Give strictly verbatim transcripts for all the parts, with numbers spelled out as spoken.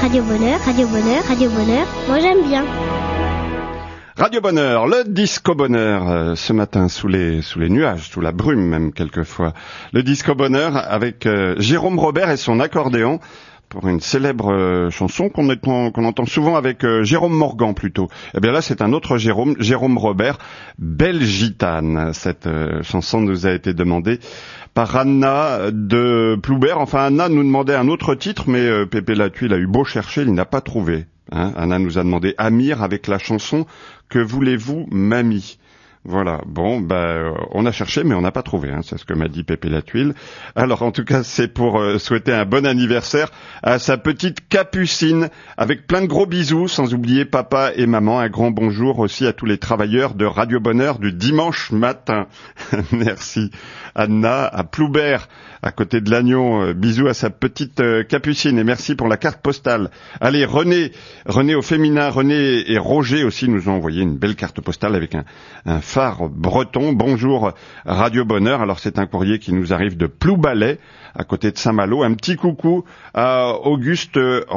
Radio Bonheur, Radio Bonheur, Radio Bonheur. Moi j'aime bien. Radio Bonheur, le Disco Bonheur, euh, ce matin sous les sous les nuages, sous la brume même quelquefois. Le Disco Bonheur avec euh, Jérôme Robert et son accordéon pour une célèbre euh, chanson qu'on, est, qu'on entend souvent avec euh, Jérôme Morgan plutôt. Eh bien là, c'est un autre Jérôme, Jérôme Robert, Belle Gitane. Cette euh, chanson nous a été demandée par Anna de Ploubert. Enfin, Anna nous demandait un autre titre, mais euh, Pépé Latuile il a eu beau chercher, il n'a pas trouvé. Hein, Anna nous a demandé Amir avec la chanson « Que voulez-vous, mamie ?» Voilà, bon, bah, euh, on a cherché, mais on n'a pas trouvé, hein, c'est ce que m'a dit Pépé Latuile. Alors, en tout cas, c'est pour euh, souhaiter un bon anniversaire à sa petite Capucine, avec plein de gros bisous, sans oublier papa et maman. Un grand bonjour aussi à tous les travailleurs de Radio Bonheur du dimanche matin. Merci. Anna, à Ploubert, à côté de Lannion, euh, bisous à sa petite euh, Capucine, et merci pour la carte postale. Allez, René, René au féminin, René et Roger aussi nous ont envoyé une belle carte postale avec un, un phare breton. Bonjour Radio Bonheur. Alors c'est un courrier qui nous arrive de Ploubalay, à côté de Saint-Malo. Un petit coucou à Auguste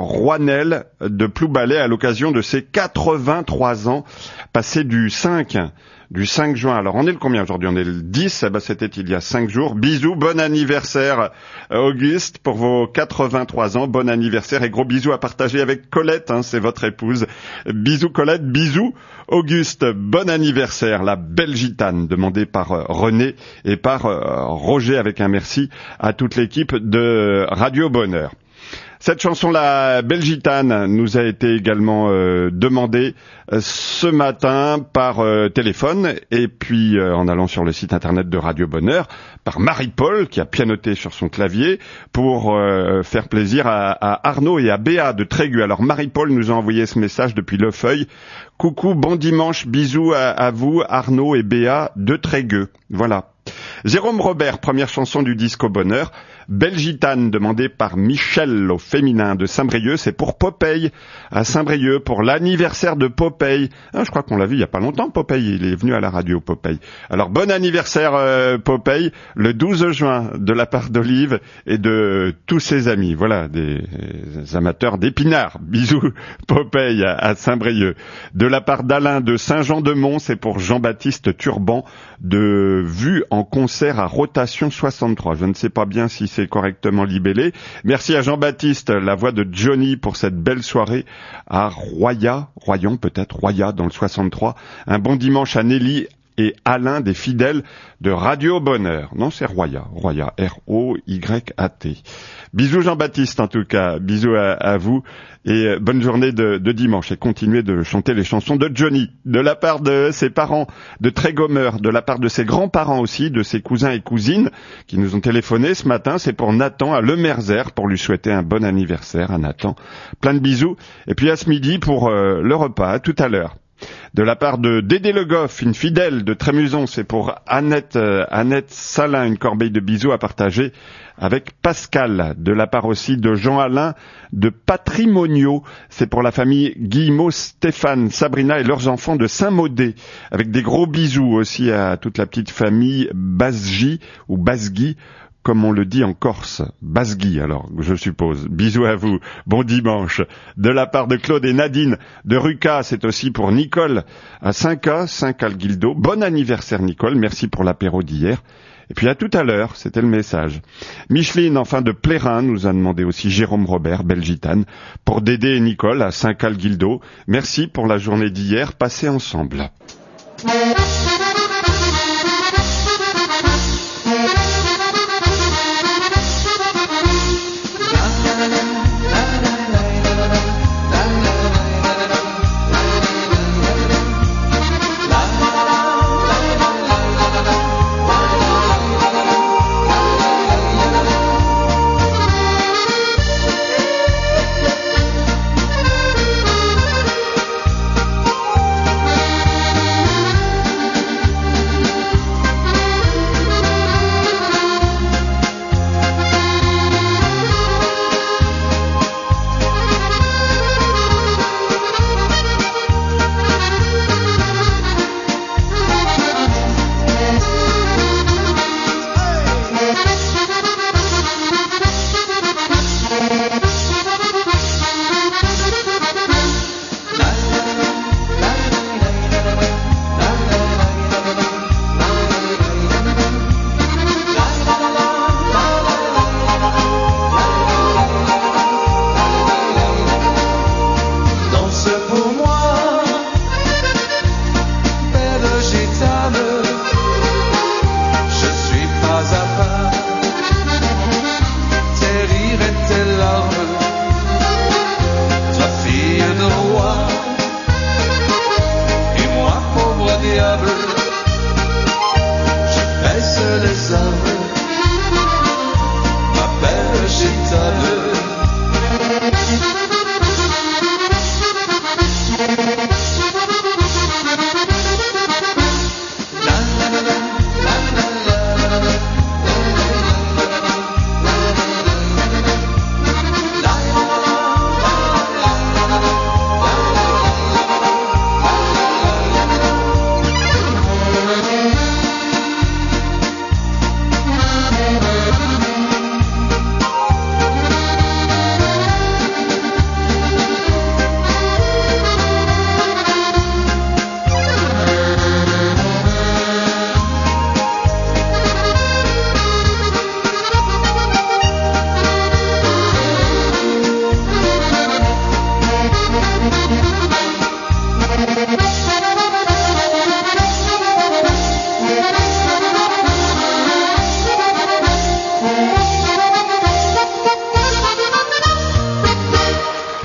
Roinel de Ploubalay à l'occasion de ses quatre-vingt-trois ans, passés du cinq du cinq juin. Alors on est le combien aujourd'hui? On est le dix, eh ben, c'était il y a cinq jours. Bisous, bon anniversaire Auguste pour vos quatre-vingt-trois ans, bon anniversaire et gros bisous à partager avec Colette, hein, c'est votre épouse. Bisous Colette, bisous Auguste, bon anniversaire, la Belle Gitane, demandée par euh, René et par euh, Roger, avec un merci à toute l'équipe de Radio Bonheur. Cette chanson, la Belle Gitane, nous a été également euh, demandée euh, ce matin par euh, téléphone et puis euh, en allant sur le site internet de Radio Bonheur par Marie-Paul qui a pianoté sur son clavier pour euh, faire plaisir à, à Arnaud et à Béa de Trégueux. Alors Marie-Paul nous a envoyé ce message depuis Lefeuille. Coucou, bon dimanche, bisous à, à vous Arnaud et Béa de Trégueux. Voilà. Jérôme Robert, première chanson du Disco Bonheur. Belle Gitane, demandée par Michel au féminin de Saint-Brieuc. C'est pour Popeye à Saint-Brieuc, pour l'anniversaire de Popeye. Ah, je crois qu'on l'a vu il y a pas longtemps, Popeye. Il est venu à la radio, Popeye. Alors, bon anniversaire, euh, Popeye, le douze juin, de la part d'Olive et de tous ses amis. Voilà, des, des amateurs d'épinards. Bisous, Popeye à, à Saint-Brieuc. De la part d'Alain de Saint-Jean-de-Mont, c'est pour Jean-Baptiste Turban de Vue en concert à Rotation soixante-trois. Je ne sais pas bien si c'est correctement libellé. Merci à Jean-Baptiste, la voix de Johnny, pour cette belle soirée à Roya, Royan peut-être, Roya dans le soixante-trois. Un bon dimanche à Nelly et Alain des fidèles de Radio Bonheur. Non, c'est Roya, Roya, R O Y A T. Bisous Jean-Baptiste en tout cas, bisous à, à vous et bonne journée de, de dimanche et continuez de chanter les chansons de Johnny, de la part de ses parents de Trégomer, de la part de ses grands-parents aussi, de ses cousins et cousines qui nous ont téléphoné ce matin. C'est pour Nathan à Le Merzer pour lui souhaiter un bon anniversaire à Nathan. Plein de bisous et puis à ce midi pour euh, le repas, à tout à l'heure. De la part de Dédé Le Goff, une fidèle de Trémuson, c'est pour Annette, euh, Annette Salin, une corbeille de bisous à partager avec Pascal. De la part aussi de Jean-Alain de Patrimonio, c'est pour la famille Guillemot, Stéphane, Sabrina et leurs enfants de Saint-Maudé, avec des gros bisous aussi à toute la petite famille Basgi ou Basgui, comme on le dit en Corse, Basgui alors, je suppose. Bisous à vous, bon dimanche. De la part de Claude et Nadine de Ruca, c'est aussi pour Nicole à Saint-Cas, Saint-Calguildo. Bon anniversaire Nicole, merci pour l'apéro d'hier. Et puis à tout à l'heure, c'était le message. Micheline, enfin de Plérin, nous a demandé aussi Jérôme Robert, Belle Gitane, pour Dédé et Nicole à Saint-Calguildo. Merci pour la journée d'hier, passée ensemble.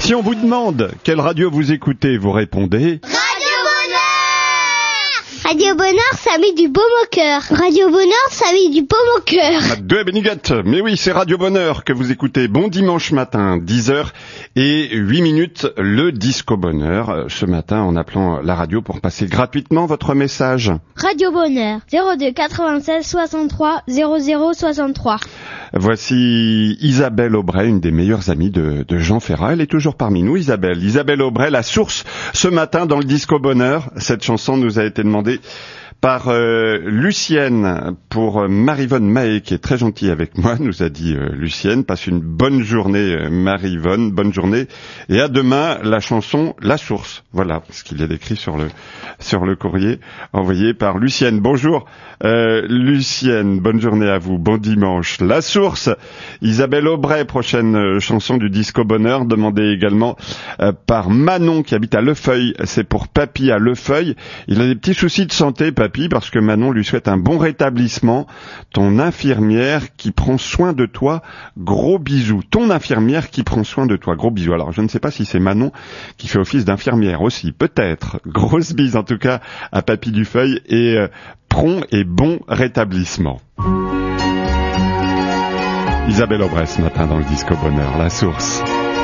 Si on vous demande quelle radio vous écoutez, vous répondez... Radio Bonheur, ça met du baume au cœur. Radio Bonheur, ça met du baume au cœur. Deux Beniguette. Mais oui, c'est Radio Bonheur que vous écoutez. Bon dimanche matin, dix heures et huit minutes, le Disco Bonheur. Ce matin, en appelant la radio pour passer gratuitement votre message. Radio Bonheur, zéro deux quatre-vingt-seize soixante-trois zéro zéro soixante-trois. Voici Isabelle Aubray, une des meilleures amies de, de Jean Ferrat. Elle est toujours parmi nous, Isabelle. Isabelle Aubray, la source, ce matin dans le Disco Bonheur. Cette chanson nous a été demandée par euh, Lucienne pour euh, Marivonne Mahé, qui est très gentille avec moi, nous a dit euh, Lucienne. Passe une bonne journée, euh, Marivonne, bonne journée. Et à demain, la chanson La Source. Voilà ce qu'il y a décrit sur le sur le courrier envoyé par Lucienne. Bonjour euh, Lucienne, bonne journée à vous, bon dimanche. La Source, Isabelle Aubray, prochaine euh, chanson du Disco Bonheur, demandée également euh, par Manon qui habite à Lefeuille. C'est pour Papy à Lefeuille. Il a des petits soucis de santé, Papy, parce que Manon lui souhaite un bon rétablissement. Ton infirmière qui prend soin de toi, gros bisous. Ton infirmière qui prend soin de toi, gros bisous. Alors je ne sais pas si c'est Manon qui fait office d'infirmière aussi, peut-être. Grosse bise en tout cas à Papy Dufeuille et euh, prompt et bon rétablissement. Isabelle Aubray ce matin dans le Disco Bonheur, La Source.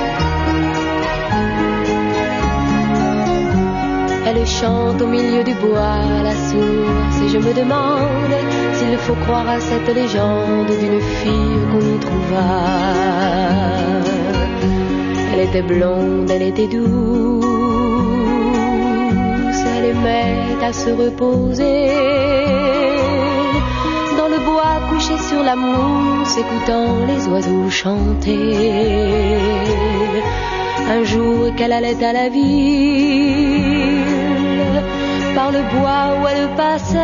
Elle chante au milieu du bois, la source, et je me demande s'il faut croire à cette légende d'une fille qu'on y trouva. Elle était blonde, elle était douce, elle aimait à se reposer dans le bois couché sur la mousse, écoutant les oiseaux chanter. Un jour qu'elle allait à la ville, par le bois où elle passait,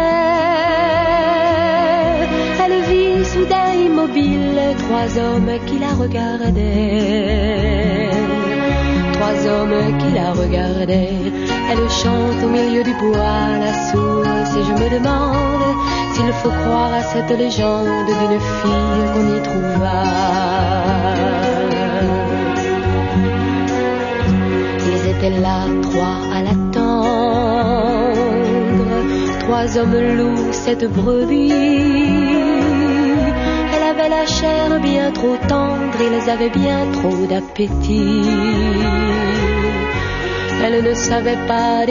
elle vit soudain immobile trois hommes qui la regardaient. Trois hommes qui la regardaient. Elle chante au milieu du bois, la source, et je me demande s'il faut croire à cette légende d'une fille qu'on y trouva. Ils étaient là, trois à l'attendre. Trois hommes louent cette brebis. Elle avait la chair bien trop tendre, ils avaient bien trop d'appétit. Elle ne savait pas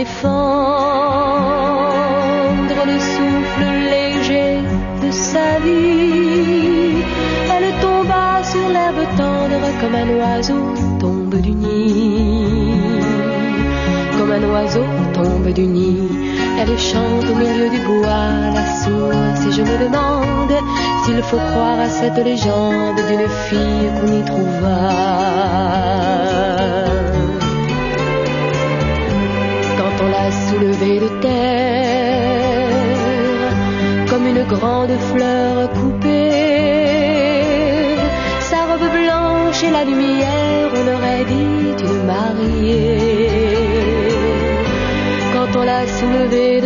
défendre le souffle léger de sa vie. Elle tomba sur l'herbe tendre comme un oiseau tombe du nid. Comme un oiseau tombe du nid. Elle chante au milieu du bois, la source, et je me demande s'il faut croire à cette légende d'une fille qu'on y trouva. Quand on l'a soulevée de terre, comme une grande fleur coupée, sa robe blanche et la lumière, on aurait dit une mariée. Quand on l'a soulevée de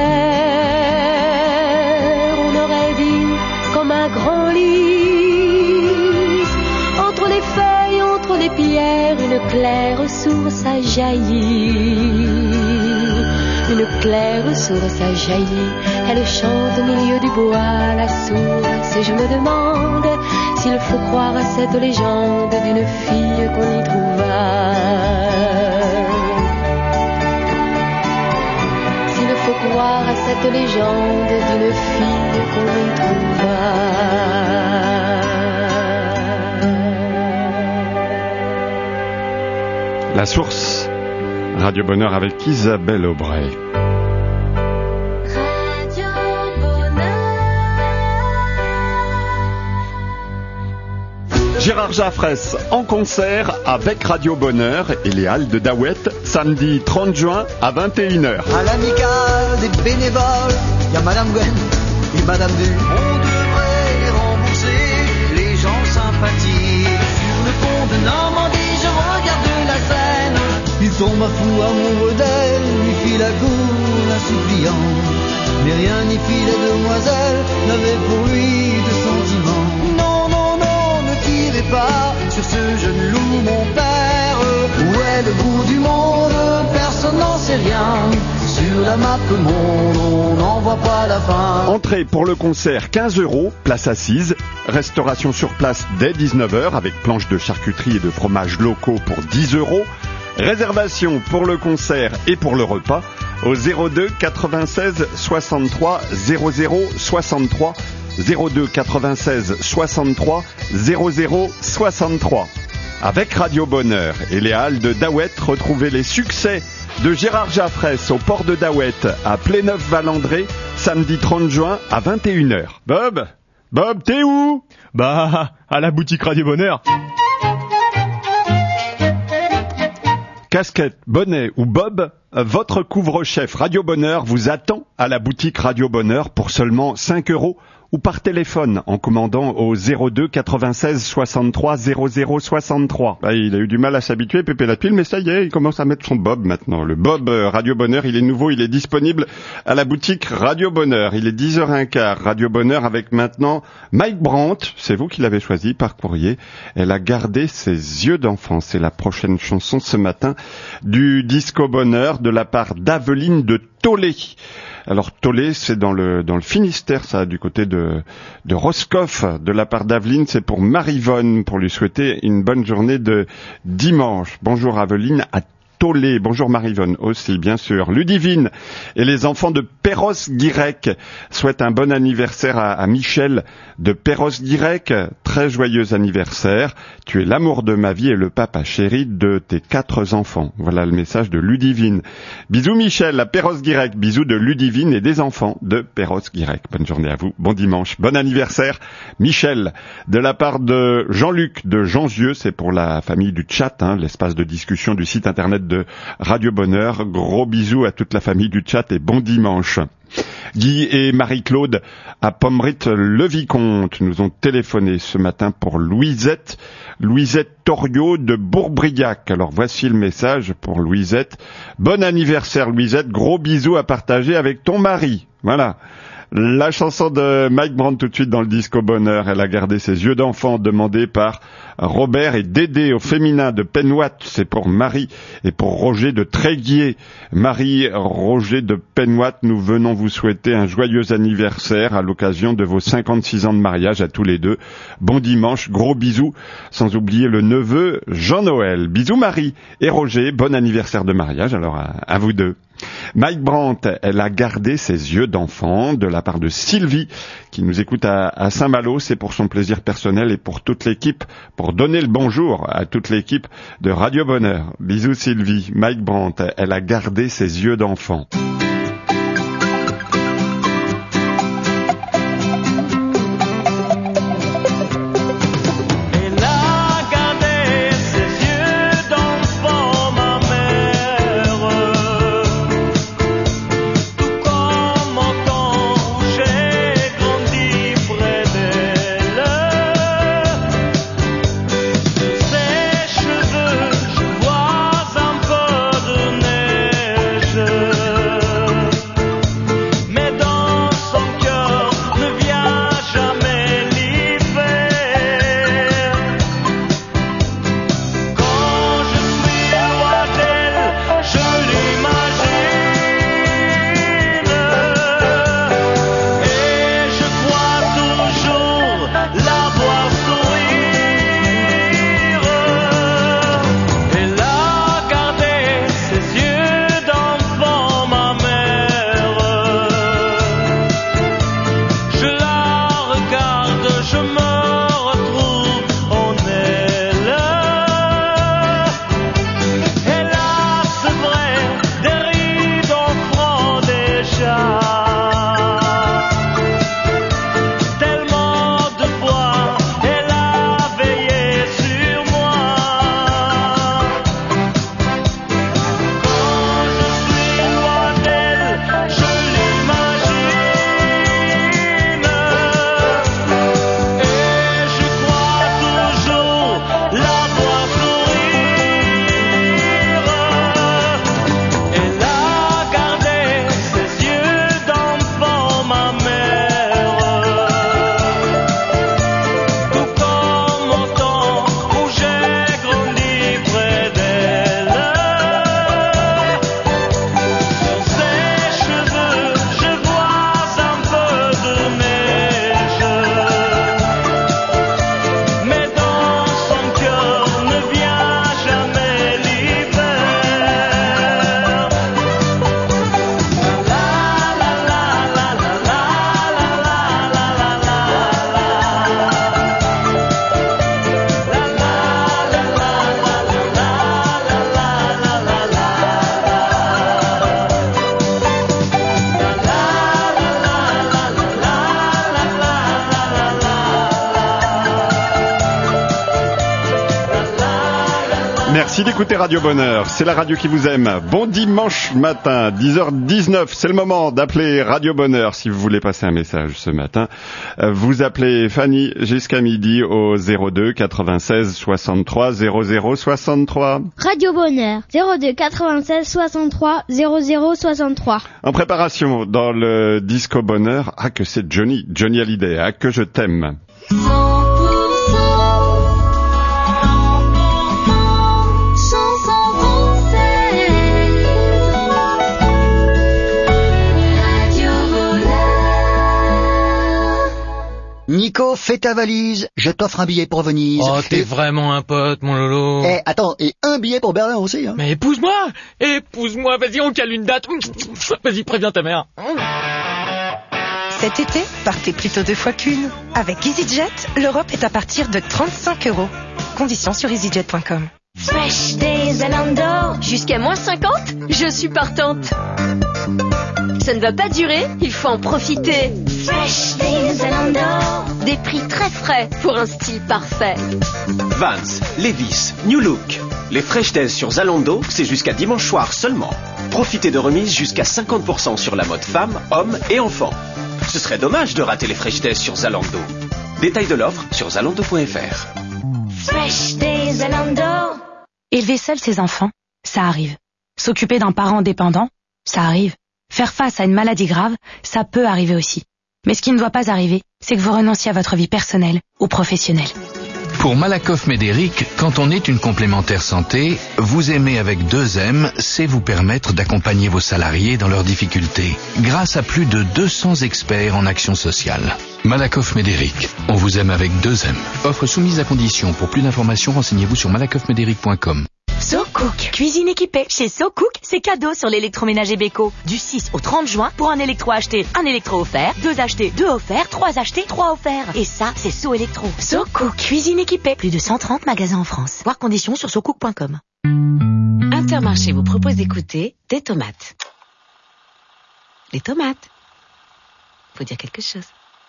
terre, on aurait dit comme un grand lys. Entre les feuilles, entre les pierres, une claire source a jailli. Une claire source a jailli. Elle chante au milieu du bois, la source, et je me demande s'il faut croire à cette légende d'une fille qu'on y trouva. Croire à cette légende d'une fille qu'on y trouva. La Source, Radio Bonheur avec Isabelle Aubray. Radio Bonheur. Gérard Jaffrès en concert avec Radio Bonheur et les Halles de Daouette, samedi trente juin à vingt et une heures. À l'amicale des bénévoles, il y a Madame Gwen et Madame Du. On devrait les rembourser, les gens sympathiques. Sur le pont de Normandie, je regarde la scène. Il tombe à fou amoureux d'elle, lui fit la cour, la suppliant. Mais rien n'y fit, les demoiselles n'avaient pour lui de sentiments. Non, non, non, ne tirez pas sur ce jeune loup, mon père. Ouais, sait rien. Sur la map monde, on n'en voit pas la fin. Entrée pour le concert quinze euros, place assise. Restauration sur place dès dix-neuf heures avec planche de charcuterie et de fromages locaux pour dix euros. Réservation pour le concert et pour le repas au zéro deux quatre-vingt-seize soixante-trois zéro zéro soixante-trois zéro deux quatre-vingt-seize soixante-trois zéro zéro soixante-trois. Avec Radio Bonheur et les halles de Daouette, retrouvez les succès de Gérard Jaffrès au port de Daouette à Pléneuf-Valandré, samedi trente juin à vingt et une heures. Bob Bob, t'es où? Bah, à la boutique Radio Bonheur. Casquette, bonnet ou bob, votre couvre-chef Radio Bonheur vous attend à la boutique Radio Bonheur pour seulement cinq euros ou par téléphone en commandant au zéro deux quatre-vingt-seize soixante-trois zéro zéro soixante-trois. Bah, il a eu du mal à s'habituer, Pépé la Pile, mais ça y est, il commence à mettre son bob maintenant. Le bob euh, Radio Bonheur, il est nouveau, il est disponible à la boutique Radio Bonheur. Il est dix heures quinze, Radio Bonheur avec maintenant Mike Brandt, c'est vous qui l'avez choisi par courrier. Elle a gardé ses yeux d'enfant. C'est la prochaine chanson ce matin du Disco Bonheur de la part d'Aveline de Tollet. Alors Tollet, c'est dans le dans le Finistère, ça, du côté de de Roscoff. De la part d'Aveline, c'est pour Marivonne, pour lui souhaiter une bonne journée de dimanche. Bonjour Aveline à Tollet. Bonjour Marivonne aussi, bien sûr. Ludivine et les enfants de Perros-Guirec souhaitent un bon anniversaire à, à Michel de Perros-Guirec. Très joyeux anniversaire. Tu es l'amour de ma vie et le papa chéri de tes quatre enfants. Voilà le message de Ludivine. Bisous Michel à Perros-Guirec. Bisous de Ludivine et des enfants de Perros-Guirec. Bonne journée à vous. Bon dimanche. Bon anniversaire Michel. De la part de Jean-Luc de Janzieux, c'est pour la famille du chat, hein, l'espace de discussion du site internet de Radio Bonheur. Gros bisous à toute la famille du chat et bon dimanche. Guy et Marie-Claude à Pommerit-le-Vicomte nous ont téléphoné ce matin pour Louisette. Louisette Toriot de Bourbriac. Alors voici le message pour Louisette. Bon anniversaire Louisette, gros bisous à partager avec ton mari. Voilà. La chanson de Mike Brandt tout de suite dans le Disco Bonheur. Elle a gardé ses yeux d'enfant, demandée par Robert et Dédé au féminin de Penwatt. C'est pour Marie et pour Roger de Tréguier. Marie, Roger de Penwatt, nous venons vous souhaiter un joyeux anniversaire à l'occasion de vos cinquante-six ans de mariage à tous les deux. Bon dimanche, gros bisous, sans oublier le neveu Jean-Noël. Bisous Marie et Roger, bon anniversaire de mariage alors à, à vous deux. Mike Brandt, elle a gardé ses yeux d'enfant de la part de Sylvie qui nous écoute à, à Saint-Malo. C'est pour son plaisir personnel et pour toute l'équipe, pour donner le bonjour à toute l'équipe de Radio Bonheur. Bisous Sylvie. Mike Brandt, elle a gardé ses yeux d'enfant. Cheveux, je vois un peu de neige. Merci d'écouter Radio Bonheur, c'est la radio qui vous aime. Bon dimanche matin, dix heures dix-neuf, c'est le moment d'appeler Radio Bonheur si vous voulez passer un message ce matin. Vous appelez Fanny jusqu'à midi au zéro deux quatre-vingt-seize soixante-trois zéro zéro soixante-trois. Radio Bonheur, zéro deux quatre-vingt-seize soixante-trois zéro zéro soixante-trois. En préparation dans le Disco Bonheur, ah que c'est Johnny, Johnny Hallyday, ah que je t'aime. Nico, fais ta valise, je t'offre un billet pour Venise. Oh, t'es et... vraiment un pote, mon Lolo. Eh, attends, et un billet pour Berlin aussi, hein. Mais épouse-moi, épouse-moi, vas-y, on cale une date. Vas-y, préviens ta mère. Cet été, partez plutôt deux fois qu'une. Avec EasyJet, l'Europe est à partir de trente-cinq euros. Conditions sur easyjet point com. Fresh Days Zalando. Jusqu'à moins cinquante, je suis partante. Ça ne va pas durer, il faut en profiter. Fresh Days Zalando. Des prix très frais pour un style parfait. Vans, Levi's, New Look. Les Fresh Days sur Zalando, c'est jusqu'à dimanche soir seulement. Profitez de remises jusqu'à cinquante pour cent sur la mode femmes, hommes et enfants. Ce serait dommage de rater les Fresh Days sur Zalando. Détail de l'offre sur zalando point f r. Fresh Days Zalando. Élever seul ses enfants, ça arrive. S'occuper d'un parent dépendant, ça arrive. Faire face à une maladie grave, ça peut arriver aussi. Mais ce qui ne doit pas arriver, c'est que vous renonciez à votre vie personnelle ou professionnelle. Pour Malakoff Médéric, quand on est une complémentaire santé, vous aimer avec deux M, c'est vous permettre d'accompagner vos salariés dans leurs difficultés, grâce à plus de deux cents experts en action sociale. Malakoff Médéric, on vous aime avec deux M. Offre soumise à condition. Pour plus d'informations, renseignez-vous sur malakoff médéric point com. SoCook, cuisine équipée. Chez SoCook, c'est cadeau sur l'électroménager Beko. Du six au trente juin, pour un électro acheté, un électro offert. Deux achetés, deux offerts. Trois achetés, trois offerts. Et ça, c'est So Electro. SoCook, cuisine équipée. Plus de cent trente magasins en France. Voir conditions sur socook point com. Intermarché vous propose d'écouter des tomates. Les tomates. Faut dire quelque chose.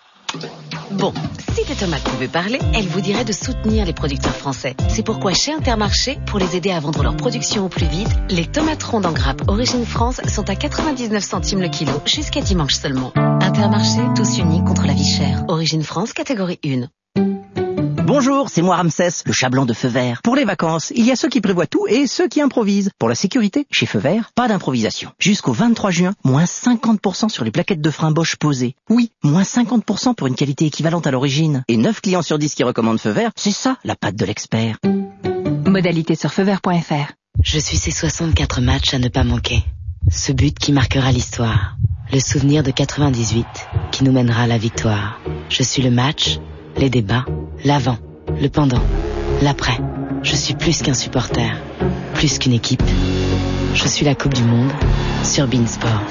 Bon, si les tomates pouvaient parler, elles vous diraient de soutenir les producteurs français. C'est pourquoi chez Intermarché, pour les aider à vendre leur production au plus vite, les tomates rondes en grappe Origine France sont à quatre-vingt-dix-neuf centimes le kilo, jusqu'à dimanche seulement. Intermarché, tous unis contre la vie chère. Origine France, catégorie un. Bonjour, c'est moi Ramsès, le chat blanc de Feu Vert. Pour les vacances, il y a ceux qui prévoient tout et ceux qui improvisent. Pour la sécurité, chez Feu Vert, pas d'improvisation. Jusqu'au vingt-trois juin, moins cinquante pour cent sur les plaquettes de frein Bosch posées. Oui, moins cinquante pour cent pour une qualité équivalente à l'origine. Et neuf clients sur dix qui recommandent Feu Vert, c'est ça, la patte de l'expert. Modalité sur feu vert point f r. Je suis ces soixante-quatre matchs à ne pas manquer. Ce but qui marquera l'histoire. Le souvenir de quatre-vingt-dix-huit qui nous mènera à la victoire. Je suis le match, les débats, l'avant, le pendant, l'après. Je suis plus qu'un supporter, plus qu'une équipe. Je suis la Coupe du Monde sur Beansport.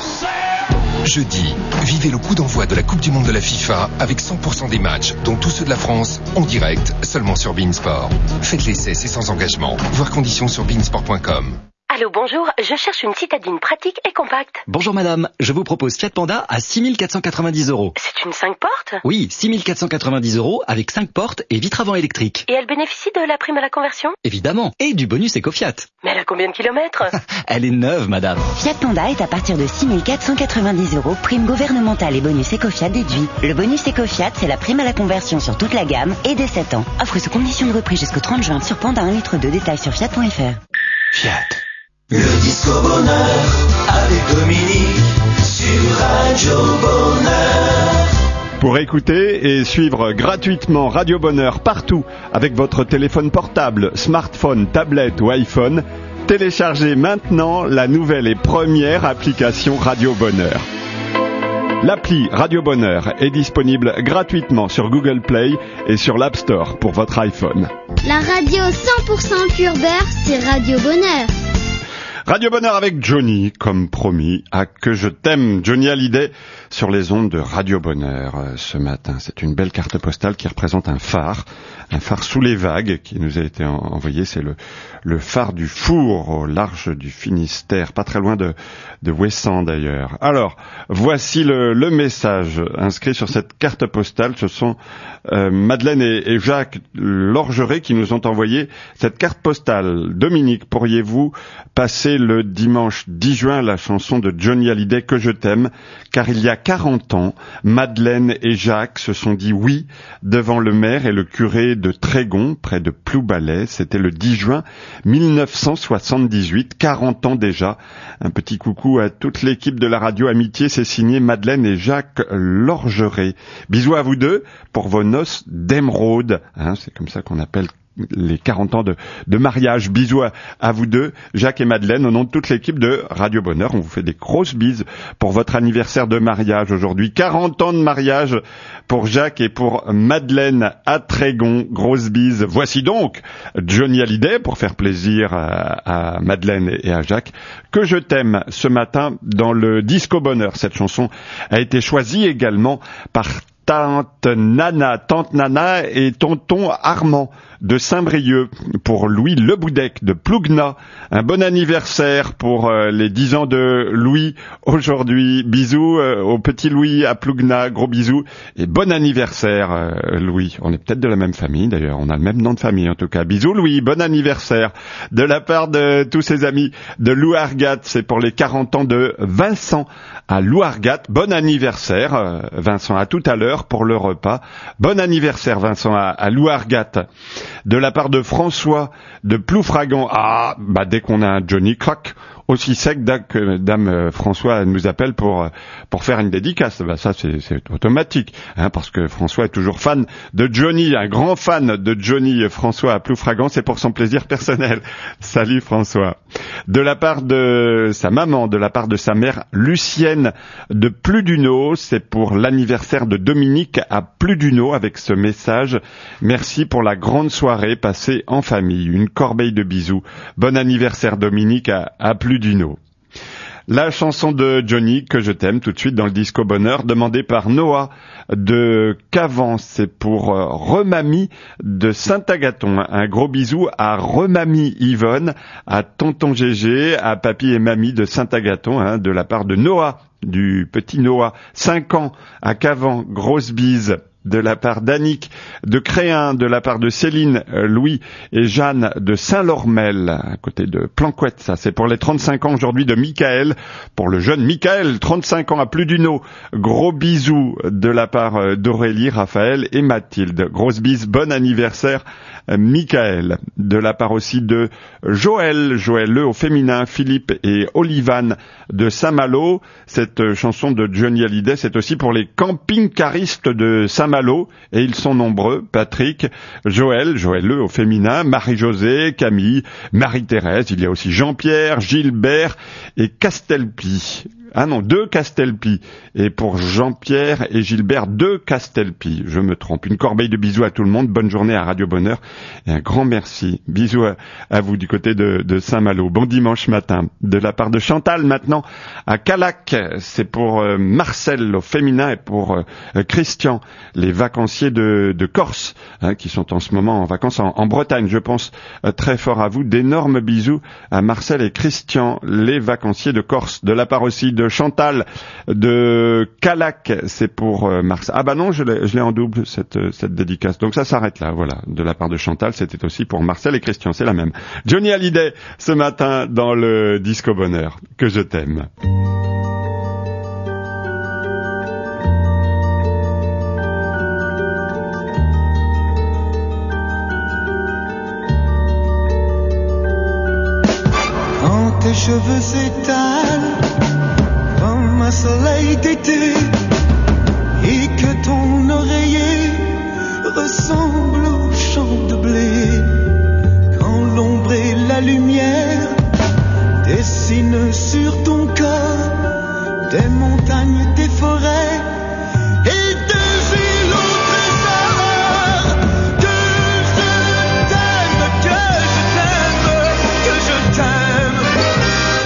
Jeudi, vivez le coup d'envoi de la Coupe du Monde de la FIFA avec cent pour cent des matchs, dont tous ceux de la France, en direct, seulement sur Beansport. Faites l'essai, c'est sans engagement. Voir conditions sur beansport point com. Allô, bonjour, je cherche une citadine pratique et compacte. Bonjour madame, je vous propose Fiat Panda à six mille quatre cent quatre-vingt-dix euros. C'est une cinq portes ? Oui, six mille quatre cent quatre-vingt-dix euros avec cinq portes et vitre avant électrique. Et elle bénéficie de la prime à la conversion ? Évidemment, et du bonus Ecofiat. Mais elle a combien de kilomètres ? Elle est neuve madame. Fiat Panda est à partir de six mille quatre cent quatre-vingt-dix euros, prime gouvernementale et bonus Ecofiat déduit. Le bonus Ecofiat, c'est la prime à la conversion sur toute la gamme et dès sept ans. Offre sous condition de reprise jusqu'au trente juin sur Panda un litre deux, détails sur fiat point f r. Fiat. Le Disco Bonheur avec Dominique sur Radio Bonheur. Pour écouter et suivre gratuitement Radio Bonheur partout avec votre téléphone portable, smartphone, tablette ou iPhone, téléchargez maintenant la nouvelle et première application Radio Bonheur. L'appli Radio Bonheur est disponible gratuitement sur Google Play et sur l'App Store pour votre iPhone. La radio cent pour cent pure beurre, c'est Radio Bonheur. Radio Bonheur avec Johnny, comme promis, à Que je t'aime, Johnny Hallyday sur les ondes de Radio Bonheur euh, ce matin. C'est une belle carte postale qui représente un phare, un phare sous les vagues qui nous a été en- envoyé. C'est le, le phare du Four au large du Finistère, pas très loin de, de Ouessant d'ailleurs. Alors, voici le, le message inscrit sur cette carte postale. Ce sont euh, Madeleine et, et Jacques Lorgeret qui nous ont envoyé cette carte postale. Dominique, pourriez-vous passer le dimanche dix juin la chanson de Johnny Hallyday Que je t'aime, car il y a quarante ans, Madeleine et Jacques se sont dit oui devant le maire et le curé de Trégon, près de Ploubalay. C'était le dix juin mille neuf cent soixante-dix-huit, quarante ans déjà. Un petit coucou à toute l'équipe de la radio Amitié, c'est signé Madeleine et Jacques Lorgeret. Bisous à vous deux pour vos noces d'émeraude, hein, c'est comme ça qu'on appelle les quarante ans de, de mariage. Bisous à, à vous deux, Jacques et Madeleine, au nom de toute l'équipe de Radio Bonheur. On vous fait des grosses bises pour votre anniversaire de mariage aujourd'hui. quarante ans de mariage pour Jacques et pour Madeleine à Trégon. Grosse bise. Voici donc Johnny Hallyday pour faire plaisir à, à Madeleine et à Jacques. Que je t'aime ce matin dans le Disco Bonheur. Cette chanson a été choisie également par Tante Nana, Tante Nana et Tonton Armand de Saint-Brieuc, pour Louis Leboudec de Plougna. Un bon anniversaire pour euh, les dix ans de Louis aujourd'hui. Bisous euh, au petit Louis à Plougna, gros bisous et bon anniversaire euh, Louis. On est peut-être de la même famille d'ailleurs, on a le même nom de famille en tout cas. Bisous Louis, bon anniversaire de la part de tous ses amis de Louargat. C'est pour les quarante ans de Vincent à Louargat. Bon anniversaire euh, Vincent, à tout à l'heure pour le repas. Bon anniversaire Vincent à, à Louargat. De la part de François de Ploufragan. Ah, bah dès qu'on a un Johnny Croc aussi sec, que Dame euh, François nous appelle pour pour faire une dédicace. Bah ça c'est, c'est automatique, hein, parce que François est toujours fan de Johnny, un grand fan de Johnny. François à Ploufragan, c'est pour son plaisir personnel. Salut François. De la part de sa maman, de la part de sa mère Lucienne de Pluduno, c'est pour l'anniversaire de Dominique à Pluduno avec ce message. Merci pour la grande soirée passée en famille. Une corbeille de bisous. Bon anniversaire Dominique à, à Pluduno. La chanson de Johnny, Que je t'aime, tout de suite dans le Disco Bonheur, demandée par Noah de Cavan. C'est pour euh, Remamie de Saint-Agathon. Un gros bisou à Remamie Yvonne, à Tonton Gégé, à Papy et Mamie de Saint-Agathon, hein, de la part de Noah, du petit Noah, cinq ans, à Cavan. Grosse bise. De la part d'Annick de Créin, de la part de Céline, euh, Louis et Jeanne de Saint-Lormel, à côté de Planquette. Ça, c'est pour les trente-cinq ans aujourd'hui de Michael, pour le jeune Michael, trente-cinq ans à Pluduno. Gros bisous de la part euh, d'Aurélie, Raphaël et Mathilde. Grosse bise, bon anniversaire euh, Michael. De la part aussi de Joël, Joël Le au féminin, Philippe et Olivane de Saint-Malo. Cette euh, chanson de Johnny Hallyday, c'est aussi pour les camping-caristes de Saint-Malo. Malo, et ils sont nombreux, Patrick, Joël, Joël Le au féminin, Marie-Josée, Camille, Marie-Thérèse, il y a aussi Jean-Pierre, Gilbert et Castelpie. Ah non, deux Castelpie. Et pour Jean-Pierre et Gilbert, deux Castelpie. Je me trompe. Une corbeille de bisous à tout le monde. Bonne journée à Radio Bonheur. Et un grand merci. Bisous à, à vous du côté de, de Saint-Malo. Bon dimanche matin. De la part de Chantal maintenant à Calac. C'est pour euh, Marcel au féminin et pour euh, Christian, les vacanciers de, de Corse, hein, qui sont en ce moment en vacances en, en Bretagne. Je pense euh, très fort à vous. D'énormes bisous à Marcel et Christian, les vacanciers de Corse. De la part aussi de de Chantal de Calac, c'est pour euh, Mars. Ah bah non, je l'ai, je l'ai en double cette cette dédicace. Donc ça s'arrête là, voilà. De la part de Chantal, c'était aussi pour Marcel et Christian, c'est la même. Johnny Hallyday ce matin dans le Disco Bonheur. Que je t'aime. Quand tes cheveux s'étalent comme un soleil d'été et que ton oreiller ressemble au champ de blé, quand l'ombre et la lumière dessinent sur ton corps des montagnes, des forêts et des îles au trésor. Que je t'aime, que je t'aime, que je t'aime.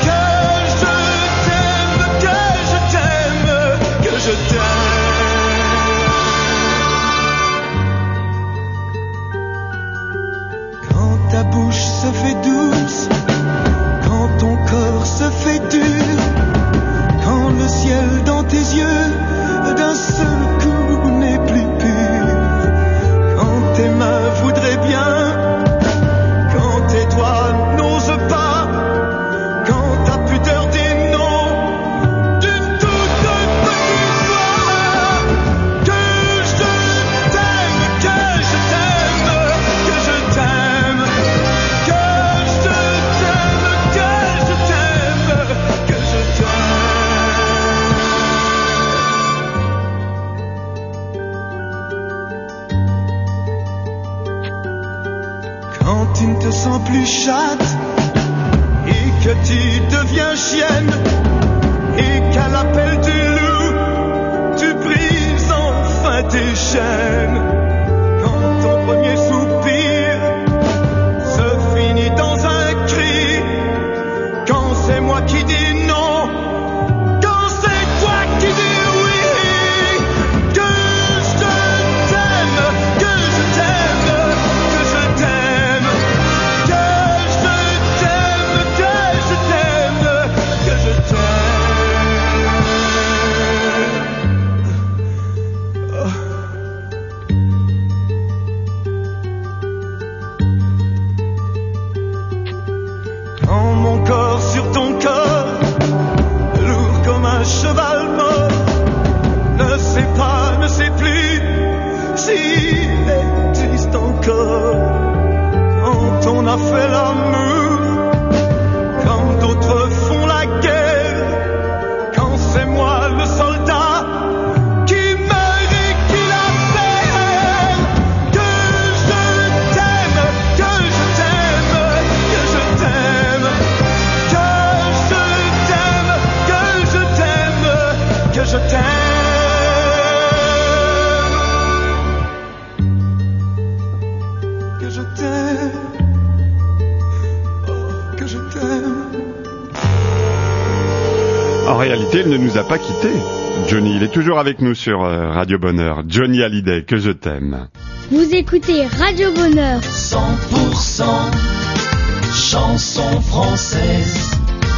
sainte et que tu deviens chienne et qu'à l'appel du loup tu brises enfin tes chaînes. Quand ton premier soupir se finit dans un cri, quand c'est moi qui dis non, quand c'est toi qui dis oui, que je t'aime, que je t'aime, que je t'aime, que je t'aime, que je t'aime, que je t'aime. Quand mon corps sur ton corps, lourd comme un cheval mort, ne sait pas, ne sait plus s'il existe encore. Quand on a fait l'amour, quand d'autres font la guerre, quand c'est moi le soldat qui meurt et qui la perd, que je t'aime, que je t'aime, que je t'aime, que je t'aime, que je t'aime, que je t'aime, que je t'aime, oh, que je t'aime. En réalité, il ne nous a pas quittés. Johnny, il est toujours avec nous sur euh, Radio Bonheur. Johnny Hallyday, que je t'aime. Vous écoutez Radio Bonheur. cent pour cent chanson française.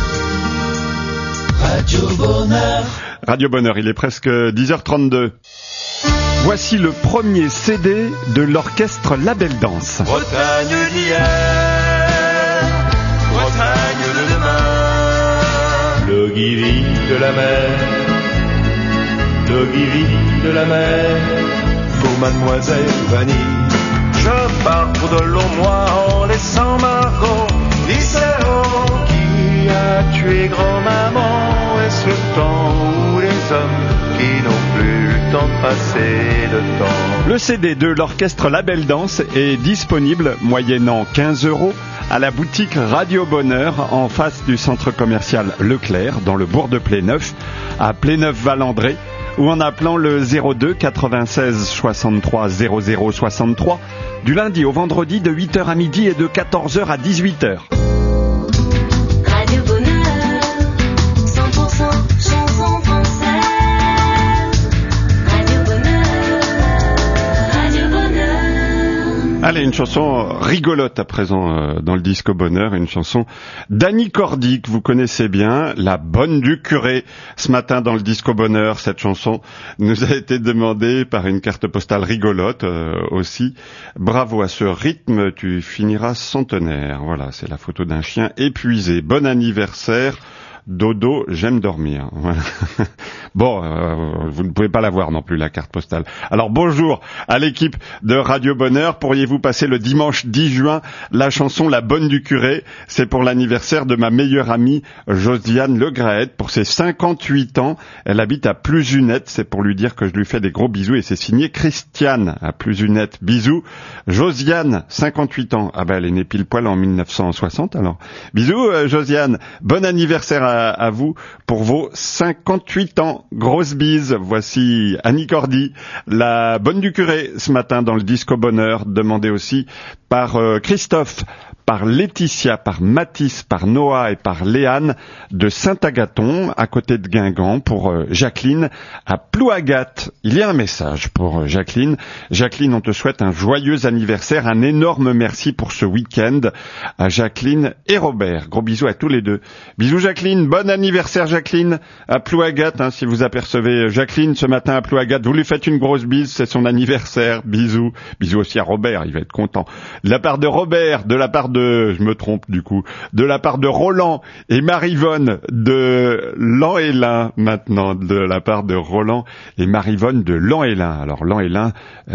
Radio Bonheur. Radio Bonheur, il est presque dix heures trente-deux. Voici le premier C D de l'orchestre Label Danse. Bretagne d'hier, Bretagne de demain, Le guivi de la mer, le guivi de la mer, pour mademoiselle Vanille. Je pars pour de longs mois en laissant Margot, Lycéon, qui a tué grand-maman. Est-ce le temps où les hommes qui n'ont plus le temps de passer le temps? Le C D de l'orchestre Label Danse est disponible, moyennant quinze euros, à la boutique Radio Bonheur en face du centre commercial Leclerc dans le bourg de Pléneuf, à Pléneuf-Valandré, ou en appelant le zéro deux quatre-vingt-seize soixante-trois zéro zéro soixante-trois du lundi au vendredi de huit heures à midi et de quatorze heures à dix-huit heures. Radio Bonheur, cent pour cent chanson française. Radio Bonheur, Radio Bonheur. Allez, une chanson rigolote à présent euh, dans le Disco Bonheur, une chanson d'Annie Cordy que vous connaissez bien, La Bonne du Curé. Ce matin dans le Disco Bonheur, cette chanson nous a été demandée par une carte postale rigolote euh, aussi. Bravo, à ce rythme, tu finiras centenaire. Voilà, c'est la photo d'un chien épuisé. Bon anniversaire. Dodo, j'aime dormir. Voilà. Bon, euh, vous ne pouvez pas la voir non plus, la carte postale. Alors bonjour à l'équipe de Radio Bonheur. Pourriez-vous passer le dimanche dix juin la chanson La Bonne du Curé? C'est pour l'anniversaire de ma meilleure amie Josiane Le Graët, pour ses cinquante-huit ans. Elle habite à Plusunette. C'est pour lui dire que je lui fais des gros bisous, et c'est signé Christiane à Plusunette. Bisous. Josiane, cinquante-huit ans. Ah ben, elle est née pile poil en mille neuf cent soixante, alors. Bisous, euh, Josiane. Bon anniversaire à à vous pour vos cinquante-huit ans. Grosse bise. Voici Annie Cordy, La Bonne du Curé, ce matin dans le Disco Bonheur, demandé aussi par euh, Christophe, par Laetitia, par Mathis, par Noah et par Léane de Saint-Agathon, à côté de Guingamp, pour euh, Jacqueline à Plouagat. Il y a un message pour euh, Jacqueline. Jacqueline, on te souhaite un joyeux anniversaire, un énorme merci pour ce week-end à Jacqueline et Robert. Gros bisous à tous les deux. Bisous Jacqueline, bon anniversaire Jacqueline à Plouagat, hein, si vous apercevez Jacqueline ce matin à Plouagat, vous lui faites une grosse bise, c'est son anniversaire. Bisous. Bisous aussi à Robert, il va être content. De la part de Robert, de la part de De, je me trompe du coup, de la part de Roland et Marivonne de Lan-Hélin maintenant, de la part de Roland et Marivonne de Lan-Hélin. Alors Lan-Hélin,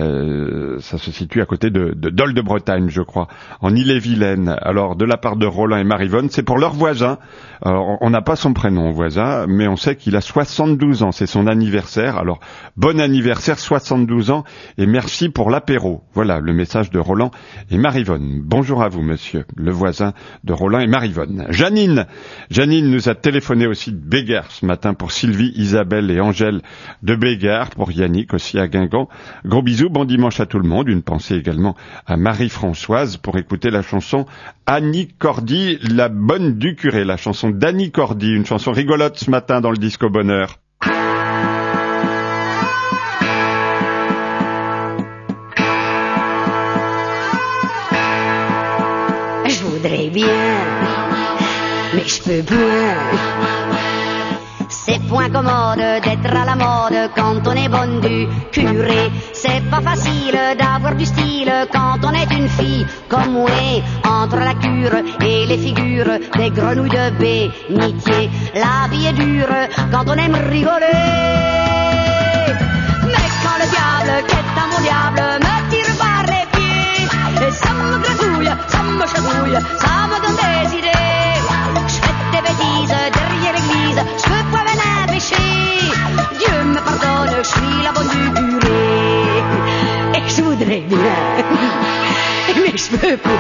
euh, ça se situe à côté de, de Dol de Bretagne, je crois, en Ille-et-Vilaine. Alors de la part de Roland et Marivonne, c'est pour leur voisin. Alors, on n'a pas son prénom, voisin, mais on sait qu'il a soixante-douze ans, c'est son anniversaire. Alors bon anniversaire, soixante-douze ans, et merci pour l'apéro. Voilà le message de Roland et Marivonne. Bonjour à vous, monsieur. monsieur, le voisin de Roland et Marivonne. Janine, Janine nous a téléphoné aussi de Bégard ce matin pour Sylvie, Isabelle et Angèle de Bégard, pour Yannick aussi à Guingamp. Gros bisous, bon dimanche à tout le monde. Une pensée également à Marie-Françoise pour écouter la chanson Annie Cordy, la bonne du curé, la chanson d'Annie Cordy, une chanson rigolote ce matin dans le Disco Bonheur. Je voudrais bien, mais je peux point. C'est point commode d'être à la mode quand on est bonne du curé. C'est pas facile d'avoir du style quand on est une fille comme moi. Entre la cure et les figures des grenouilles de bénitier, la vie est dure quand on aime rigoler. Mais quand le diable, qui est un bon diable, me tire par les pieds, et ça me gratouille, ça me chatouille, ça me donne des idées. Je fais des bêtises derrière l'église, je peux pas venir pécher. Dieu me pardonne, je suis la bonne du curé. Et je voudrais bien, mais je peux pas.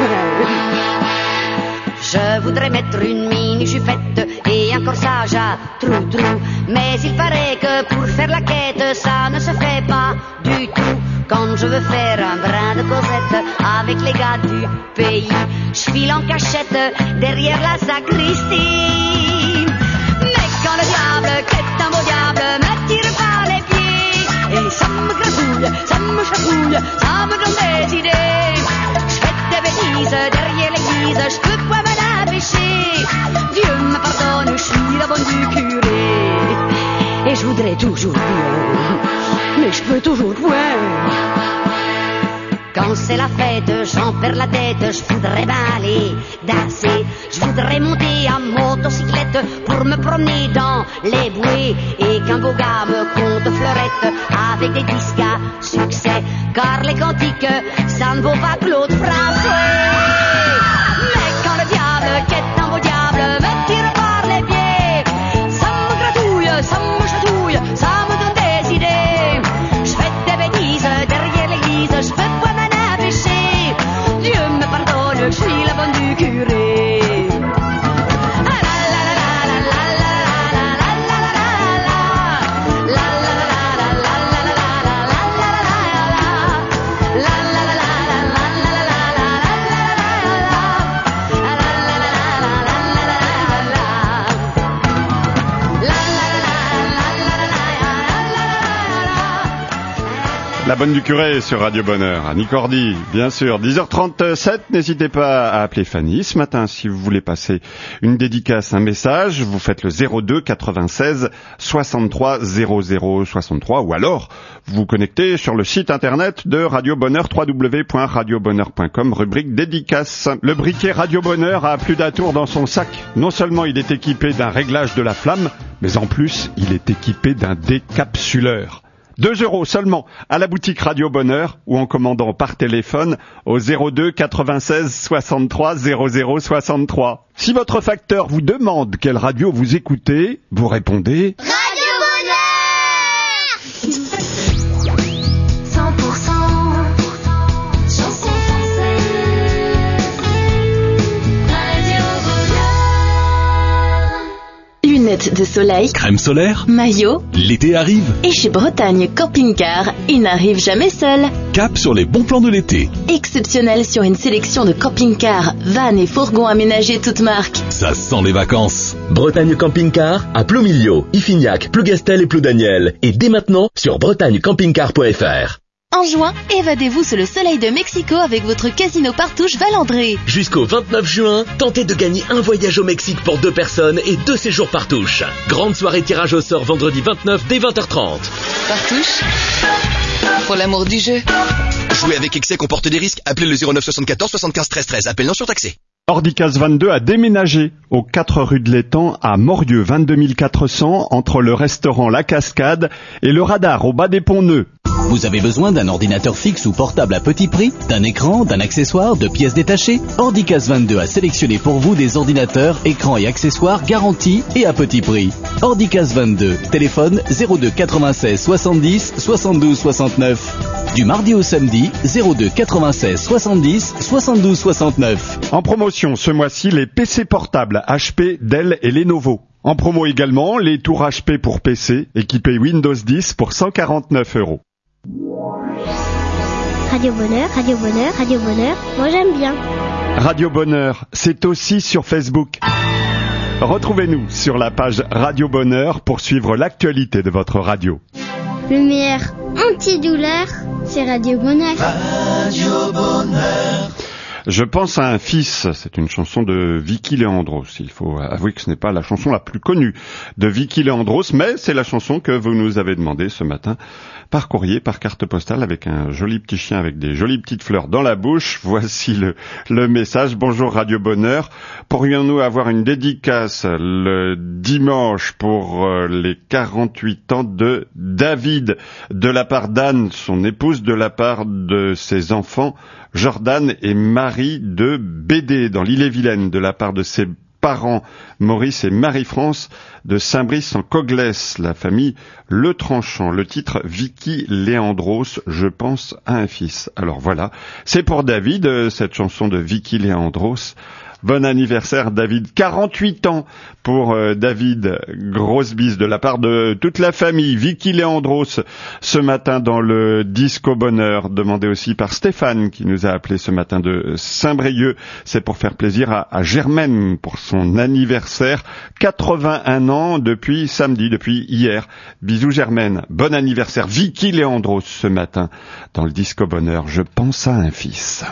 Je voudrais mettre une mini jupette et un corsage à trou-trou. Mais il paraît que pour faire la quête, ça ne se fait pas du tout. Quand je veux faire un brin de Cosette avec les gars du pays, je file en cachette derrière la sacristie. Mais quand le diable, qui est un beau diable, me tire par les pieds, et ça me gratouille, ça me chatouille, ça me donne des idées. Je fais des bêtises derrière l'église, je peux pas me la pécher. Dieu me pardonne, je suis la bonne du curé. Et je voudrais toujours bien, mais je peux toujours point. Quand c'est la fête, j'en perds la tête, je voudrais bien aller danser. Je voudrais monter à motocyclette pour me promener dans les bouées, et qu'un beau gars me conte fleurette avec des disques à succès, car les cantiques, ça ne vaut pas Claude François. Mais quand le diable, qui est un beau diable, me tire par les pieds, ça me gratouille, ça me chatouille, ça me donne des idées. Je fais des bêtises derrière l'église, je peux pas m'en empêcher. Dieu me pardonne, je suis la bonne du curé. La bonne du curé sur Radio Bonheur, Annie Cordy, bien sûr. dix heures trente-sept, n'hésitez pas à appeler Fanny ce matin si vous voulez passer une dédicace, un message. Vous faites le zéro deux quatre-vingt-seize soixante-trois zéro zéro soixante-trois, ou alors vous vous connectez sur le site internet de Radio Bonheur, w w w point radio bonheur point com, rubrique dédicace. Le briquet Radio Bonheur a plus d'un tour dans son sac. Non seulement il est équipé d'un réglage de la flamme, mais en plus il est équipé d'un décapsuleur. deux euros seulement à la boutique Radio Bonheur ou en commandant par téléphone au zéro deux quatre-vingt-seize soixante-trois zéro zéro soixante-trois. Si votre facteur vous demande quelle radio vous écoutez, vous répondez Radio Bonheur. cent pour cent chanson française. Radio Bonheur. Lunettes de soleil, crème solaire, maillot, l'été arrive. Et chez Bretagne Camping Car, il n'arrive jamais seul. Cap sur les bons plans de l'été. Exceptionnel sur une sélection de camping-cars, vannes et fourgons aménagés toutes marques. Ça sent les vacances. Bretagne Camping Car à Ploumilio, Iffignac, Plougastel et Ploudaniel. Et dès maintenant sur bretagne camping car point f r. En juin, évadez-vous sous le soleil de Mexico avec votre casino partouche Valandré. Jusqu'au vingt-neuf juin, tentez de gagner un voyage au Mexique pour deux personnes et deux séjours partouche. Grande soirée tirage au sort vendredi vingt-neuf dès vingt heures trente. Partouche, pour l'amour du jeu. Jouer avec excès comporte des risques. Appelez le zéro neuf soixante-quatorze soixante-quinze treize treize. Appel non surtaxé. Ordicas vingt-deux a déménagé aux quatre rue de l'Étang à Morieux, vingt-deux mille quatre cents, entre le restaurant La Cascade et le radar au bas des Ponts-Neufs. Vous avez besoin d'un ordinateur fixe ou portable à petit prix, d'un écran, d'un accessoire, de pièces détachées? Ordicas vingt-deux a sélectionné pour vous des ordinateurs, écrans et accessoires garantis et à petit prix. Ordicas vingt-deux, téléphone zéro deux quatre-vingt-seize soixante-dix soixante-douze soixante-neuf. Du mardi au samedi, zéro deux quatre-vingt-seize soixante-dix soixante-douze soixante-neuf. En promotion ce mois-ci, les P C portables H P, Dell et Lenovo. En promo également, les tours H P pour P C, équipés Windows dix pour cent quarante-neuf euros. Radio Bonheur, Radio Bonheur, Radio Bonheur, moi j'aime bien. Radio Bonheur, c'est aussi sur Facebook. Retrouvez-nous sur la page Radio Bonheur pour suivre l'actualité de votre radio. Le meilleur antidouleur, c'est Radio Bonheur. Radio Bonheur. Je pense à un fils, c'est une chanson de Vicky Leandros. Il faut avouer que ce n'est pas la chanson la plus connue de Vicky Leandros, mais c'est la chanson que vous nous avez demandé ce matin par courrier, par carte postale, avec un joli petit chien avec des jolies petites fleurs dans la bouche. Voici le, le message. Bonjour Radio Bonheur. Pourrions-nous avoir une dédicace le dimanche pour euh, les quarante-huit ans de David, de la part d'Anne, son épouse, de la part de ses enfants Jordan et Marie de Bédé dans l'Ille-et-Vilaine, de la part de ses parents Maurice et Marie-France de Saint-Brice en Coglès, la famille Le Tranchant. Le titre Vicky Leandros, je pense à un fils. Alors voilà, c'est pour David, cette chanson de Vicky Leandros. Bon anniversaire David, quarante-huit ans pour euh, David, grosse bise de la part de toute la famille. Vicky Leandros ce matin dans le Disco Bonheur, demandé aussi par Stéphane qui nous a appelé ce matin de Saint-Brieuc. C'est pour faire plaisir à, à Germaine pour son anniversaire, quatre-vingt-un ans depuis samedi, depuis hier. Bisous Germaine, bon anniversaire Vicky Leandros ce matin dans le Disco Bonheur. Je pense à un fils.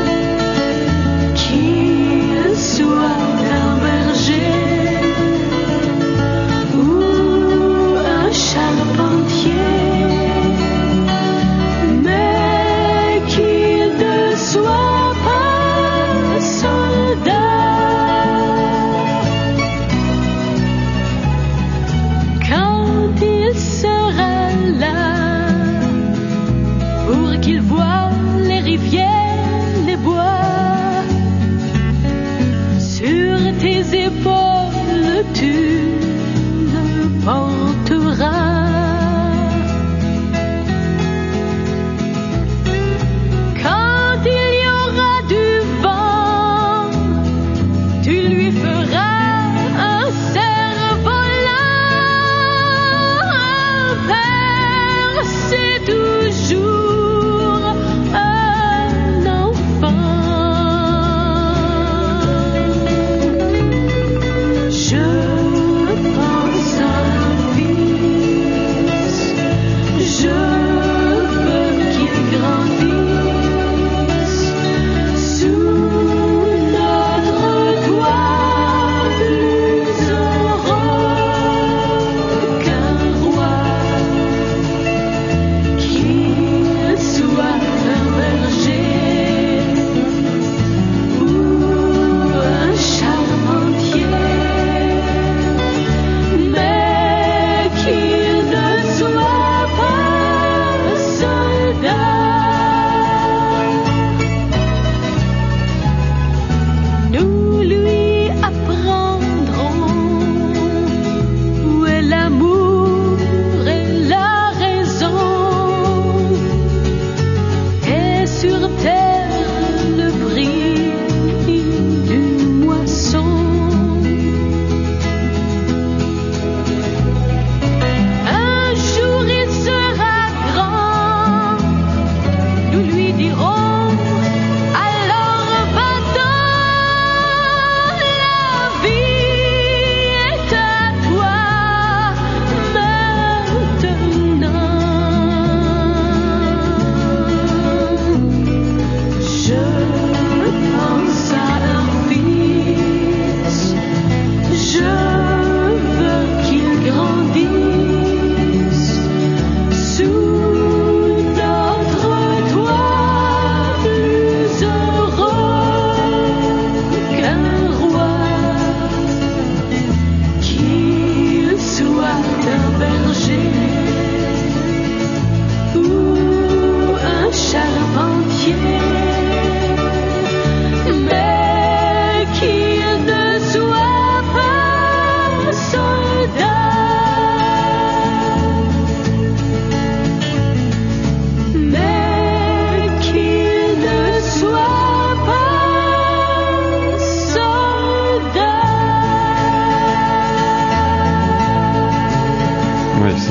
Qu'il soit un berger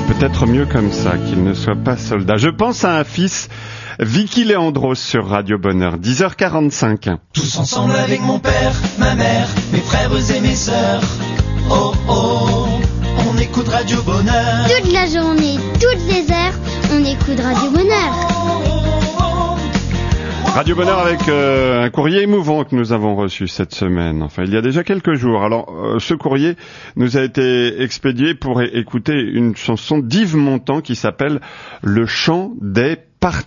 C'est peut-être mieux comme ça, qu'il ne soit pas soldat. Je pense à un fils, Vicky Léandros sur Radio Bonheur, dix heures quarante-cinq. Tous ensemble avec mon père, ma mère, mes frères et mes sœurs. Oh oh, on écoute Radio Bonheur. Toute la journée, toutes les heures, on écoute Radio Bonheur. Radio Bonheur avec euh, un courrier émouvant que nous avons reçu cette semaine. Enfin, il y a déjà quelques jours. Alors, euh, ce courrier nous a été expédié pour é- écouter une chanson d'Yves Montand qui s'appelle « Le chant des partisans ».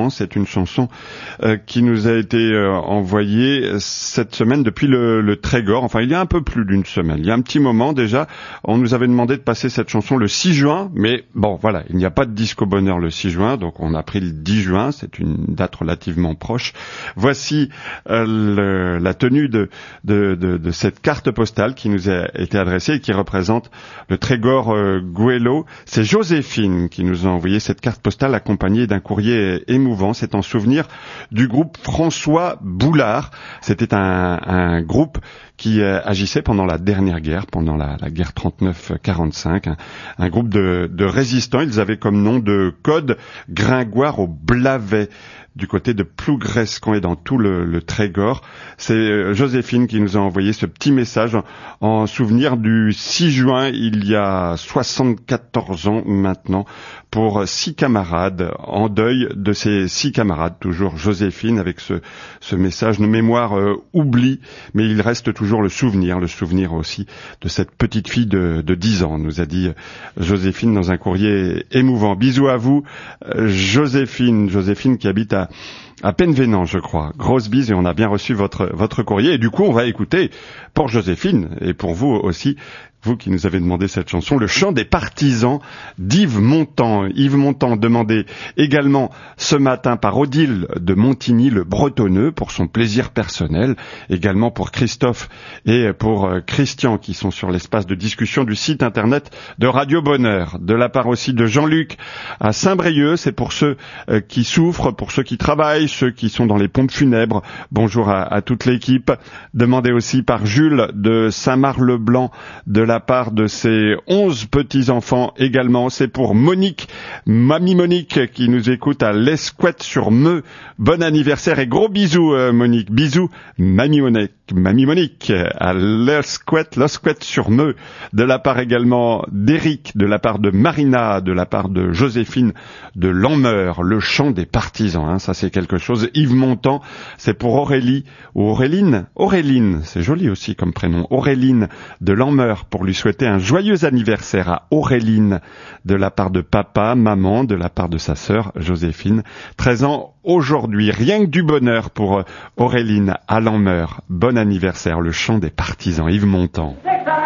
C'est une chanson euh, qui nous a été euh, envoyée cette semaine depuis le, le Trégor. Enfin, il y a un peu plus d'une semaine. Il y a un petit moment déjà. On nous avait demandé de passer cette chanson le six juin. Mais bon, voilà, il n'y a pas de Disco Bonheur le six juin. Donc, on a pris le dix juin. C'est une date relativement proche. Voici euh, le, la tenue de, de, de, de cette carte postale qui nous a été adressée et qui représente le Trégor euh, Goëlo. C'est Joséphine qui nous a envoyé cette carte postale accompagnée d'un courrier émouvant. C'est en souvenir du groupe François Boulard. C'était un, un groupe qui euh, agissait pendant la dernière guerre, pendant la, la guerre trente-neuf quarante-cinq. Un, un groupe de, de résistants. Ils avaient comme nom de code Gringoire au Blavet, du côté de Plougrescon et dans tout le, le Trégor. C'est euh, Joséphine qui nous a envoyé ce petit message en, en souvenir du six juin, il y a soixante-quatorze ans maintenant, pour six camarades, en deuil de ces six camarades. Toujours Joséphine avec ce, ce message de mémoire euh, oublie, mais il reste toujours le souvenir, le souvenir aussi de cette petite fille de, de dix ans, nous a dit Joséphine dans un courrier émouvant. Bisous à vous, euh, Joséphine, Joséphine qui habite à à Penvénan, je crois. Grosse bise et on a bien reçu votre votre courrier. Et du coup, on va écouter pour Joséphine et pour vous aussi, vous qui nous avez demandé cette chanson, le chant des partisans d'Yves Montand. Yves Montand demandé également ce matin par Odile de Montigny, le Bretonneux, pour son plaisir personnel. Également pour Christophe et pour Christian qui sont sur l'espace de discussion du site internet de Radio Bonheur. De la part aussi de Jean-Luc à Saint-Brieuc, c'est pour ceux qui souffrent, pour ceux qui travaillent, ceux qui sont dans les pompes funèbres. Bonjour à, à toute l'équipe. Demandé aussi par Jules de Saint-Marc-le-Blanc, de la part de ses onze petits-enfants également. C'est pour Monique, Mamie Monique, qui nous écoute à l'Escouette sur Meux. Bon anniversaire et gros bisous, euh, Monique. Bisous, Mamie Monique. Mamie Monique, à l'Escouette, l'Escouette sur Meux. De la part également d'Éric, de la part de Marina, de la part de Joséphine, de Lanmeur, le chant des partisans. Hein, ça, c'est quelque chose. Yves Montand, c'est pour Aurélie, ou Auréline, Auréline, c'est joli aussi comme prénom. Auréline de Lanmeur, pour lui souhaiter un joyeux anniversaire à Auréline, de la part de papa, maman, de la part de sa sœur Joséphine. treize ans aujourd'hui, rien que du bonheur pour Auréline à Lanmeur. Bon anniversaire, le chant des partisans, Yves Montand.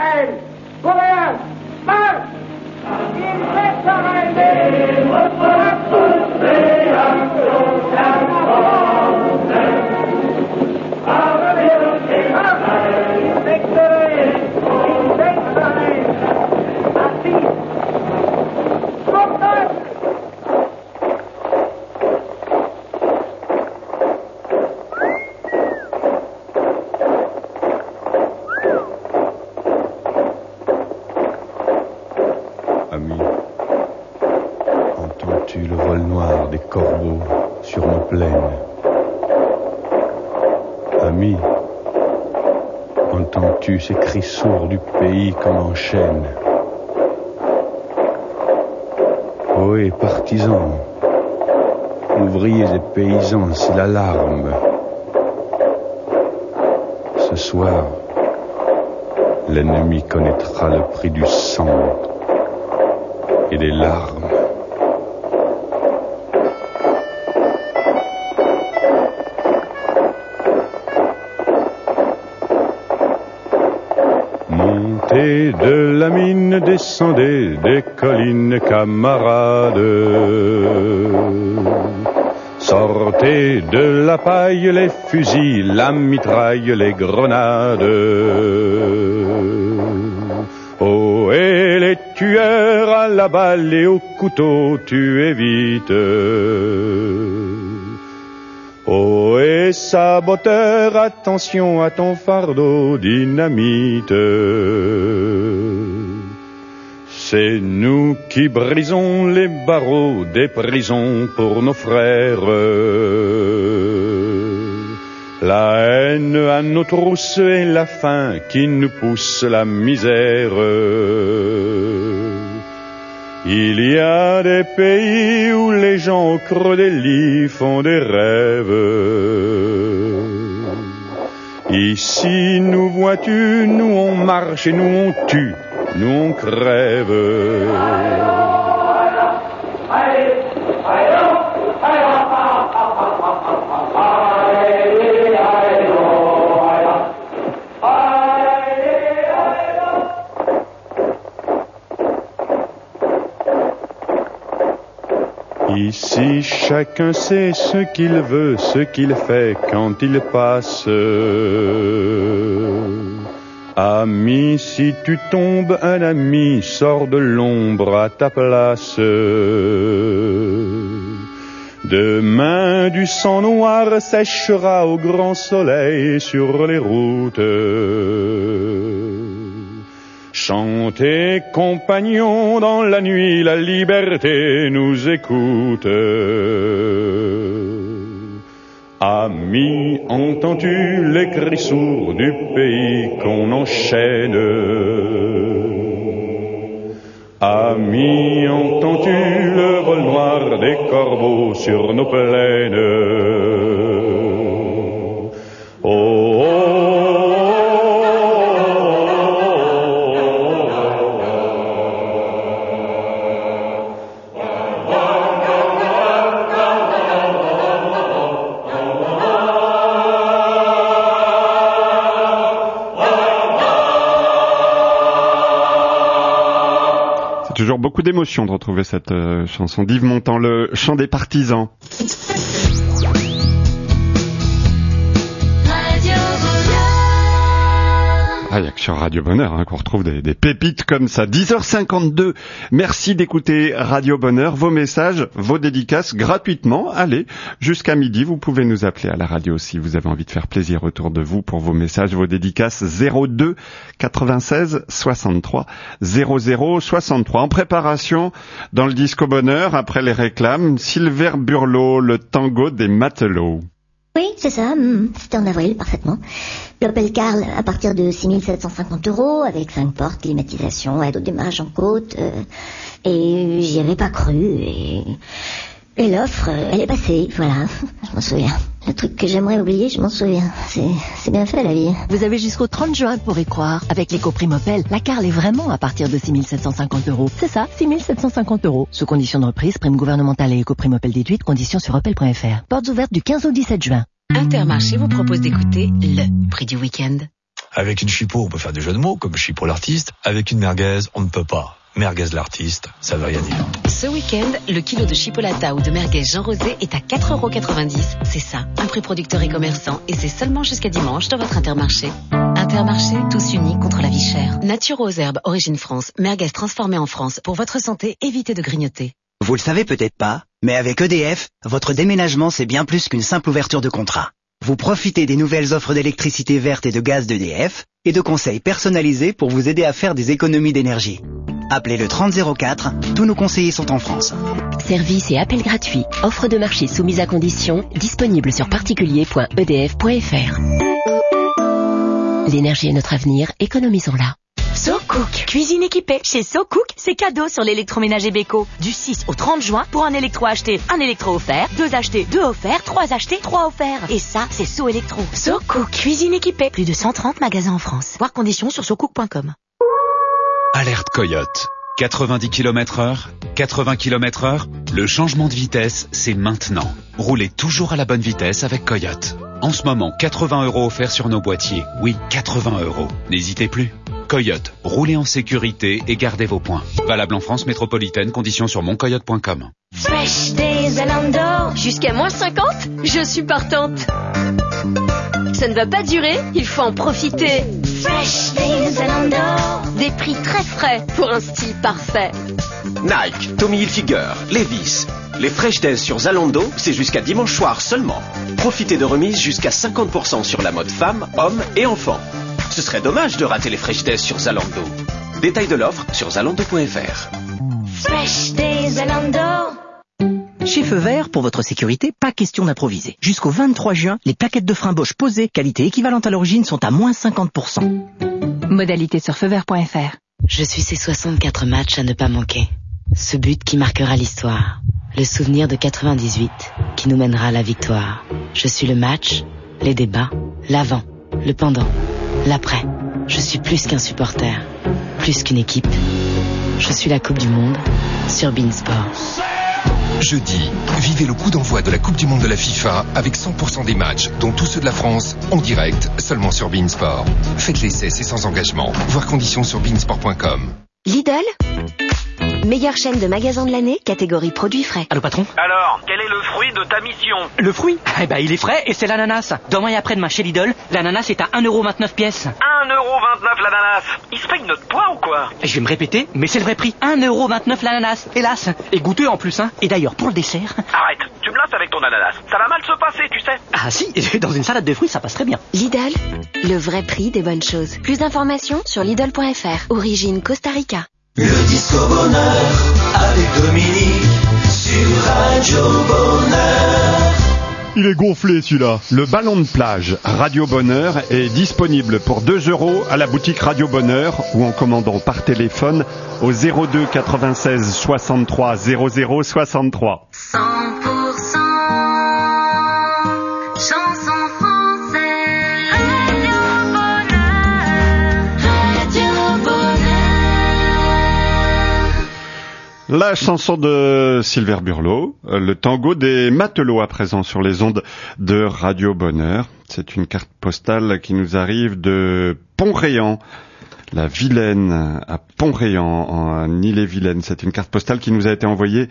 Le vol noir des corbeaux sur nos plaines. Ami, entends-tu ces cris sourds du pays comme en chaîne? Ohé, partisans, ouvriers et paysans, c'est l'alarme. Ce soir, l'ennemi connaîtra le prix du sang et des larmes. Montez de la mine, descendez des collines, camarades. Sortez de la paille les fusils, la mitraille, les grenades. Oh, et les tueurs à la balle et au couteau, tuez vite. Oh, et saboteur, attention à ton fardeau, dynamite. C'est nous qui brisons les barreaux des prisons pour nos frères. La haine à nos trousses et la faim qui nous pousse la misère. Il y a des pays où les gens au creux des lits font des rêves. Ici, nous vois-tu, nous on marche et nous on tue, nous on crève. Ici, chacun sait ce qu'il veut, ce qu'il fait quand il passe. Ami, si tu tombes, un ami sort de l'ombre à ta place. Demain, du sang noir séchera au grand soleil sur les routes. Chantez, compagnons, dans la nuit, la liberté nous écoute. Amis, entends-tu les cris sourds du pays qu'on enchaîne? Amis, entends-tu le vol noir des corbeaux sur nos plaines? Oh, oh, toujours beaucoup d'émotion de retrouver cette euh, chanson d'Yves Montand, le chant des partisans. Ah, il n'y a que sur Radio Bonheur hein, qu'on retrouve des, des pépites comme ça. dix heures cinquante-deux, merci d'écouter Radio Bonheur. Vos messages, vos dédicaces gratuitement. Allez, jusqu'à midi, vous pouvez nous appeler à la radio si vous avez envie de faire plaisir autour de vous pour vos messages, vos dédicaces. zéro deux quatre-vingt-seize soixante-trois zéro zéro soixante-trois. En préparation, dans le Disco Bonheur, après les réclames, Silver Burlot, le tango des matelots. Oui, c'est ça, c'était en avril, parfaitement. L'Opel Karl à partir de six mille sept cent cinquante euros, avec cinq portes, climatisation, aide au démarrage en côte, euh, et j'y avais pas cru, et, et l'offre, elle est passée, voilà, je m'en souviens. Le truc que j'aimerais oublier, je m'en souviens, c'est, c'est bien fait la vie. Vous avez jusqu'au trente juin pour y croire. Avec l'éco-prime Opel, la Karl est vraiment à partir de six mille sept cent cinquante euros. C'est ça, six mille sept cent cinquante euros. Sous condition de reprise, prime gouvernementale et éco-prime Opel déduite, conditions sur opel point f r. Portes ouvertes du quinze au dix-sept juin. Intermarché vous propose d'écouter le prix du week-end. Avec une chipot, on peut faire des jeux de mots, comme chipot l'artiste. Avec une merguez, on ne peut pas. Merguez l'artiste, ça veut rien dire. Ce week-end, le kilo de chipolata ou de merguez Jean Rosé est à quatre euros quatre-vingt-dix. C'est ça, un prix producteur et commerçant, et c'est seulement jusqu'à dimanche dans votre Intermarché. Intermarché, tous unis contre la vie chère. Nature aux herbes, origine France, merguez transformée en France. Pour votre santé, évitez de grignoter. Vous le savez peut-être pas, mais avec E D F, votre déménagement c'est bien plus qu'une simple ouverture de contrat. Vous profitez des nouvelles offres d'électricité verte et de gaz d'E D F et de conseils personnalisés pour vous aider à faire des économies d'énergie. Appelez le trente zéro quatre, tous nos conseillers sont en France. Service et appel gratuit. Offre de marché soumise à condition, disponible sur particulier point e d f point f r. L'énergie est notre avenir, économisons-la. So Cook. Cuisine équipée. Chez So Cook, c'est cadeau sur l'électroménager Beko. Du six au trente juin, pour un électro acheté, un électro offert. Deux achetés, deux offerts. Trois achetés, trois offerts. Et ça, c'est So Electro. So Cook. Cuisine équipée. Plus de cent trente magasins en France. Voir conditions sur so cook point com. Alerte Coyote. quatre-vingt-dix kilomètres heure, quatre-vingts kilomètres heure, le changement de vitesse, c'est maintenant. Roulez toujours à la bonne vitesse avec Coyote. En ce moment, quatre-vingts euros offerts sur nos boîtiers. Oui, quatre-vingts euros. N'hésitez plus. Coyote, roulez en sécurité et gardez vos points. Valable en France métropolitaine, conditions sur mon coyote point com. Fresh Days Zalando. Jusqu'à moins cinquante, je suis partante. Ça ne va pas durer, il faut en profiter. Fresh Days Zalando. Des prix très frais pour un style parfait. Nike, Tommy Hilfiger, Levi's. Les Fresh Days sur Zalando, c'est jusqu'à dimanche soir seulement. Profitez de remises jusqu'à cinquante pour cent sur la mode femmes, hommes et enfants. Ce serait dommage de rater les Fresh Days sur Zalando. Détail de l'offre sur zalando point f r. Fresh Day Zalando. Chez Feu Vert, pour votre sécurité, pas question d'improviser. Jusqu'au vingt-trois juin, les plaquettes de frein Bosch posées, qualité équivalente à l'origine, sont à moins cinquante pour cent. Modalité sur feu vert point f r. Je suis ces soixante-quatre matchs à ne pas manquer. Ce but qui marquera l'histoire. Le souvenir de quatre-vingt-dix-huit qui nous mènera à la victoire. Je suis le match, les débats, l'avant, le pendant, l'après. Je suis plus qu'un supporter, plus qu'une équipe. Je suis la Coupe du Monde sur Beansport. Jeudi, vivez le coup d'envoi de la Coupe du Monde de la FIFA avec cent pour cent des matchs, dont tous ceux de la France, en direct, seulement sur Beansport. Faites l'essai, c'est sans engagement. Voir conditions sur beansport point com. Lidl, meilleure chaîne de magasins de l'année, catégorie produits frais. Allô patron? Alors, quel est le fruit de ta mission? Le fruit? Eh ben il est frais et c'est l'ananas. Demain et après-demain chez Lidl, l'ananas est à un euro vingt-neuf pièce. un euro vingt-neuf l'ananas. Il se paye notre poids ou quoi? Je vais me répéter, mais c'est le vrai prix. un euro vingt-neuf l'ananas, hélas. Et goûteux en plus, hein. Et d'ailleurs, pour le dessert... Arrête, tu me lasses avec ton ananas. Ça va mal se passer, tu sais. Ah si, dans une salade de fruits, ça passe très bien. Lidl, le vrai prix des bonnes choses. Plus d'informations sur lidl point f r. Origine Costa Rica. Le Disco Bonheur avec Dominique sur Radio Bonheur. Il est gonflé celui-là. Le ballon de plage Radio Bonheur est disponible pour deux euros à la boutique Radio Bonheur ou en commandant par téléphone au zéro deux quatre-vingt-seize soixante-trois zéro zéro soixante-trois. cent pour cent chanson française. Radio Bonheur, Radio Bonheur. La chanson de Sylvain Burlot, le tango des matelots à présent sur les ondes de Radio Bonheur. C'est une carte postale qui nous arrive de Pont-Réan, la Vilaine à Pont-Réan en Ille-et-Vilaine. C'est une carte postale qui nous a été envoyée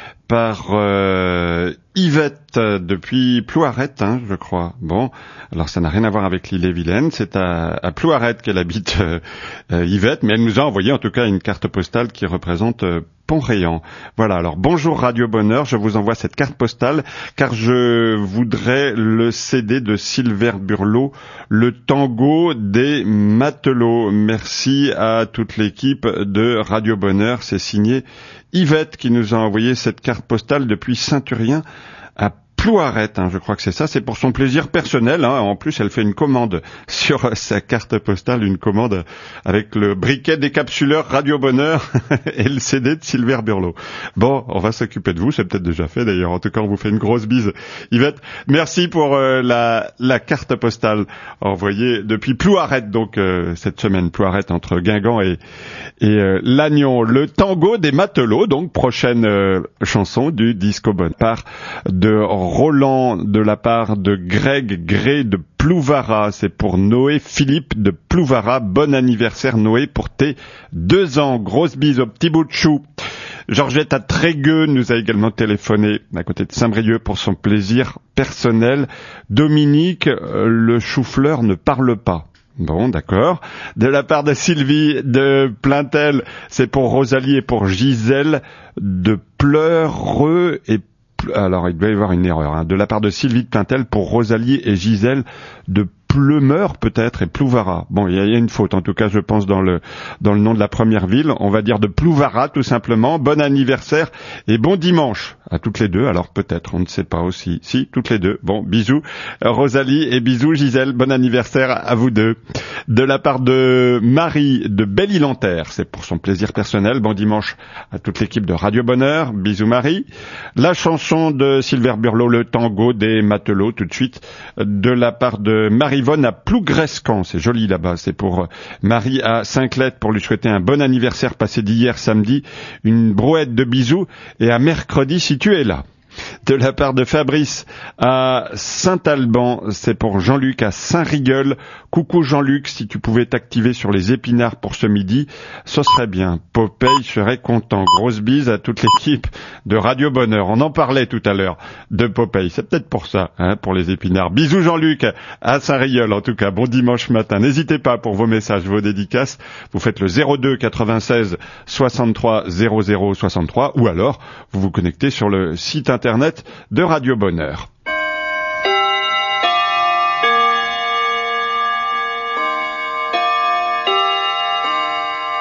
par euh, Yvette depuis Plouarette, hein, je crois. Bon, alors ça n'a rien à voir avec l'Ille-et-Vilaine, c'est à, à Plouarette qu'elle habite euh, euh, Yvette, mais elle nous a envoyé en tout cas une carte postale qui représente euh, Pont-Réan. Voilà, alors bonjour Radio Bonheur, je vous envoie cette carte postale car je voudrais le C D de Sylvain Burlot, le tango des matelots. Merci à toute l'équipe de Radio Bonheur, c'est signé Yvette qui nous a envoyé cette carte postale depuis Saint-Urien à Plouarette, hein, je crois que c'est ça, c'est pour son plaisir personnel, hein. En plus elle fait une commande sur sa carte postale, une commande avec le briquet décapsuleur Radio Bonheur et le C D de Sylvain Burlot. Bon, on va s'occuper de vous, c'est peut-être déjà fait d'ailleurs, en tout cas on vous fait une grosse bise. Yvette, merci pour euh, la, la carte postale envoyée depuis Plouarette, donc euh, cette semaine, Plouarette entre Guingamp et, et euh, Lannion. Le tango des matelots, donc prochaine euh, chanson du Disco Bonheur, par de Roland de la part de Greg Gré de Plouvara. C'est pour Noé Philippe de Plouvara. Bon anniversaire Noé pour tes deux ans. Grosse bise au petit bout de chou. Georgette à Trégueux nous a également téléphoné à côté de Saint-Brieuc pour son plaisir personnel. Dominique, euh, le chou-fleur ne parle pas. Bon, d'accord. De la part de Sylvie de Plaintel, c'est pour Rosalie et pour Gisèle de Pleureux et alors il doit y avoir une erreur, hein. De la part de Sylvie de Plaintel pour Rosalie et Gisèle de Pleumeur peut-être et Plouvara. Bon, il y, y a une faute en tout cas je pense dans le dans le nom de la première ville. On va dire de Plouvara tout simplement. Bon anniversaire et bon dimanche à toutes les deux. Alors peut-être, on ne sait pas aussi. Si, toutes les deux. Bon, bisous Rosalie et bisous Gisèle. Bon anniversaire à vous deux. De la part de Marie de Belle-Île-en-Terre, c'est pour son plaisir personnel. Bon dimanche à toute l'équipe de Radio Bonheur. Bisous Marie. La chanson de Sylvain Burlot, le tango des matelots tout de suite. De la part de Marie Yvonne à Plougrescan, c'est joli là-bas, c'est pour Marie à Saint-Clède pour lui souhaiter un bon anniversaire passé d'hier samedi, une brouette de bisous et à mercredi si tu es là. De la part de Fabrice à Saint-Alban, c'est pour Jean-Luc à Saint-Rigueul. Coucou Jean-Luc, si tu pouvais t'activer sur les épinards pour ce midi, ce serait bien. Popeye serait content. Grosse bise à toute l'équipe de Radio Bonheur. On en parlait tout à l'heure de Popeye. C'est peut-être pour ça, hein, pour les épinards. Bisous Jean-Luc à Saint-Rigueul. En tout cas, bon dimanche matin. N'hésitez pas pour vos messages, vos dédicaces. Vous faites le zéro deux quatre-vingt-seize soixante-trois zéro zéro soixante-trois ou alors vous vous connectez sur le site internet Internet de Radio Bonheur.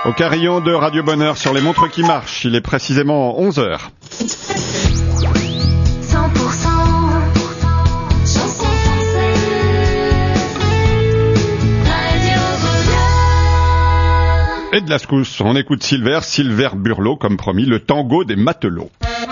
Au carillon de Radio Bonheur sur les montres qui marchent, il est précisément onze heures. cent pour cent chanson française, Radio Bonheur. Et de la secousse, on écoute Silver, Silver Burlot, comme promis, le tango des matelots.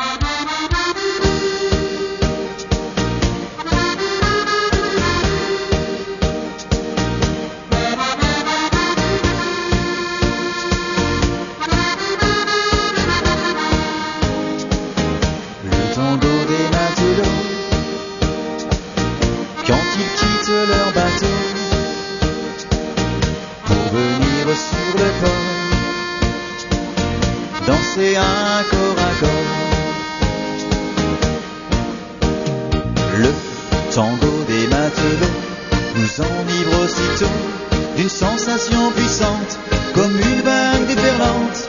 Danser un corps à corps. Le tango des matelots nous enivre aussitôt d'une sensation puissante, comme une vague déferlante.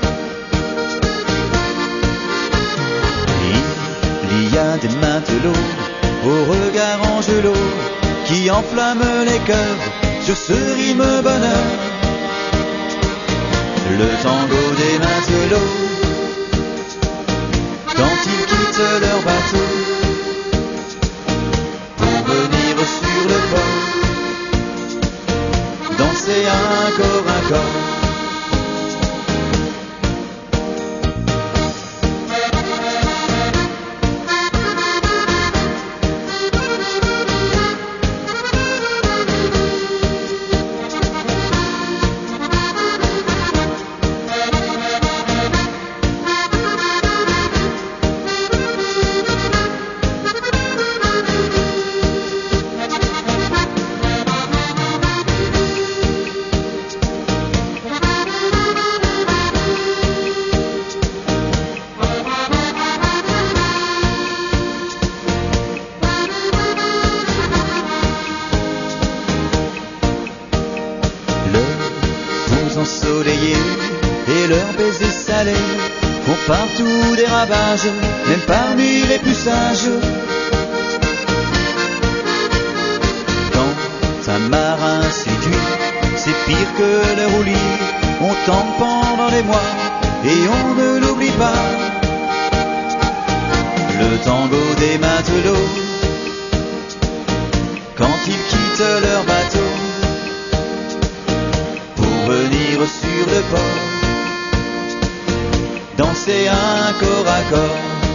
Il y a des matelots au regard angelot qui enflamment les cœurs sur ce rythme bonheur. Le tango des matelots, quand ils quittent leur bateau pour venir sur le port, danser un corps à corps. Partout des ravages, même parmi les plus sages. Quand un marin séduit, c'est pire que le roulis. On tente pendant des mois et on ne l'oublie pas. Le tango des matelots, quand ils quittent leur bateau pour venir sur le port, danser un corps à corps.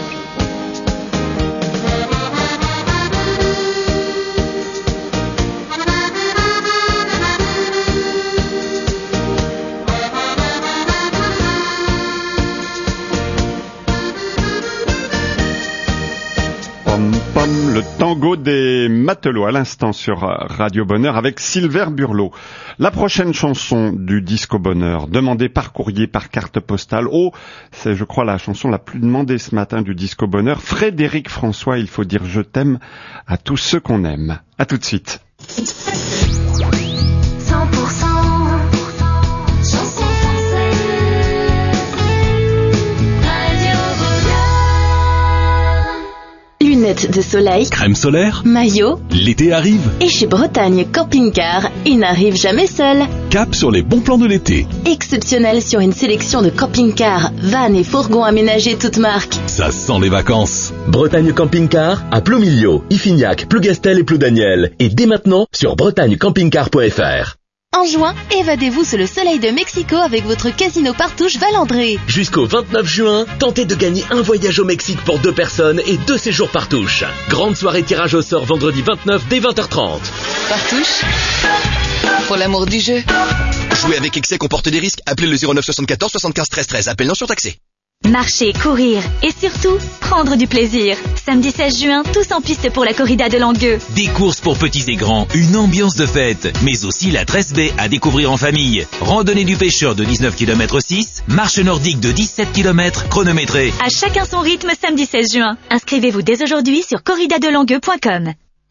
Pom pom, le tango des matelots à l'instant sur Radio Bonheur avec Silver Burlot. La prochaine chanson du Disco Bonheur, demandée par courrier, par carte postale. Oh, c'est je crois la chanson la plus demandée ce matin du Disco Bonheur. Frédéric François, il faut dire je t'aime à tous ceux qu'on aime. À tout de suite. cent pour cent chanson française, Radio Bonheur. Lunettes de soleil, Crème solaire, maillot, l'été arrive. et chez Bretagne Camping Car, il n'arrive jamais seul. Cap sur les bons plans de l'été. Exceptionnel sur une sélection de camping-cars, vannes et fourgons aménagés toutes marques. Ça sent les vacances. Bretagne Camping Car à Plomilio, Iffignac, Plougastel et Ploudaniel. Et dès maintenant sur bretagne camping car point f r. En juin, évadez-vous sous le soleil de Mexico avec votre Casino Partouche Valandré. Jusqu'au vingt-neuf juin, tentez de gagner un voyage au Mexique pour deux personnes et deux séjours Partouche. Grande soirée tirage au sort vendredi vingt-neuf dès vingt heures trente. Partouche, pour l'amour du jeu. Jouer avec excès comporte des risques. Appelez le zéro neuf soixante-quatorze soixante-quinze treize treize. Appel non surtaxé. Marcher, courir et surtout, prendre du plaisir. Samedi seize juin, tous en piste pour la corrida de Langueux. Des courses pour petits et grands, une ambiance de fête, mais aussi la Tresse Baie à découvrir en famille. Randonnée du pêcheur de dix-neuf virgule six kilomètres, marche nordique de dix-sept kilomètres chronométrée. À chacun son rythme samedi seize juin. Inscrivez-vous dès aujourd'hui sur corrida de langueux point com.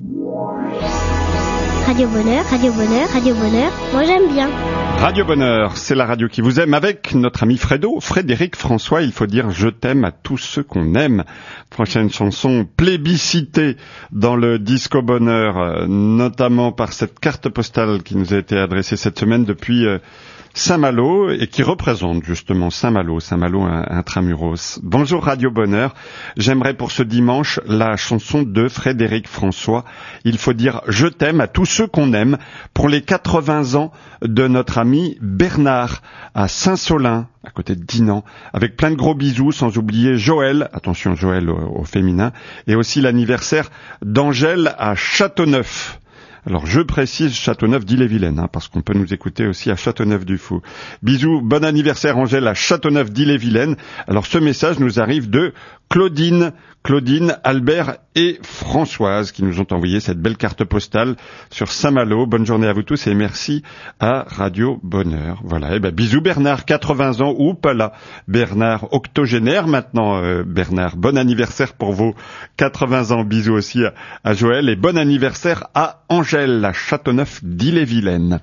Radio Bonheur, Radio Bonheur, Radio Bonheur, moi j'aime bien. Radio Bonheur, c'est la radio qui vous aime avec notre ami Fredo, Frédéric François, il faut dire je t'aime à tous ceux qu'on aime. Prochaine chanson plébiscitée dans le Disco Bonheur, euh, notamment par cette carte postale qui nous a été adressée cette semaine depuis... Euh, Saint-Malo et qui représente justement Saint-Malo, Saint-Malo intramuros. Bonjour Radio Bonheur, j'aimerais pour ce dimanche la chanson de Frédéric François. Il faut dire je t'aime à tous ceux qu'on aime pour les quatre-vingts ans de notre ami Bernard à Saint-Solin, à côté de Dinan, avec plein de gros bisous, sans oublier Joël, attention Joël au, au féminin, et aussi l'anniversaire d'Angèle à Châteauneuf. Alors je précise Châteauneuf d'Ille-et-Vilaine, hein, parce qu'on peut nous écouter aussi à Châteauneuf-du-Fou. Bisous, bon anniversaire Angèle à Châteauneuf d'Ille-et-Vilaine. Alors ce message nous arrive de Claudine, Claudine, Albert et Françoise qui nous ont envoyé cette belle carte postale sur Saint-Malo. Bonne journée à vous tous et merci à Radio Bonheur. Voilà, et ben bisous Bernard, quatre-vingts ans ou pas là. Bernard octogénaire maintenant, euh, Bernard. Bon anniversaire pour vos quatre-vingts ans. Bisous aussi à, à Joël et bon anniversaire à Angèle à Châteauneuf d'Ille-et-Vilaine.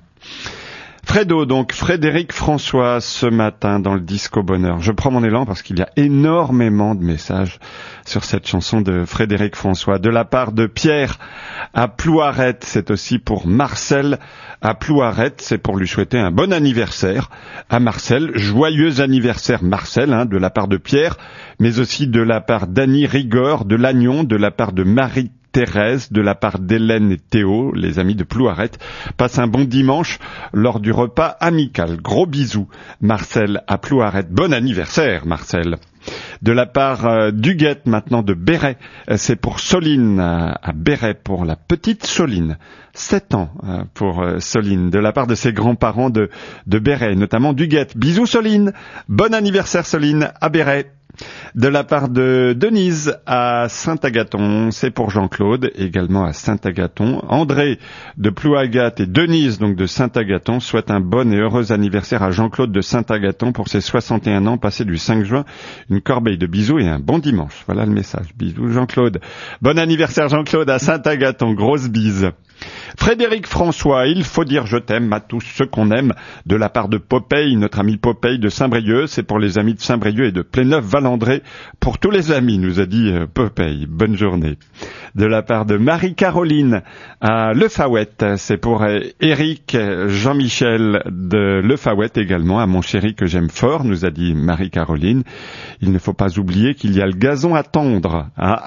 Fredo, donc Frédéric François ce matin dans le Disco Bonheur. Je prends mon élan parce qu'il y a énormément de messages sur cette chanson de Frédéric François. De la part de Pierre à Plouarette, c'est aussi pour Marcel à Plouarette, c'est pour lui souhaiter un bon anniversaire à Marcel. Joyeux anniversaire Marcel, hein, de la part de Pierre, mais aussi de la part d'Annie Rigord, de Lannion, de la part de Marie Thérèse, de la part d'Hélène et Théo, les amis de Plouarette. Passe un bon dimanche lors du repas amical. Gros bisous, Marcel à Plouarette. Bon anniversaire, Marcel. De la part euh, d'Huguette, maintenant de Béret, c'est pour Soline, à, à Béret, pour la petite Soline. Sept ans euh, pour euh, Soline, de la part de ses grands-parents de, de Béret, notamment d'Huguette. Bisous Soline, bon anniversaire Soline à Béret. De la part de Denise à Saint-Agathon, c'est pour Jean-Claude, également à Saint-Agathon. André de Plouagat et Denise, donc de Saint-Agathon, souhaite un bon et heureux anniversaire à Jean-Claude de Saint-Agathon pour ses soixante et un ans passés du cinq juin. Une corbeille de bisous et un bon dimanche. Voilà le message. Bisous Jean-Claude. Bon anniversaire Jean-Claude à Saint-Agathon. Grosse bise. Frédéric François, il faut dire je t'aime à tous ceux qu'on aime, de la part de Popeye, notre ami Popeye de Saint-Brieuc, c'est pour les amis de Saint-Brieuc et de Pléneuf-Valandré, pour tous les amis, nous a dit euh, Popeye. Bonne journée. De la part de Marie-Caroline à Lefawette, c'est pour euh, Eric Jean-Michel de Lefawette également, à mon chéri que j'aime fort, nous a dit Marie-Caroline. Il ne faut pas oublier qu'il y a le gazon à tondre. Ah.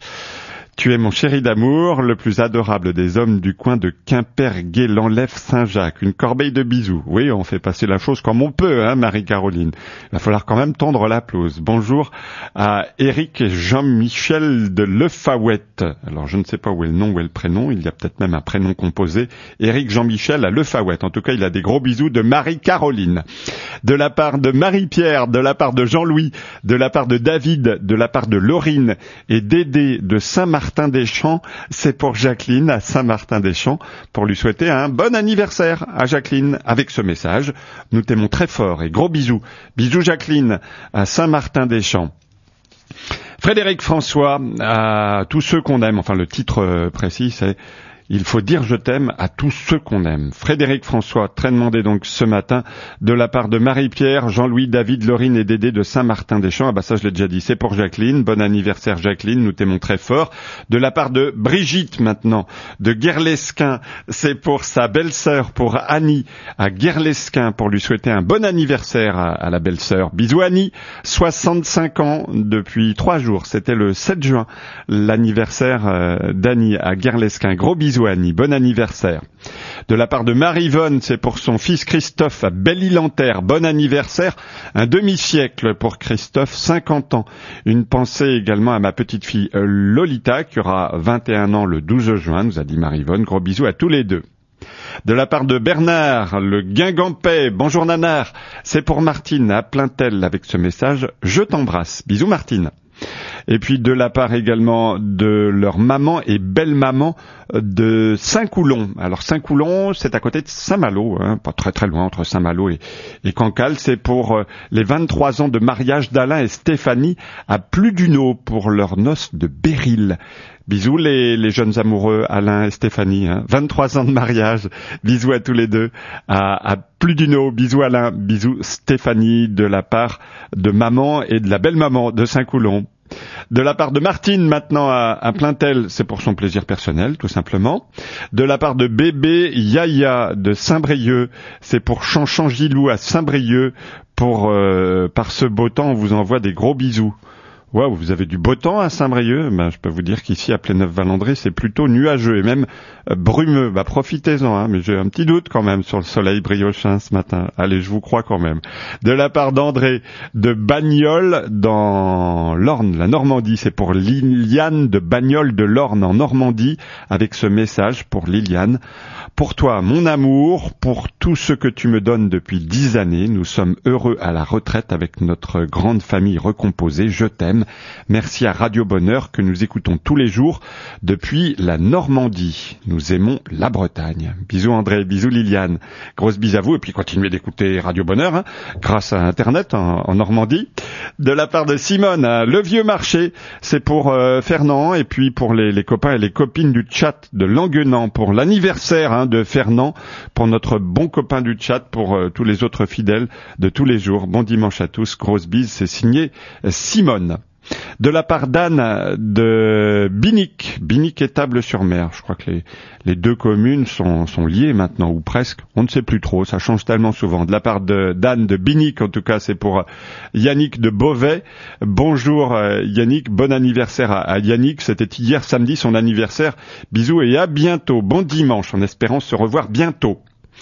Tu es mon chéri d'amour, le plus adorable des hommes du coin de Quimper-Gay, l'Enlève Saint-Jacques. Une corbeille de bisous. Oui, on fait passer la chose comme on peut, hein, Marie-Caroline. Il va falloir quand même tendre la pelouse. Bonjour à Éric et Jean-Michel de Lefawette. Alors, je ne sais pas où est le nom, où est le prénom. Il y a peut-être même un prénom composé. Éric Jean-Michel à Lefawette. En tout cas, il a des gros bisous de Marie-Caroline. De la part de Marie-Pierre, de la part de Jean-Louis, de la part de David, de la part de Laurine et Dédé de Saint-Martin Saint-Martin-des-Champs, c'est pour Jacqueline à Saint-Martin-des-Champs, pour lui souhaiter un bon anniversaire à Jacqueline. Avec ce message, nous t'aimons très fort et gros bisous. Bisous Jacqueline à Saint-Martin-des-Champs. Frédéric François, à tous ceux qu'on aime, enfin le titre précis c'est « Il faut dire je t'aime à tous ceux qu'on aime ». Frédéric François, très demandé donc ce matin, de la part de Marie-Pierre, Jean-Louis, David, Laurine et Dédé de Saint-Martin-des-Champs. Ah bah ça je l'ai déjà dit, c'est pour Jacqueline. Bon anniversaire Jacqueline, nous t'aimons très fort. De la part de Brigitte maintenant, de Guerlesquin, c'est pour sa belle-sœur, pour Annie, à Guerlesquin, pour lui souhaiter un bon anniversaire à, à la belle-sœur. Bisous Annie, soixante-cinq ans depuis trois jours, c'était le sept juin, l'anniversaire euh, d'Annie à Guerlesquin. Gros bisous Annie, bon anniversaire. De la part de Marie-Yvonne, c'est pour son fils Christophe à Belle-Île-en-Terre. Bon anniversaire, un demi-siècle pour Christophe, cinquante ans. Une pensée également à ma petite fille Lolita, qui aura vingt et un ans le douze juin, nous a dit Marie-Yvonne. Gros bisous à tous les deux. De la part de Bernard, le Guingampais, bonjour Nanar, c'est pour Martine à Plaintel avec ce message, je t'embrasse. Bisous Martine. Et puis de la part également de leur maman et belle-maman de Saint-Coulon. Alors Saint-Coulon, c'est à côté de Saint-Malo, hein, pas très très loin entre Saint-Malo et, et Cancale. C'est pour euh, les vingt-trois ans de mariage d'Alain et Stéphanie à Pludunot pour leur noces de Béryl. Bisous les, les jeunes amoureux Alain et Stéphanie, hein. vingt-trois ans de mariage, bisous à tous les deux, à, à Pludunot, bisous Alain, bisous Stéphanie de la part de maman et de la belle-maman de Saint-Coulon. De la part de Martine, maintenant à, à Plaintel, c'est pour son plaisir personnel, tout simplement. De la part de bébé Yaya de Saint-Brieuc, c'est pour Chanchan Gilou à Saint-Brieuc. Pour euh, par ce beau temps, on vous envoie des gros bisous. Waouh, vous avez du beau temps à Saint-Brieuc. Ben, je peux vous dire qu'ici à Pléneuf-Valandré, c'est plutôt nuageux et même euh, brumeux. Bah, profitez-en, hein, mais j'ai un petit doute quand même sur le soleil briochin ce matin. Allez, je vous crois quand même. De la part d'André de Bagnoles dans l'Orne, la Normandie, c'est pour Liliane de Bagnoles de l'Orne en Normandie, avec ce message pour Liliane. Pour toi, mon amour, pour tout ce que tu me donnes depuis dix années, nous sommes heureux à la retraite avec notre grande famille recomposée. Je t'aime. Merci à Radio Bonheur que nous écoutons tous les jours depuis la Normandie. Nous aimons la Bretagne. Bisous André, bisous Liliane. Grosse bise à vous et puis continuez d'écouter Radio Bonheur hein, grâce à Internet en, en Normandie. De la part de Simone, hein, le vieux marché, c'est pour euh, Fernand et puis pour les, les copains et les copines du chat de Languenant pour l'anniversaire hein, de Fernand, pour notre bon copain du chat, pour euh, tous les autres fidèles de tous les jours. Bon dimanche à tous, grosse bise, c'est signé euh, Simone. De la part d'Anne de Binic, Binic et Table-sur-Mer. Je crois que les, les deux communes sont, sont liées maintenant, ou presque. On ne sait plus trop, ça change tellement souvent. De la part de d'Anne de Binic, en tout cas, c'est pour Yannick de Beauvais. Bonjour Yannick, bon anniversaire à, à Yannick. C'était hier samedi son anniversaire. Bisous et à bientôt. Bon dimanche, en espérant se revoir bientôt.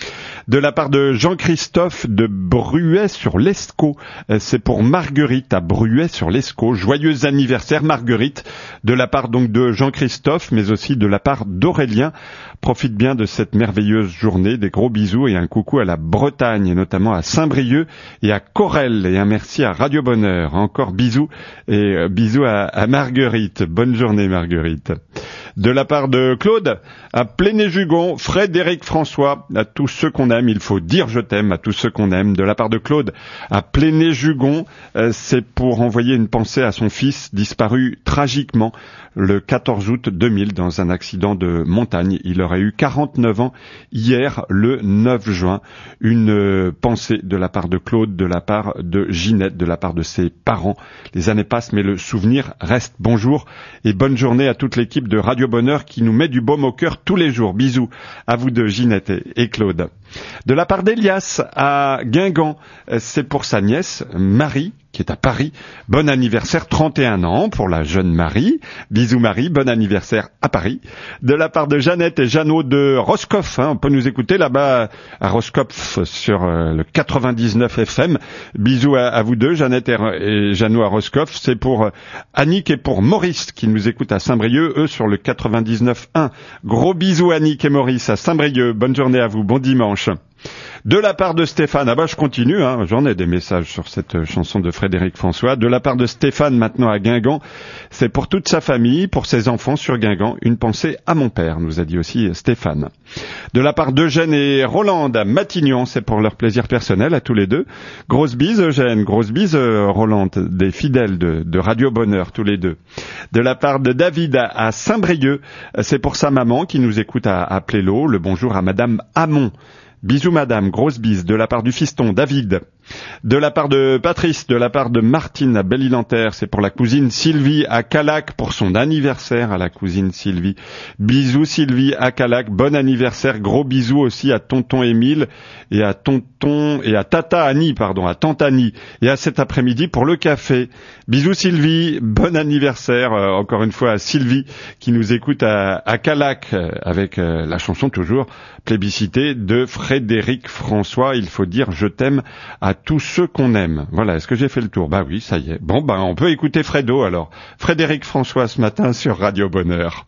De la part de Jean-Christophe de Bruay-sur-l'Escaut. C'est pour Marguerite à Bruay-sur-l'Escaut. Joyeux anniversaire Marguerite. De la part donc de Jean-Christophe, mais aussi de la part d'Aurélien. Profite bien de cette merveilleuse journée. Des gros bisous et un coucou à la Bretagne, et notamment à Saint-Brieuc et à Corel. Et un merci à Radio Bonheur. Encore bisous et euh, bisous à, à Marguerite. Bonne journée Marguerite. De la part de Claude, à Pléné-Jugon, Frédéric François, à tous ceux qu'on aime, il faut dire je t'aime à tous ceux qu'on aime. De la part de Claude, à Pléné-Jugon, euh, c'est pour envoyer une pensée à son fils disparu tragiquement le quatorze août deux mille dans un accident de montagne. Il aurait eu quarante-neuf ans hier, le neuf juin. Une euh, pensée de la part de Claude, de la part de Ginette, de la part de ses parents. Les années passent, mais le souvenir reste. Bonjour et bonne journée à toute l'équipe de Radio Bonheur qui nous met du baume au cœur tous les jours. Bisous à vous deux, Ginette et, et Claude. De la part d'Elias à Guingamp, c'est pour sa nièce Marie qui est à Paris. Bon anniversaire, trente et un ans pour la jeune Marie. Bisous Marie, bon anniversaire à Paris. De la part de Jeannette et Jeannot de Roscoff, hein, on peut nous écouter là-bas à Roscoff sur euh, le quatre-vingt-dix-neuf F M. Bisous à, à vous deux, Jeannette et, et Jeannot à Roscoff. C'est pour euh, Annick et pour Maurice qui nous écoutent à Saint-Brieuc, eux sur le quatre-vingt-dix-neuf un. Gros bisous Annick et Maurice à Saint-Brieuc. Bonne journée à vous, bon dimanche. De la part de Stéphane, ah bah je continue, hein, j'en ai des messages sur cette chanson de Frédéric François. De la part de Stéphane maintenant à Guingamp, c'est pour toute sa famille, pour ses enfants sur Guingamp, une pensée à mon père, nous a dit aussi Stéphane. De la part d'Eugène et Roland à Matignon, c'est pour leur plaisir personnel à tous les deux. Grosse bise Eugène, grosse bise Roland, des fidèles de, de Radio Bonheur tous les deux. De la part de David à, à Saint-Brieuc, c'est pour sa maman qui nous écoute à, à Plélo. Le bonjour à Madame Hamon. Bisous madame, grosse bise de la part du fiston David. De la part de Patrice, de la part de Martine à Belle-Île-en-Terre, c'est pour la cousine Sylvie à Calac pour son anniversaire à la cousine Sylvie. Bisous Sylvie à Calac, bon anniversaire, gros bisous aussi à tonton Émile et à tonton et à tata Annie, pardon, à tante Annie et à cet après-midi pour le café. Bisous Sylvie, bon anniversaire euh, encore une fois à Sylvie qui nous écoute à, à Calac euh, avec euh, la chanson toujours plébiscitée de Frédéric François, il faut dire je t'aime à tous ceux qu'on aime. Voilà, est-ce que j'ai fait le tour? Bah oui, ça y est. Bon, bah on peut écouter Fredo alors. Frédéric François ce matin sur Radio Bonheur.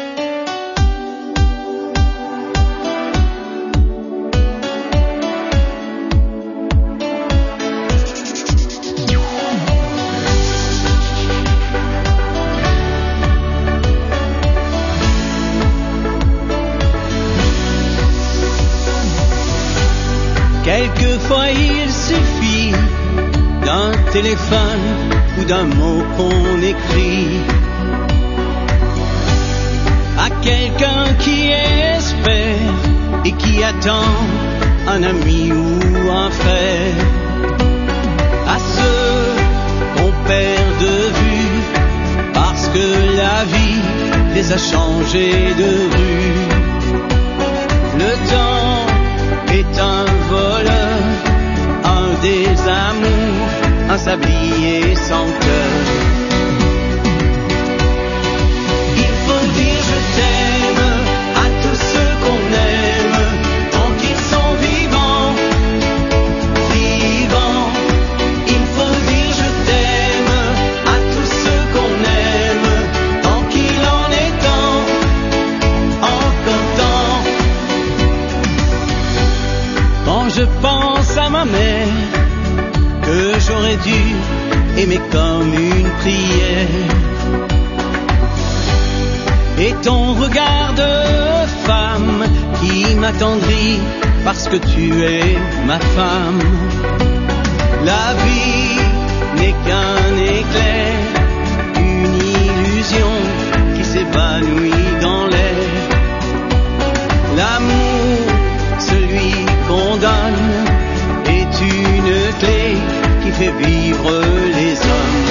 Quelquefois il suffit d'un téléphone ou d'un mot qu'on écrit à quelqu'un qui espère et qui attend un ami ou un frère, à ceux qu'on perd de vue les a changés de rue. Le temps est un voleur, un désamour, un sablier sans cœur. Il faut dire je t'aime à tous ceux qu'on aime, tant qu'ils sont vivants, vivants. Il faut dire je t'aime à tous ceux qu'on aime, tant qu'il en est temps, encore temps. Quand je pense à ma mère, que j'aurais dû aimer comme une prière, et ton regard de femme qui m'attendrit parce que tu es ma femme. La vie n'est qu'un éclair, une illusion qui s'évanouit dans l'air. L'amour, celui qu'on donne, est une clé qui fait vivre les hommes.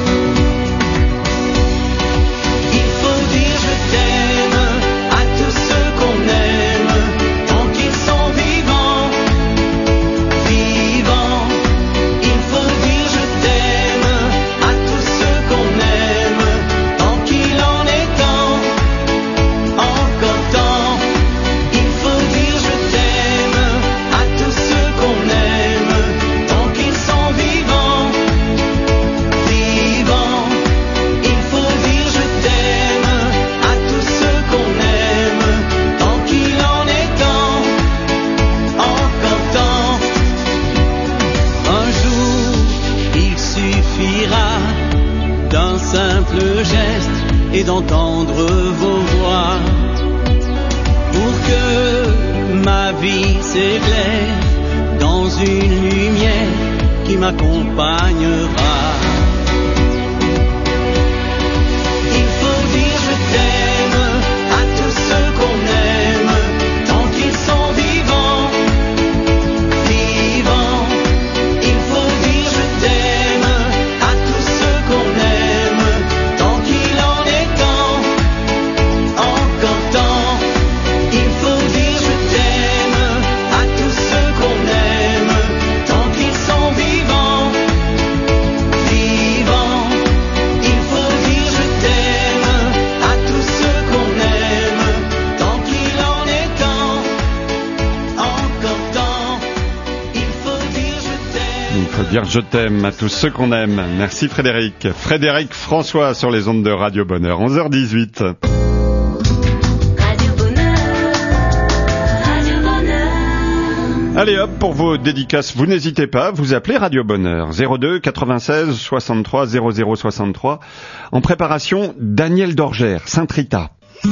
Il faut dire je t'aime à tous ceux qu'on aime, tant qu'ils sont vivants, vivants. Il faut dire je t'aime à tous ceux qu'on aime, tant qu'il en est temps, encore temps. Il faut dire je t'aime à tous ceux qu'on aime, tant qu'ils sont vivants, vivants. Il faut dire je t'aime à tous ceux qu'on aime, tant qu'il en est temps, encore temps. Un jour, il suffira d'un simple geste et d'entendre vos voix pour que ma vie s'éclaire dans une lumière qui m'accompagnera. Il faut dire je t'aime à tous ceux qu'on aime, tant qu'ils sont vivants, vivants. Il faut dire je t'aime à tous ceux qu'on aime, tant qu'il en est temps, encore temps. Il faut dire je t'aime à tous ceux qu'on aime, tant qu'ils sont vivants, vivants. Il faut dire je t'aime à tous ceux qu'on aime, tant qu'il en est temps, encore temps. Il faut dire je t'aime. Il faut dire je t'aime à tous ceux qu'on aime. Merci Frédéric. Frédéric François sur les ondes de Radio Bonheur. onze heures dix-huit. Allez hop, pour vos dédicaces, vous n'hésitez pas, vous appelez Radio Bonheur. zéro deux quatre-vingt-seize soixante-trois zéro zéro soixante-trois. En préparation, Daniel Dorgère, Saint-Rita.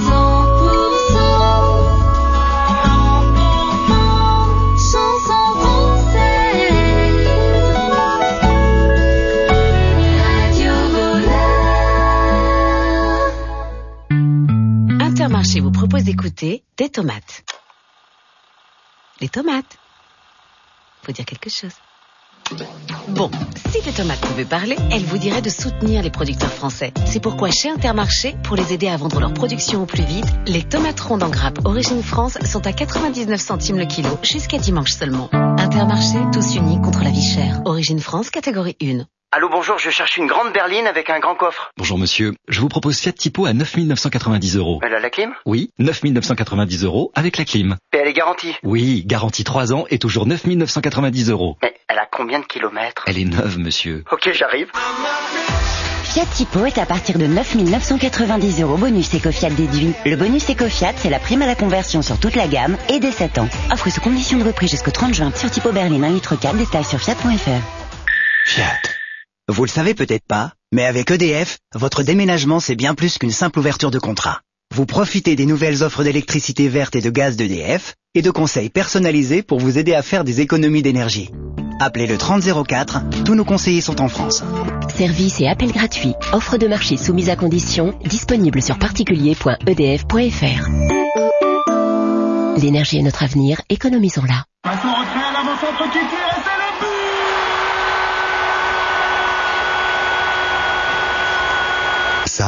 Intermarché vous propose d'écouter des tomates. Les tomates. Faut dire quelque chose. Bon, si les tomates pouvaient parler, elles vous diraient de soutenir les producteurs français. C'est pourquoi chez Intermarché, pour les aider à vendre leur production au plus vite, les tomates rondes en grappe Origine France sont à quatre-vingt-dix-neuf centimes le kilo, jusqu'à dimanche seulement. Intermarché, tous unis contre la vie chère. Origine France, catégorie un. Allô, bonjour, je cherche une grande berline avec un grand coffre. Bonjour monsieur, je vous propose Fiat Tipo à neuf mille neuf cent quatre-vingt-dix euros. Elle a la clim? Oui, neuf mille neuf cent quatre-vingt-dix euros avec la clim. Et elle est garantie? Oui, garantie trois ans et toujours neuf mille neuf cent quatre-vingt-dix euros. Mais elle a combien de kilomètres? Elle est neuve monsieur. Ok, j'arrive. Fiat Tipo est à partir de neuf mille neuf cent quatre-vingt-dix euros bonus Ecofiat déduit. Le bonus Ecofiat, c'est la prime à la conversion sur toute la gamme et dès sept ans. Offre sous condition de reprise jusqu'au trente juin sur Tipo berline un litre quatre, détails sur fiat point f r. Fiat. Vous le savez peut-être pas, mais avec E D F, votre déménagement c'est bien plus qu'une simple ouverture de contrat. Vous profitez des nouvelles offres d'électricité verte et de gaz d'E D F et de conseils personnalisés pour vous aider à faire des économies d'énergie. Appelez le trente zéro quatre, tous nos conseillers sont en France. Service et appel gratuit. Offre de marché soumise à condition, disponible sur particulier point e d f point f r. L'énergie est notre avenir, économisons-la. Maintenant, retrait à l'avant-centre qui tire et c'est le but! Ça,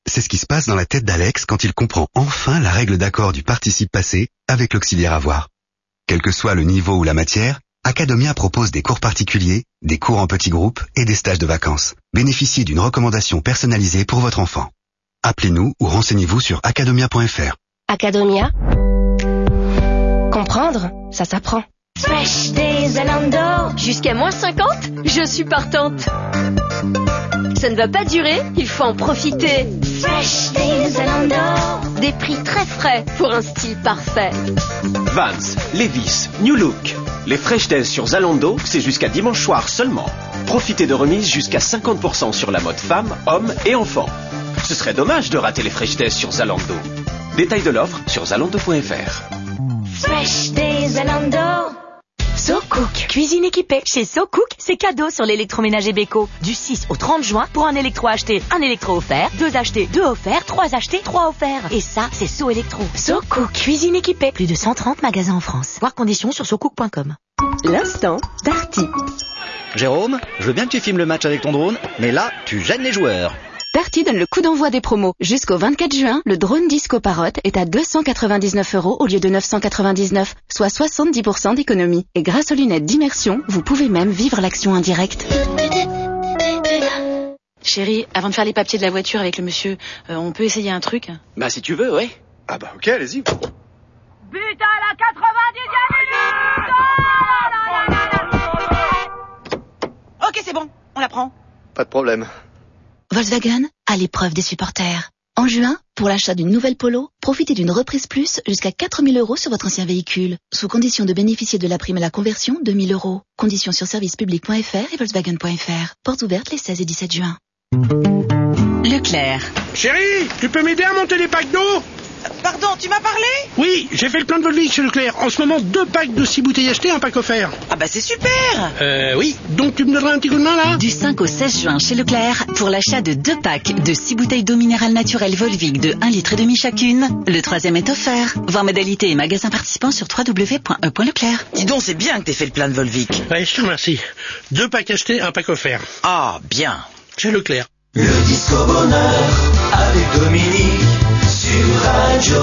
C'est ce qui se passe dans la tête d'Alex quand il comprend enfin la règle d'accord du participe passé avec l'auxiliaire avoir. Quel que soit le niveau ou la matière, Academia propose des cours particuliers, des cours en petits groupes et des stages de vacances. Bénéficiez d'une recommandation personnalisée pour votre enfant. Appelez-nous ou renseignez-vous sur academia point f r. Academia. Comprendre, ça s'apprend. Fresh Days Zalando. Jusqu'à moins cinquante, je suis partante. Ça ne va pas durer, il faut en profiter. Fresh Days Zalando. Des prix très frais pour un style parfait. Vans, Levi's, New Look. Les Fresh Days sur Zalando, c'est jusqu'à dimanche soir seulement. Profitez de remises jusqu'à cinquante pour cent sur la mode femme, homme et enfant. Ce serait dommage de rater les Fresh Days sur Zalando. Détail de l'offre sur zalando point f r. Fresh Days Zalando. So Cook, cuisine équipée. Chez So Cook, c'est cadeau sur l'électroménager Beko. Du six au trente juin, pour un électro acheté, un électro offert. Deux achetés, deux offerts. Trois achetés, trois offerts. Et ça, c'est So Electro. So Cook, cuisine équipée. Plus de cent trente magasins en France. Voir conditions sur so cook point com. L'instant Darty. Jérôme, je veux bien que tu filmes le match avec ton drone, mais là, tu gênes les joueurs. Darty donne le coup d'envoi des promos. Jusqu'au vingt-quatre juin, le drone Disco Parrot est à deux cent quatre-vingt-dix-neuf euros au lieu de neuf cent quatre-vingt-dix-neuf, soit soixante-dix pour cent d'économie. Et grâce aux lunettes d'immersion, vous pouvez même vivre l'action en direct. Chérie, avant de faire les papiers de la voiture avec le monsieur, euh, on peut essayer un truc? Bah si tu veux, ouais. Ah bah ok, allez-y. But à la quatre-vingt-dixième minute. Ok, c'est bon, on la prend. Pas de problème. Volkswagen, à l'épreuve des supporters. En juin, pour l'achat d'une nouvelle Polo, profitez d'une reprise plus jusqu'à quatre mille euros sur votre ancien véhicule, sous condition de bénéficier de la prime à la conversion de mille euros. Conditions sur service public point f r et volkswagen point f r. Portes ouvertes les seize et dix-sept juin. Leclerc. Chérie, tu peux m'aider à monter les packs d'eau ? Pardon, tu m'as parlé? Oui, j'ai fait le plein de Volvic chez Leclerc. En ce moment, deux packs de six bouteilles achetées, un pack offert. Ah bah c'est super. Euh, oui. Donc tu me donneras un petit coup de main, là? Du cinq au seize juin chez Leclerc, pour l'achat de deux packs de six bouteilles d'eau minérale naturelle Volvic de un litre et demi chacune, le troisième est offert. Voir modalités et magasins participants sur w w w point e point leclerc. Dis donc, c'est bien que t'aies fait le plein de Volvic. Ouais, je te remercie. Deux packs achetés, un pack offert. Ah, bien. Chez Leclerc. Le disco bonheur avec Dominique sur Radio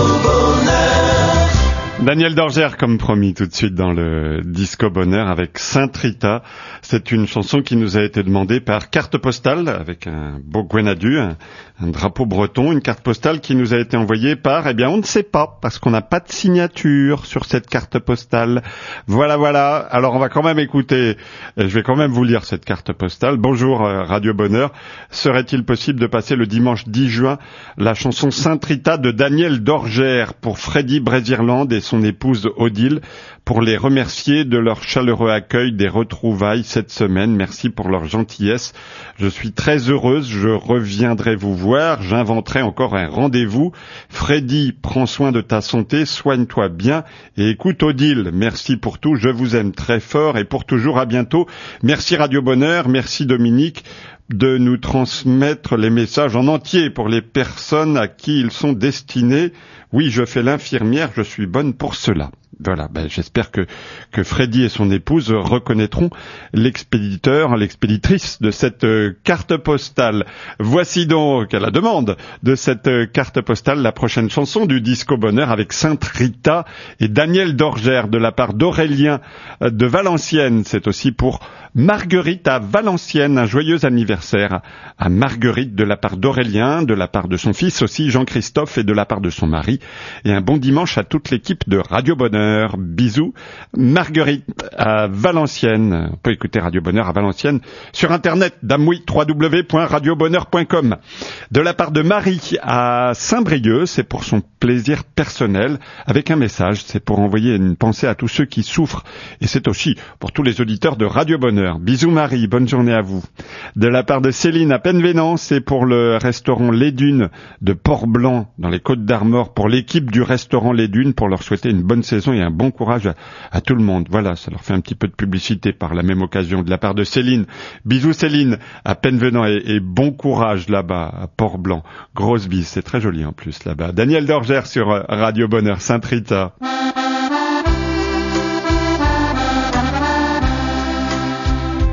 Bonheur. Daniel Dorger, comme promis, tout de suite dans le Disco Bonheur avec Sainte Rita. C'est une chanson qui nous a été demandée par carte postale avec un beau Gwenadu, un, un drapeau breton, une carte postale qui nous a été envoyée par, eh bien, on ne sait pas, parce qu'on n'a pas de signature sur cette carte postale. Voilà, voilà. Alors, on va quand même écouter, je vais quand même vous lire cette carte postale. Bonjour, Radio Bonheur. Serait-il possible de passer le dimanche dix juin la chanson Sainte Rita de Daniel Dorger pour Freddy Brésirland et son épouse Odile, pour les remercier de leur chaleureux accueil des retrouvailles cette semaine. Merci pour leur gentillesse. Je suis très heureuse, je reviendrai vous voir, j'inventerai encore un rendez-vous. Freddy, prends soin de ta santé, soigne-toi bien et écoute Odile. Merci pour tout, je vous aime très fort et pour toujours, à bientôt. Merci Radio Bonheur, merci Dominique de nous transmettre les messages en entier pour les personnes à qui ils sont destinés. Oui, je fais l'infirmière, je suis bonne pour cela. Voilà, ben, j'espère que, que Freddy et son épouse reconnaîtront l'expéditeur, l'expéditrice de cette euh, carte postale. Voici donc, à la demande de cette euh, carte postale, la prochaine chanson du Disco Bonheur avec Sainte Rita et Daniel Dorger de la part d'Aurélien euh, de Valenciennes. C'est aussi pour Marguerite à Valenciennes. Un joyeux anniversaire à Marguerite de la part d'Aurélien, de la part de son fils aussi Jean-Christophe et de la part de son mari. Et un bon dimanche à toute l'équipe de Radio Bonheur. Bisous. Marguerite à Valenciennes. On peut écouter Radio Bonheur à Valenciennes sur Internet, damouy, w w w point radio bonheur point com. De la part de Marie à Saint-Brieuc, c'est pour son plaisir personnel, avec un message, c'est pour envoyer une pensée à tous ceux qui souffrent, et c'est aussi pour tous les auditeurs de Radio Bonheur. Bisous Marie, bonne journée à vous. De la part de Céline à Penvénan, c'est pour le restaurant Les Dunes de Port-Blanc, dans les Côtes-d'Armor, pour l'équipe du restaurant Les Dunes, pour leur souhaiter une bonne saison et un bon courage à, à tout le monde. Voilà, ça leur fait un petit peu de publicité par la même occasion de la part de Céline. Bisous Céline à Penvenant et, et bon courage là-bas à Port-Blanc. Grosse bise, c'est très joli en plus là-bas. Daniel Dorger sur Radio Bonheur, Sainte Rita.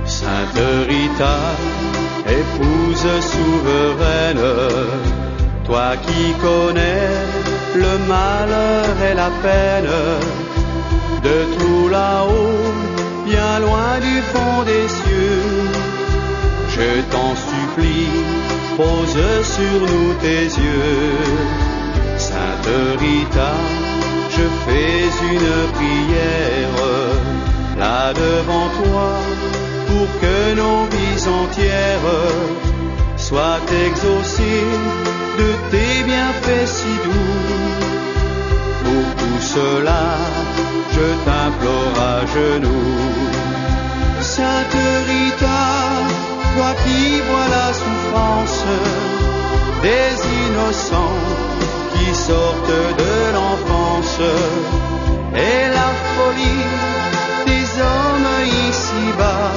Sainte Rita, épouse souveraine, toi qui connais le malheur et la peine, de tout là-haut, bien loin du fond des cieux, je t'en supplie, pose sur nous tes yeux. Sainte Rita, je fais une prière, là devant toi, pour que nos vies entières soient exaucées de tes bienfaits si doux. Pour tout cela, je t'implore à genoux. Sainte Rita, toi qui vois la souffrance des innocents qui sortent de l'enfance et la folie des hommes ici-bas,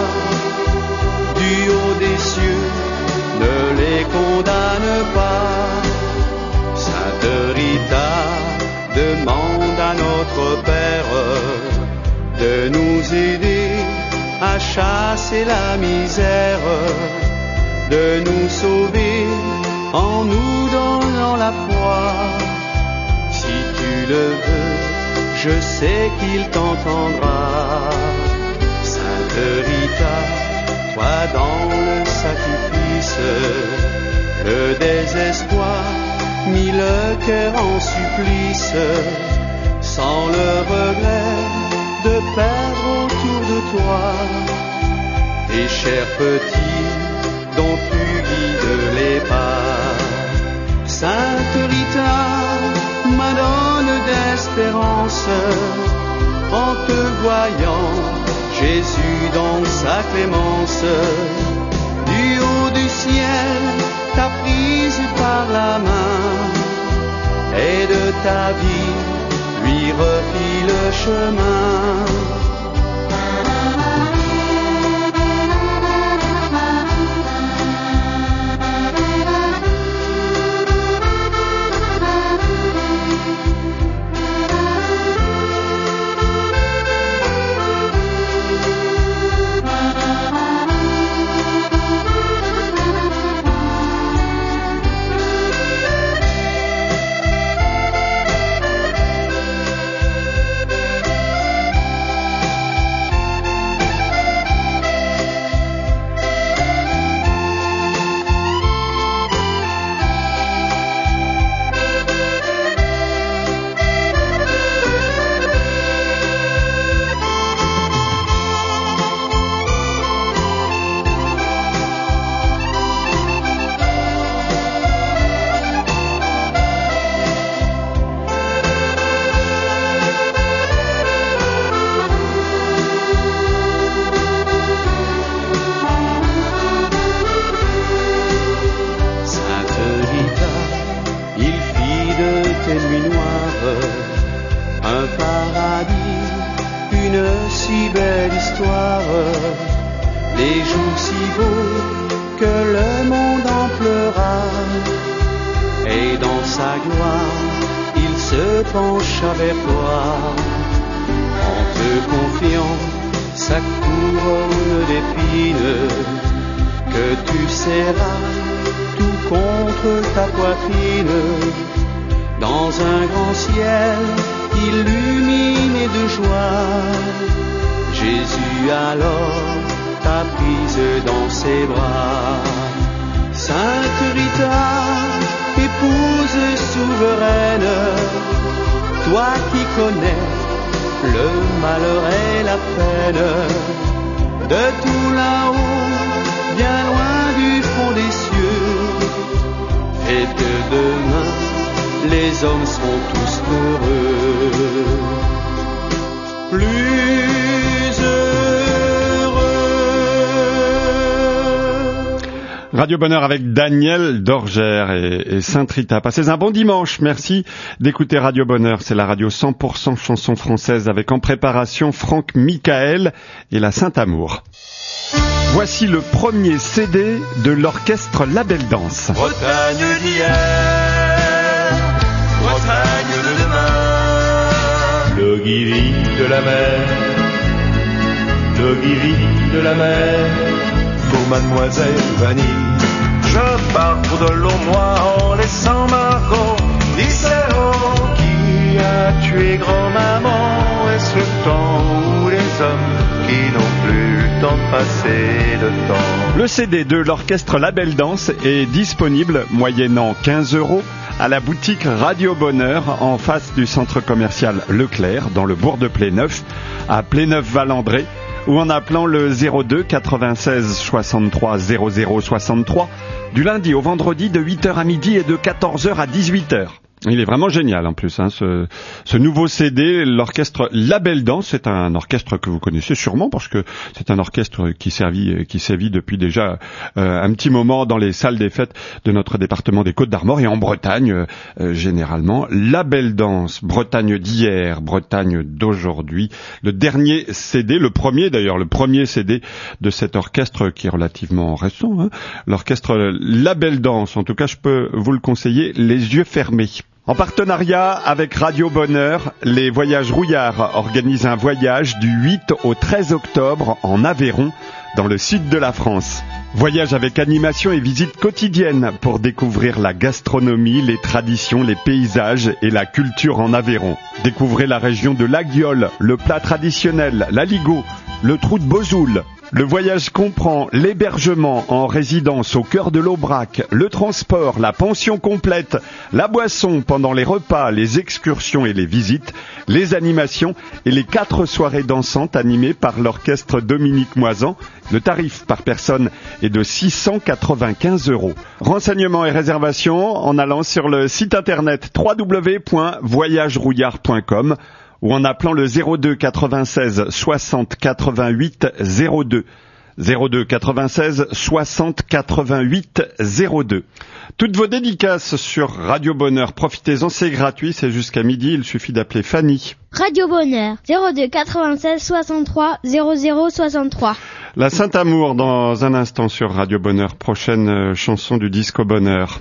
du haut des cieux, ne les condamne pas. Sainte Rita, demande à notre Père de nous aider à chasser la misère, de nous sauver en nous donnant la foi. Si tu le veux, je sais qu'il t'entendra. Sainte Rita, toi dans le sacrifice, le désespoir, mis le cœur en supplice, sans le regret de perdre autour de toi tes chers petits dont tu guides les pas. Sainte Rita, madone d'espérance, en te voyant, Jésus dans sa clémence, du haut du ciel t'a prise par la main, et de ta vie lui refit le chemin. Radio Bonheur avec Daniel Dorgère et, et Sainte Rita. Passez un bon dimanche. Merci d'écouter Radio Bonheur. C'est la radio cent pour cent chanson française avec en préparation Franck Michael et la Saint-Amour. Voici le premier C D de l'orchestre La Belle Danse. Bretagne d'hier, Bretagne de demain, le guiri de la mer, le guiri de la mer, pour Mademoiselle Vanille. Je pars de l'Aumois en laissant ma passer le temps. Le C D de l'orchestre La Belle Danse est disponible, moyennant quinze euros, à la boutique Radio Bonheur, en face du centre commercial Leclerc, dans le bourg de Pléneuf, à Pléneuf-Valandré, ou en appelant le zéro deux quatre-vingt-seize soixante-trois zéro zéro soixante-trois, du lundi au vendredi de huit heures à midi et de quatorze heures à dix-huit heures. Il est vraiment génial en plus, hein, ce, ce nouveau C D, l'orchestre La Belle Danse. C'est un orchestre que vous connaissez sûrement parce que c'est un orchestre qui servit, qui sévit depuis déjà euh, un petit moment dans les salles des fêtes de notre département des Côtes-d'Armor et en Bretagne euh, généralement. La Belle Danse, Bretagne d'hier, Bretagne d'aujourd'hui. Le dernier C D, le premier d'ailleurs, le premier C D de cet orchestre qui est relativement récent, hein, l'orchestre La Belle Danse. En tout cas, je peux vous le conseiller, les yeux fermés. En partenariat avec Radio Bonheur, les Voyages Rouillard organisent un voyage du huit au treize octobre en Aveyron, dans le sud de la France. Voyage avec animation et visite quotidienne pour découvrir la gastronomie, les traditions, les paysages et la culture en Aveyron. Découvrez la région de l'Aguiole, le plat traditionnel, l'aligot, le trou de Bozoul. Le voyage comprend l'hébergement en résidence au cœur de l'Aubrac, le transport, la pension complète, la boisson pendant les repas, les excursions et les visites, les animations et les quatre soirées dansantes animées par l'orchestre Dominique Moisan. Le tarif par personne est de six cent quatre-vingt-quinze euros. Renseignements et réservations en allant sur le site internet w w w point voyage rouillard point com ou en appelant le zéro deux quatre-vingt-seize soixante quatre-vingt-huit zéro deux. zéro deux quatre-vingt-seize soixante quatre-vingt-huit zéro deux. Toutes vos dédicaces sur Radio Bonheur, profitez-en, c'est gratuit, c'est jusqu'à midi, il suffit d'appeler Fanny. Radio Bonheur, zéro deux quatre-vingt-seize soixante-trois zéro zéro soixante-trois. La Saint-Amour dans un instant sur Radio Bonheur, prochaine euh, chanson du Disco Bonheur.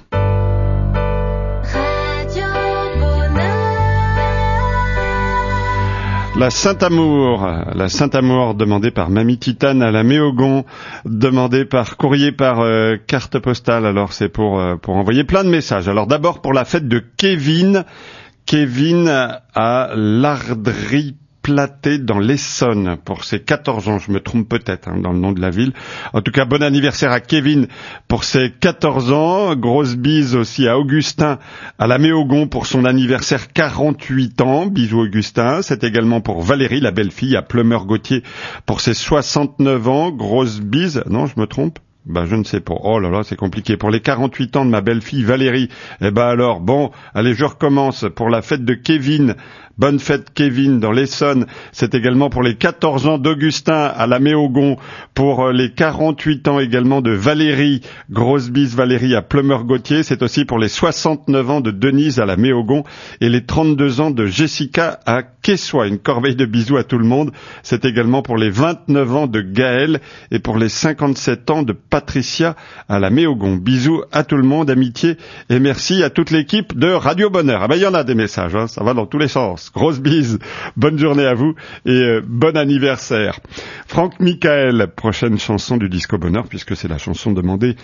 La Saint-Amour, la Saint-Amour demandée par Mamie Titane à la Méogon, demandée par courrier par euh, carte postale. Alors c'est pour euh, pour envoyer plein de messages. Alors d'abord pour la fête de Kevin, Kevin à l'Ardry Platé dans l'Essonne pour ses quatorze ans, je me trompe peut-être hein, dans le nom de la ville. En tout cas, bon anniversaire à Kevin pour ses quatorze ans. Grosse bise aussi à Augustin à la Méogon pour son anniversaire quarante-huit ans. Bisous Augustin. C'est également pour Valérie, la belle-fille à Plumeur-Gauthier pour ses soixante-neuf ans. Grosse bise. Non, je me trompe. Ben, je ne sais pas. Oh là là, c'est compliqué. Pour les quarante-huit ans de ma belle-fille Valérie, eh ben alors, bon, allez, je recommence pour la fête de Kevin. Bonne fête Kevin dans l'Essonne. C'est également pour les quatorze ans d'Augustin à la Méogon. Pour les quarante-huit ans également de Valérie. Grosse bise Valérie à Plumeur-Gauthier. C'est aussi pour les soixante-neuf ans de Denise à la Méogon. Et les trente-deux ans de Jessica à Quessoy. Une corbeille de bisous à tout le monde. C'est également pour les vingt-neuf ans de Gaël. Et pour les cinquante-sept ans de Patricia à la Méogon. Bisous à tout le monde, amitié. Et merci à toute l'équipe de Radio Bonheur. Ah ben, il y en a des messages, hein. Ça va dans tous les sens. Grosse bise, bonne journée à vous et euh, bon anniversaire. Franck Michael, prochaine chanson du Disco Bonheur, puisque c'est la chanson demandée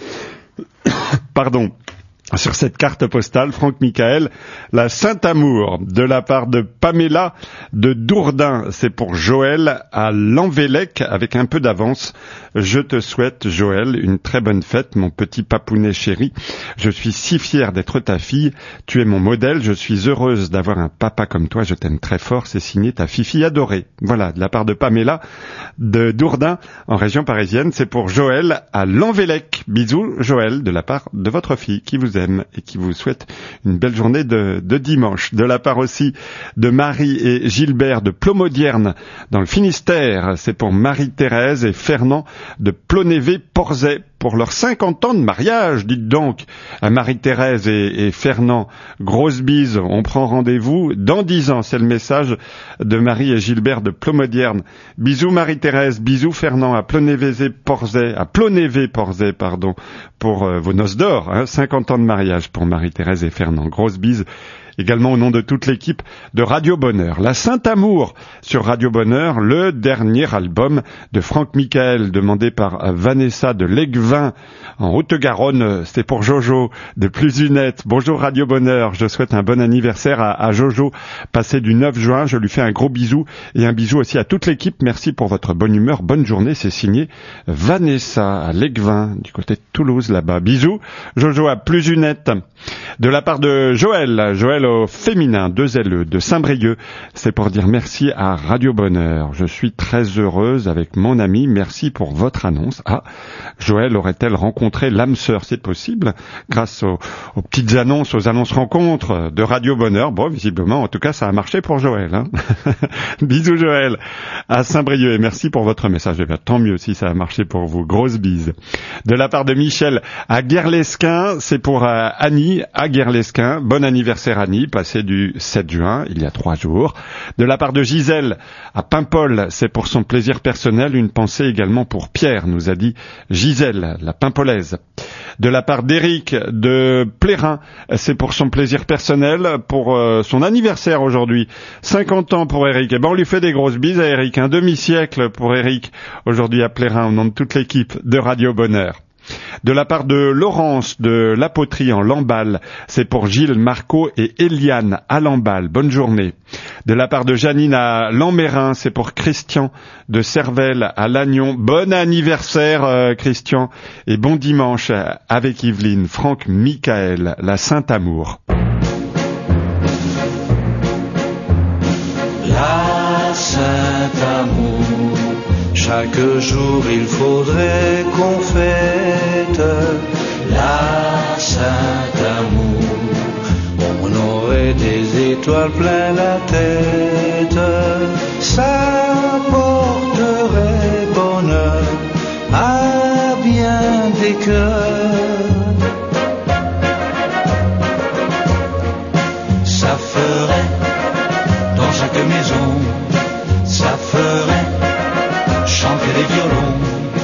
pardon, sur cette carte postale. Franck Michael, la Saint-Amour, de la part de Pamela de Dourdin. C'est pour Joël à Lanvélec, avec un peu d'avance. Je te souhaite, Joël, une très bonne fête, mon petit papounet chéri. Je suis si fier d'être ta fille. Tu es mon modèle. Je suis heureuse d'avoir un papa comme toi. Je t'aime très fort. C'est signé ta fifi adorée. Voilà, de la part de Pamela de Dourdin, en région parisienne. C'est pour Joël à Lanvélec. Bisous, Joël, de la part de votre fille qui vous aime et qui vous souhaite une belle journée de, de dimanche. De la part aussi de Marie et Gilbert de Plomodierne dans le Finistère. C'est pour Marie-Thérèse et Fernand de Plonévé-Porzay pour leurs cinquante ans de mariage, dites donc. À Marie-Thérèse et, et Fernand, grosse bise, on prend rendez-vous dans dix ans. C'est le message de Marie et Gilbert de Plomodierne. Bisous Marie-Thérèse, bisous Fernand à Plonévé-Porzay, à Plonévé-Porzay, pardon, pour euh, vos noces d'or, hein, cinquante ans de mariage pour Marie-Thérèse et Fernand. Grosse bise. Également au nom de toute l'équipe de Radio Bonheur. La Saint-Amour sur Radio Bonheur, le dernier album de Franck Michael, demandé par Vanessa de Legval. Legvin, en Haute-Garonne. C'est pour Jojo de Plus Unette. Bonjour Radio Bonheur, je souhaite un bon anniversaire à, à Jojo, passé du neuf juin. Je lui fais un gros bisou et un bisou aussi à toute l'équipe. Merci pour votre bonne humeur, bonne journée. C'est signé Vanessa à Legvin, du côté de Toulouse là-bas. Bisous Jojo à Plus Unette. De la part de Joël, Joël au féminin, deux L E, de Saint-Brieuc. C'est pour dire merci à Radio Bonheur. Je suis très heureuse avec mon ami. Merci pour votre annonce. Ah, Joël aurait-elle rencontré l'âme sœur? C'est possible, grâce aux, aux petites annonces, aux annonces rencontres de Radio Bonheur. Bon, visiblement, en tout cas, ça a marché pour Joël. Hein. Bisous Joël à Saint-Brieuc et merci pour votre message. Eh bien, tant mieux si ça a marché pour vous. Grosse bise. De la part de Michel à Guerlesquin, c'est pour euh, Annie à Guerlesquin. Bon anniversaire Annie, passé du sept juin, il y a trois jours. De la part de Gisèle à Paimpol, c'est pour son plaisir personnel. Une pensée également pour Pierre, nous a dit Gisèle, la Paimpolaise. De la part d'Éric de Plérin, c'est pour son plaisir personnel, pour euh, son anniversaire aujourd'hui. cinquante ans pour Éric. Eh ben, on lui fait des grosses bises à Éric. Un demi-siècle pour Éric, aujourd'hui à Plérin, au nom de toute l'équipe de Radio Bonheur. De la part de Laurence de La Poterie en Lamballe, c'est pour Gilles, Marco et Eliane à Lamballe. Bonne journée. De la part de Janine à Lammérin, c'est pour Christian de Cervelle à Lannion. Bon anniversaire euh, Christian et bon dimanche avec Yveline. Franck Michael, la Saint-Amour. La Saint-Amour. Chaque jour il faudrait qu'on fête la Saint-Amour. On aurait des étoiles plein la tête. Ça porterait bonheur à bien des cœurs. Ça ferait dans chaque maison, ça ferait chanter les violons.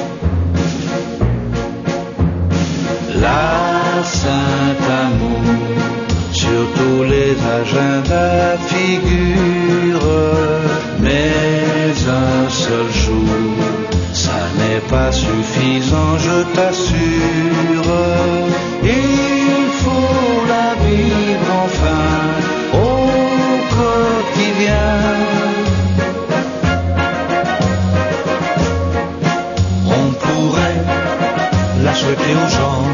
La Saint-Amour, sur tous les agendas figure, mais un seul jour, ça n'est pas suffisant, je t'assure. Il faut la vivre enfin au quotidien. Souhaiter aux gens,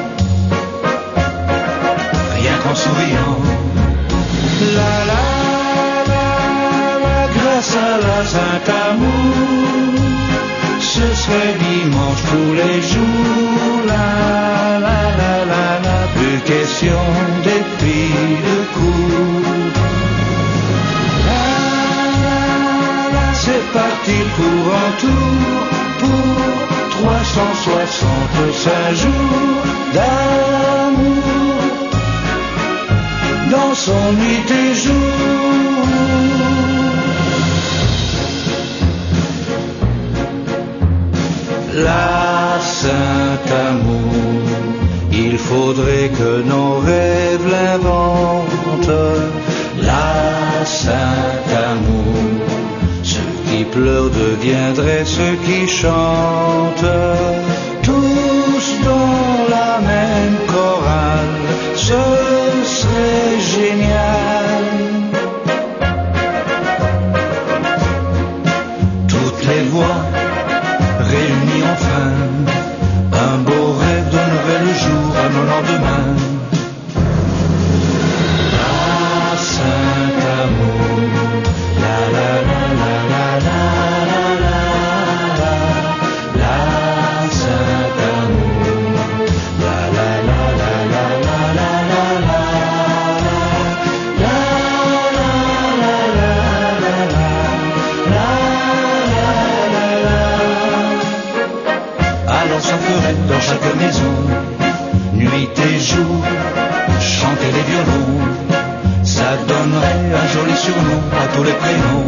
rien qu'en souriant. La la la la, grâce à la Saint-Amour, ce serait dimanche tous les jours. La la la la la, plus question des filles de cour. La la la, c'est parti pour un tour pour trois cent soixante-cinq jours d'amour dans son nuit et jour. La Saint-Amour, il faudrait que nos rêves l'inventent. La Saint-Amour, ceux qui pleurent deviendraient ceux qui chantent, tous dans la même chorale, ce serait génial. Toutes les voix réunies enfin, un beau rêve donnerait le jour à nos lendemains. La Saint-Amour, la la la la la la la la la, la Saint-Amour, la la la la la la la la la, la la la la la la la la. Alors ça ferait dans chaque maison, nuit et jour, chanter les violons. Ça donnerait un joli surnom à tous les prénoms.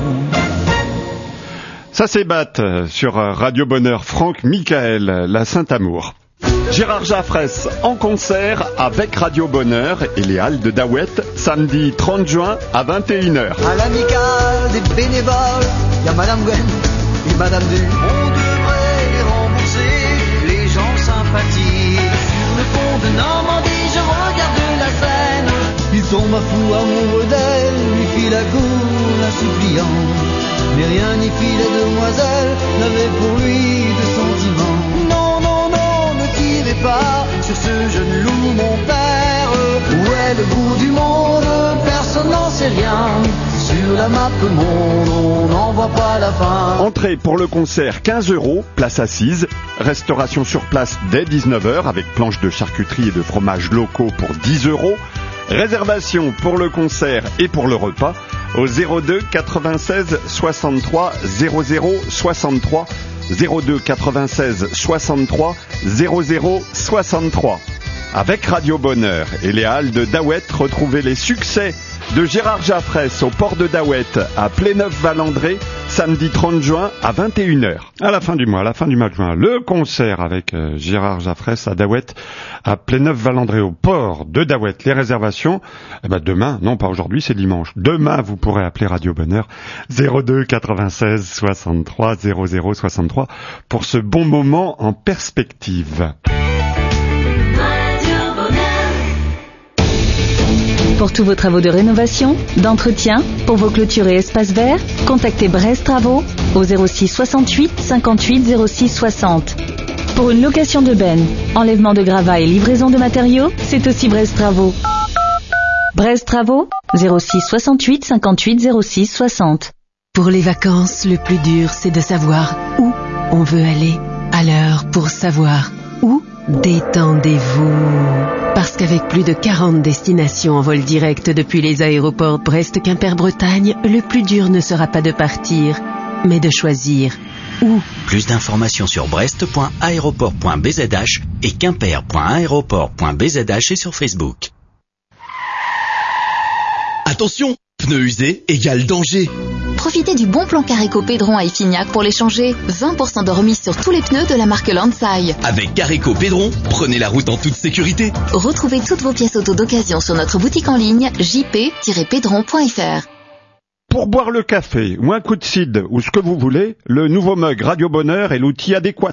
Ça s'ébatte sur Radio Bonheur. Franck Michael, la Saint-Amour. Gérard Jaffress en concert avec Radio Bonheur et les Halles de Daouette, samedi trente juin à vingt et une heures. À l'amicale des bénévoles, il y a Madame Gwen et Madame Du. On devrait les rembourser, les gens sympas. sympathie. Sur le pont de Normandie, je regarde la Seine. Il tomba fou amoureux d'elle, lui fit la cour, la suppliant. Mais rien n'y fit, les demoiselles n'avaient pour lui de sentiments. Non, non, non, ne tirez pas sur ce jeune loup, mon père. Où est le bout du monde? Personne n'en sait rien. Sur la map monde, on n'en voit pas la fin. Entrée pour le concert quinze euros, place assise. Restauration sur place dès dix-neuf heures avec planches de charcuterie et de fromages locaux pour dix euros. Réservation pour le concert et pour le repas au zéro deux quatre-vingt-seize soixante-trois zéro zéro soixante-trois zéro deux quatre-vingt-seize soixante-trois zéro zéro soixante-trois. Avec Radio Bonheur et les halles de Daouette, retrouvez les succès de Gérard Jaffrès au port de Daouette à Pléneuf-Valandré, samedi trente juin à vingt et une heures. À la fin du mois, à la fin du mois de juin, le concert avec euh, Gérard Jaffrès à Daouette à Pléneuf-Valandré au port de Daouette. Les réservations, eh ben demain, non pas aujourd'hui, c'est dimanche. Demain, vous pourrez appeler Radio Bonheur zéro deux quatre-vingt-seize soixante-trois zéro zéro soixante-trois pour ce bon moment en perspective. Pour tous vos travaux de rénovation, d'entretien, pour vos clôtures et espaces verts, contactez Brest Travaux au zéro six soixante-huit cinquante-huit zéro six soixante. Pour une location de benne, enlèvement de gravats et livraison de matériaux, c'est aussi Brest Travaux. Brest Travaux, zéro six soixante-huit cinquante-huit zéro six soixante. Pour les vacances, le plus dur, c'est de savoir où on veut aller. Alors, pour savoir où, détendez-vous. Parce qu'avec plus de quarante destinations en vol direct depuis les aéroports Brest-Quimper-Bretagne, le plus dur ne sera pas de partir, mais de choisir où. Plus d'informations sur brest point aéroport point b z h et quimper point aéroport point b z h et sur Facebook. Attention, pneus usés égale danger. Profitez du bon plan Careco Pédron à Effignac pour les changer. vingt pour cent de remise sur tous les pneus de la marque Lansai. Avec Careco Pédron, prenez la route en toute sécurité. Retrouvez toutes vos pièces auto d'occasion sur notre boutique en ligne j p tiret pédron point f r. Pour boire le café ou un coup de cidre ou ce que vous voulez, le nouveau mug Radio Bonheur est l'outil adéquat.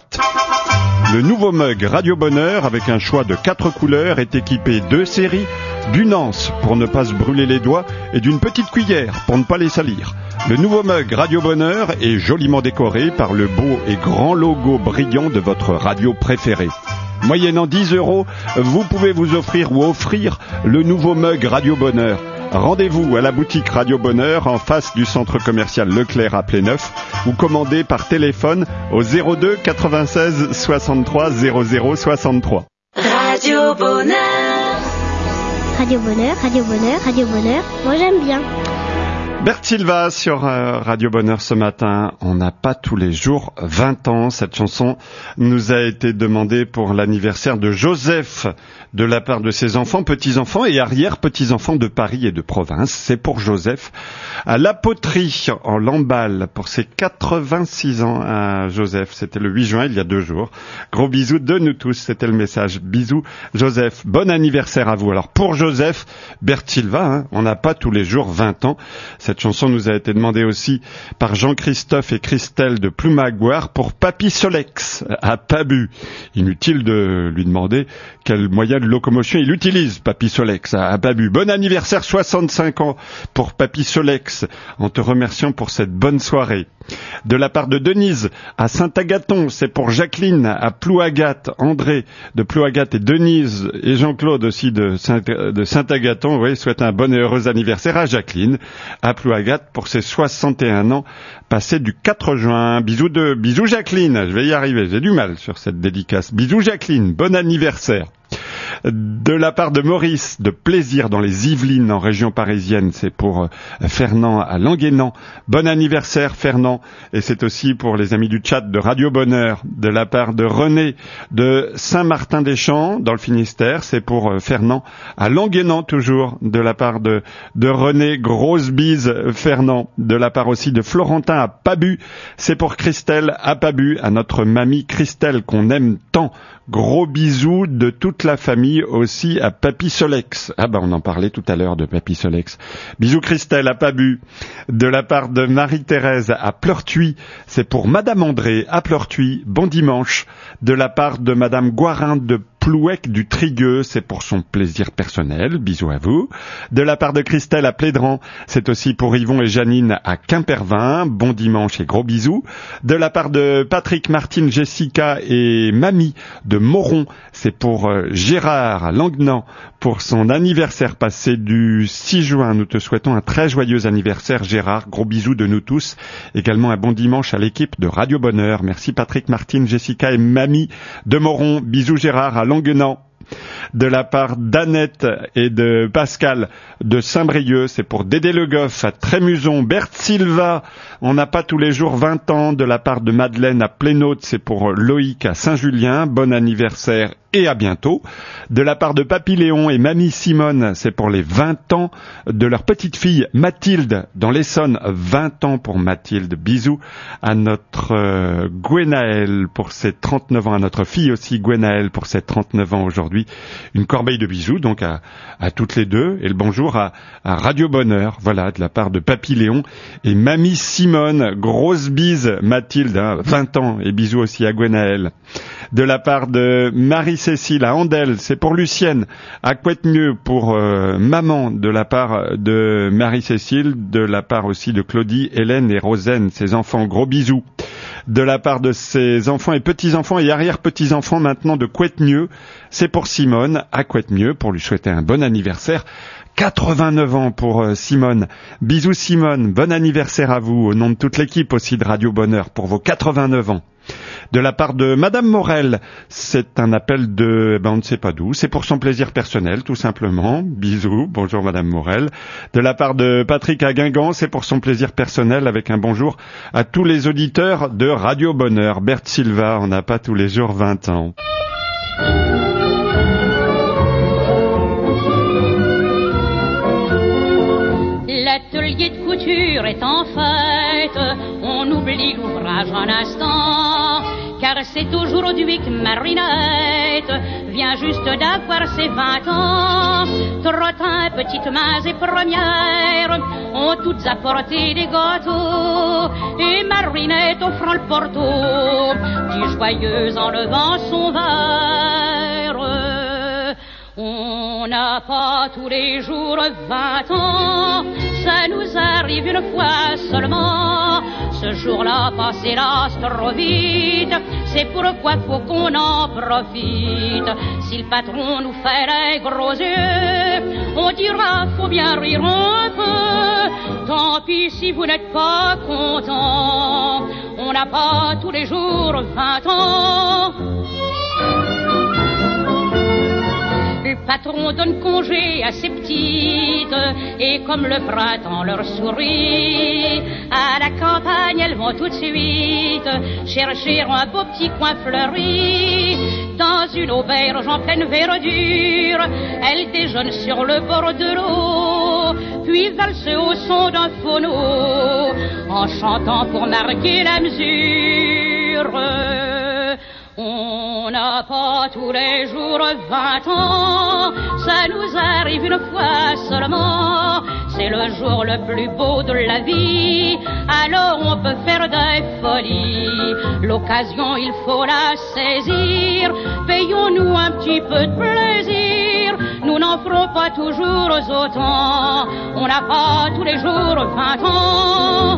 Le nouveau mug Radio Bonheur, avec un choix de quatre couleurs, est équipé de séries, d'une anse pour ne pas se brûler les doigts et d'une petite cuillère pour ne pas les salir. Le nouveau mug Radio Bonheur est joliment décoré par le beau et grand logo brillant de votre radio préférée. Moyennant dix euros, vous pouvez vous offrir ou offrir le nouveau mug Radio Bonheur. Rendez-vous à la boutique Radio Bonheur en face du centre commercial Leclerc à Pléneuf ou commandez par téléphone au zéro deux quatre-vingt-seize soixante-trois zéro zéro soixante-trois. Radio Bonheur. Radio Bonheur, Radio Bonheur, Radio Bonheur. Moi j'aime bien. Bert Silva sur euh, Radio Bonheur ce matin. On n'a pas tous les jours vingt ans. Cette chanson nous a été demandée pour l'anniversaire de Joseph de la part de ses enfants, petits-enfants et arrière-petits-enfants de Paris et de province. C'est pour Joseph à la poterie en Lamballe pour ses quatre-vingt-six ans à Joseph. C'était le huit juin, il y a deux jours. Gros bisous de nous tous. C'était le message. Bisous Joseph. Bon anniversaire à vous. Alors pour Joseph, Bert Silva, hein, on n'a pas tous les jours vingt ans. Cette chanson nous a été demandée aussi par Jean-Christophe et Christelle de Ploumagoire pour Papy Solex à Pabu. Inutile de lui demander quel moyen de locomotion il utilise, Papy Solex à Pabu. Bon anniversaire, soixante-cinq ans pour Papy Solex, en te remerciant pour cette bonne soirée. De la part de Denise à Saint-Agathon, c'est pour Jacqueline à Plouagat, André de Plouagat et Denise et Jean-Claude aussi de, Saint- de Saint-Agathon. Oui, souhaite un bon et heureux anniversaire à Jacqueline à Plouagat pour ses soixante et un ans passés du quatre juin. Bisous de, bisous Jacqueline, je vais y arriver, j'ai du mal sur cette dédicace. Bisous Jacqueline, bon anniversaire. De la part de Maurice, de Plaisir dans les Yvelines en région parisienne, c'est pour Fernand à Languénan. Bon anniversaire Fernand, et c'est aussi pour les amis du chat de Radio Bonheur. De la part de René de Saint-Martin-des-Champs dans le Finistère, c'est pour Fernand à Languénan toujours. De la part de, de René, grosse bise Fernand. De la part aussi de Florentin à Pabu, c'est pour Christelle à Pabu, à notre mamie Christelle qu'on aime tant. Gros bisous de toute toute la famille aussi à Papy Solex. Ah ben on en parlait tout à l'heure de Papy Solex. Bisous Christelle à Pabu. De la part de Marie-Thérèse à Pleurtuis, c'est pour Madame André à Pleurtuis. Bon dimanche. De la part de Madame Guarin de Plouec du Trigueux, c'est pour son plaisir personnel. Bisous à vous. De la part de Christelle à Plédran, c'est aussi pour Yvon et Janine à Quimpervin. Bon dimanche et gros bisous. De la part de Patrick, Martine, Jessica et Mamie de Moron, c'est pour euh, Gérard à Languenan pour son anniversaire passé du six juin. Nous te souhaitons un très joyeux anniversaire Gérard. Gros bisous de nous tous. Également un bon dimanche à l'équipe de Radio Bonheur. Merci Patrick, Martine, Jessica et Mamie de Moron. Bisous Gérard à Languenan. De la part d'Annette et de Pascal de Saint-Brieuc, c'est pour Dédé Le Goff à Trémuson. Berthe Silva, on n'a pas tous les jours vingt ans. De la part de Madeleine à Plénaud, c'est pour Loïc à Saint-Julien. Bon anniversaire et à bientôt. De la part de Papy Léon et Mamie Simone, c'est pour les vingt ans de leur petite fille Mathilde dans l'Essonne. vingt ans pour Mathilde. Bisous à notre euh, Gwenaëlle pour ses trente-neuf ans, à notre fille aussi Gwenaëlle pour ses trente-neuf ans aujourd'hui. Une corbeille de bisous donc à, à toutes les deux et le bonjour à, à Radio Bonheur, voilà, de la part de Papy Léon et Mamie Simone. Grosse bise Mathilde, hein, vingt ans, et bisous aussi à Gwenaëlle. De la part de Marie-Cécile à Andelle, c'est pour Lucienne. À Couette-Mieux pour euh, maman, de la part de Marie-Cécile, de la part aussi de Claudie, Hélène et Rosaine, ses enfants. Gros bisous. De la part de ses enfants et petits-enfants et arrière-petits-enfants maintenant de Couette-Mieux, c'est pour Simone à Couette-Mieux pour lui souhaiter un bon anniversaire. quatre-vingt-neuf ans pour euh, Simone. Bisous Simone, bon anniversaire à vous, au nom de toute l'équipe aussi de Radio Bonheur pour vos quatre-vingt-neuf ans. De la part de Madame Morel, c'est un appel de, ben on ne sait pas d'où, c'est pour son plaisir personnel tout simplement. Bisous, bonjour Madame Morel. De la part de Patrick à Guingamp, c'est pour son plaisir personnel avec un bonjour à tous les auditeurs de Radio Bonheur. Berthe Silva, on n'a pas tous les jours vingt ans. L'atelier de couture est en fête, on oublie l'ouvrage un instant, car c'est aujourd'hui que Marinette vient juste d'avoir ses vingt ans. Trottin, petites mains et premières ont toutes apporté des gâteaux, et Marinette offrant le porto, dit joyeuse en levant son verre. On n'a pas tous les jours vingt ans, ça nous arrive une fois seulement. Ce jour-là passe hélas trop vite, c'est pourquoi faut qu'on en profite. Si le patron nous fait les gros yeux, on dira faut bien rire un peu. Tant pis si vous n'êtes pas content, on n'a pas tous les jours vingt ans. Le patron donne congé à ses petites, et comme le printemps leur sourit, à la campagne elles vont tout de suite chercher un beau petit coin fleuri. Dans une auberge en pleine verdure, elles déjeunent sur le bord de l'eau, puis valsent au son d'un phono, en chantant pour marquer la mesure. On n'a pas tous les jours vingt ans, ça nous arrive une fois seulement. C'est le jour le plus beau de la vie, alors on peut faire des folies. L'occasion, il faut la saisir, payons-nous un petit peu de plaisir. Nous n'en ferons pas toujours autant, on n'a pas tous les jours vingt ans.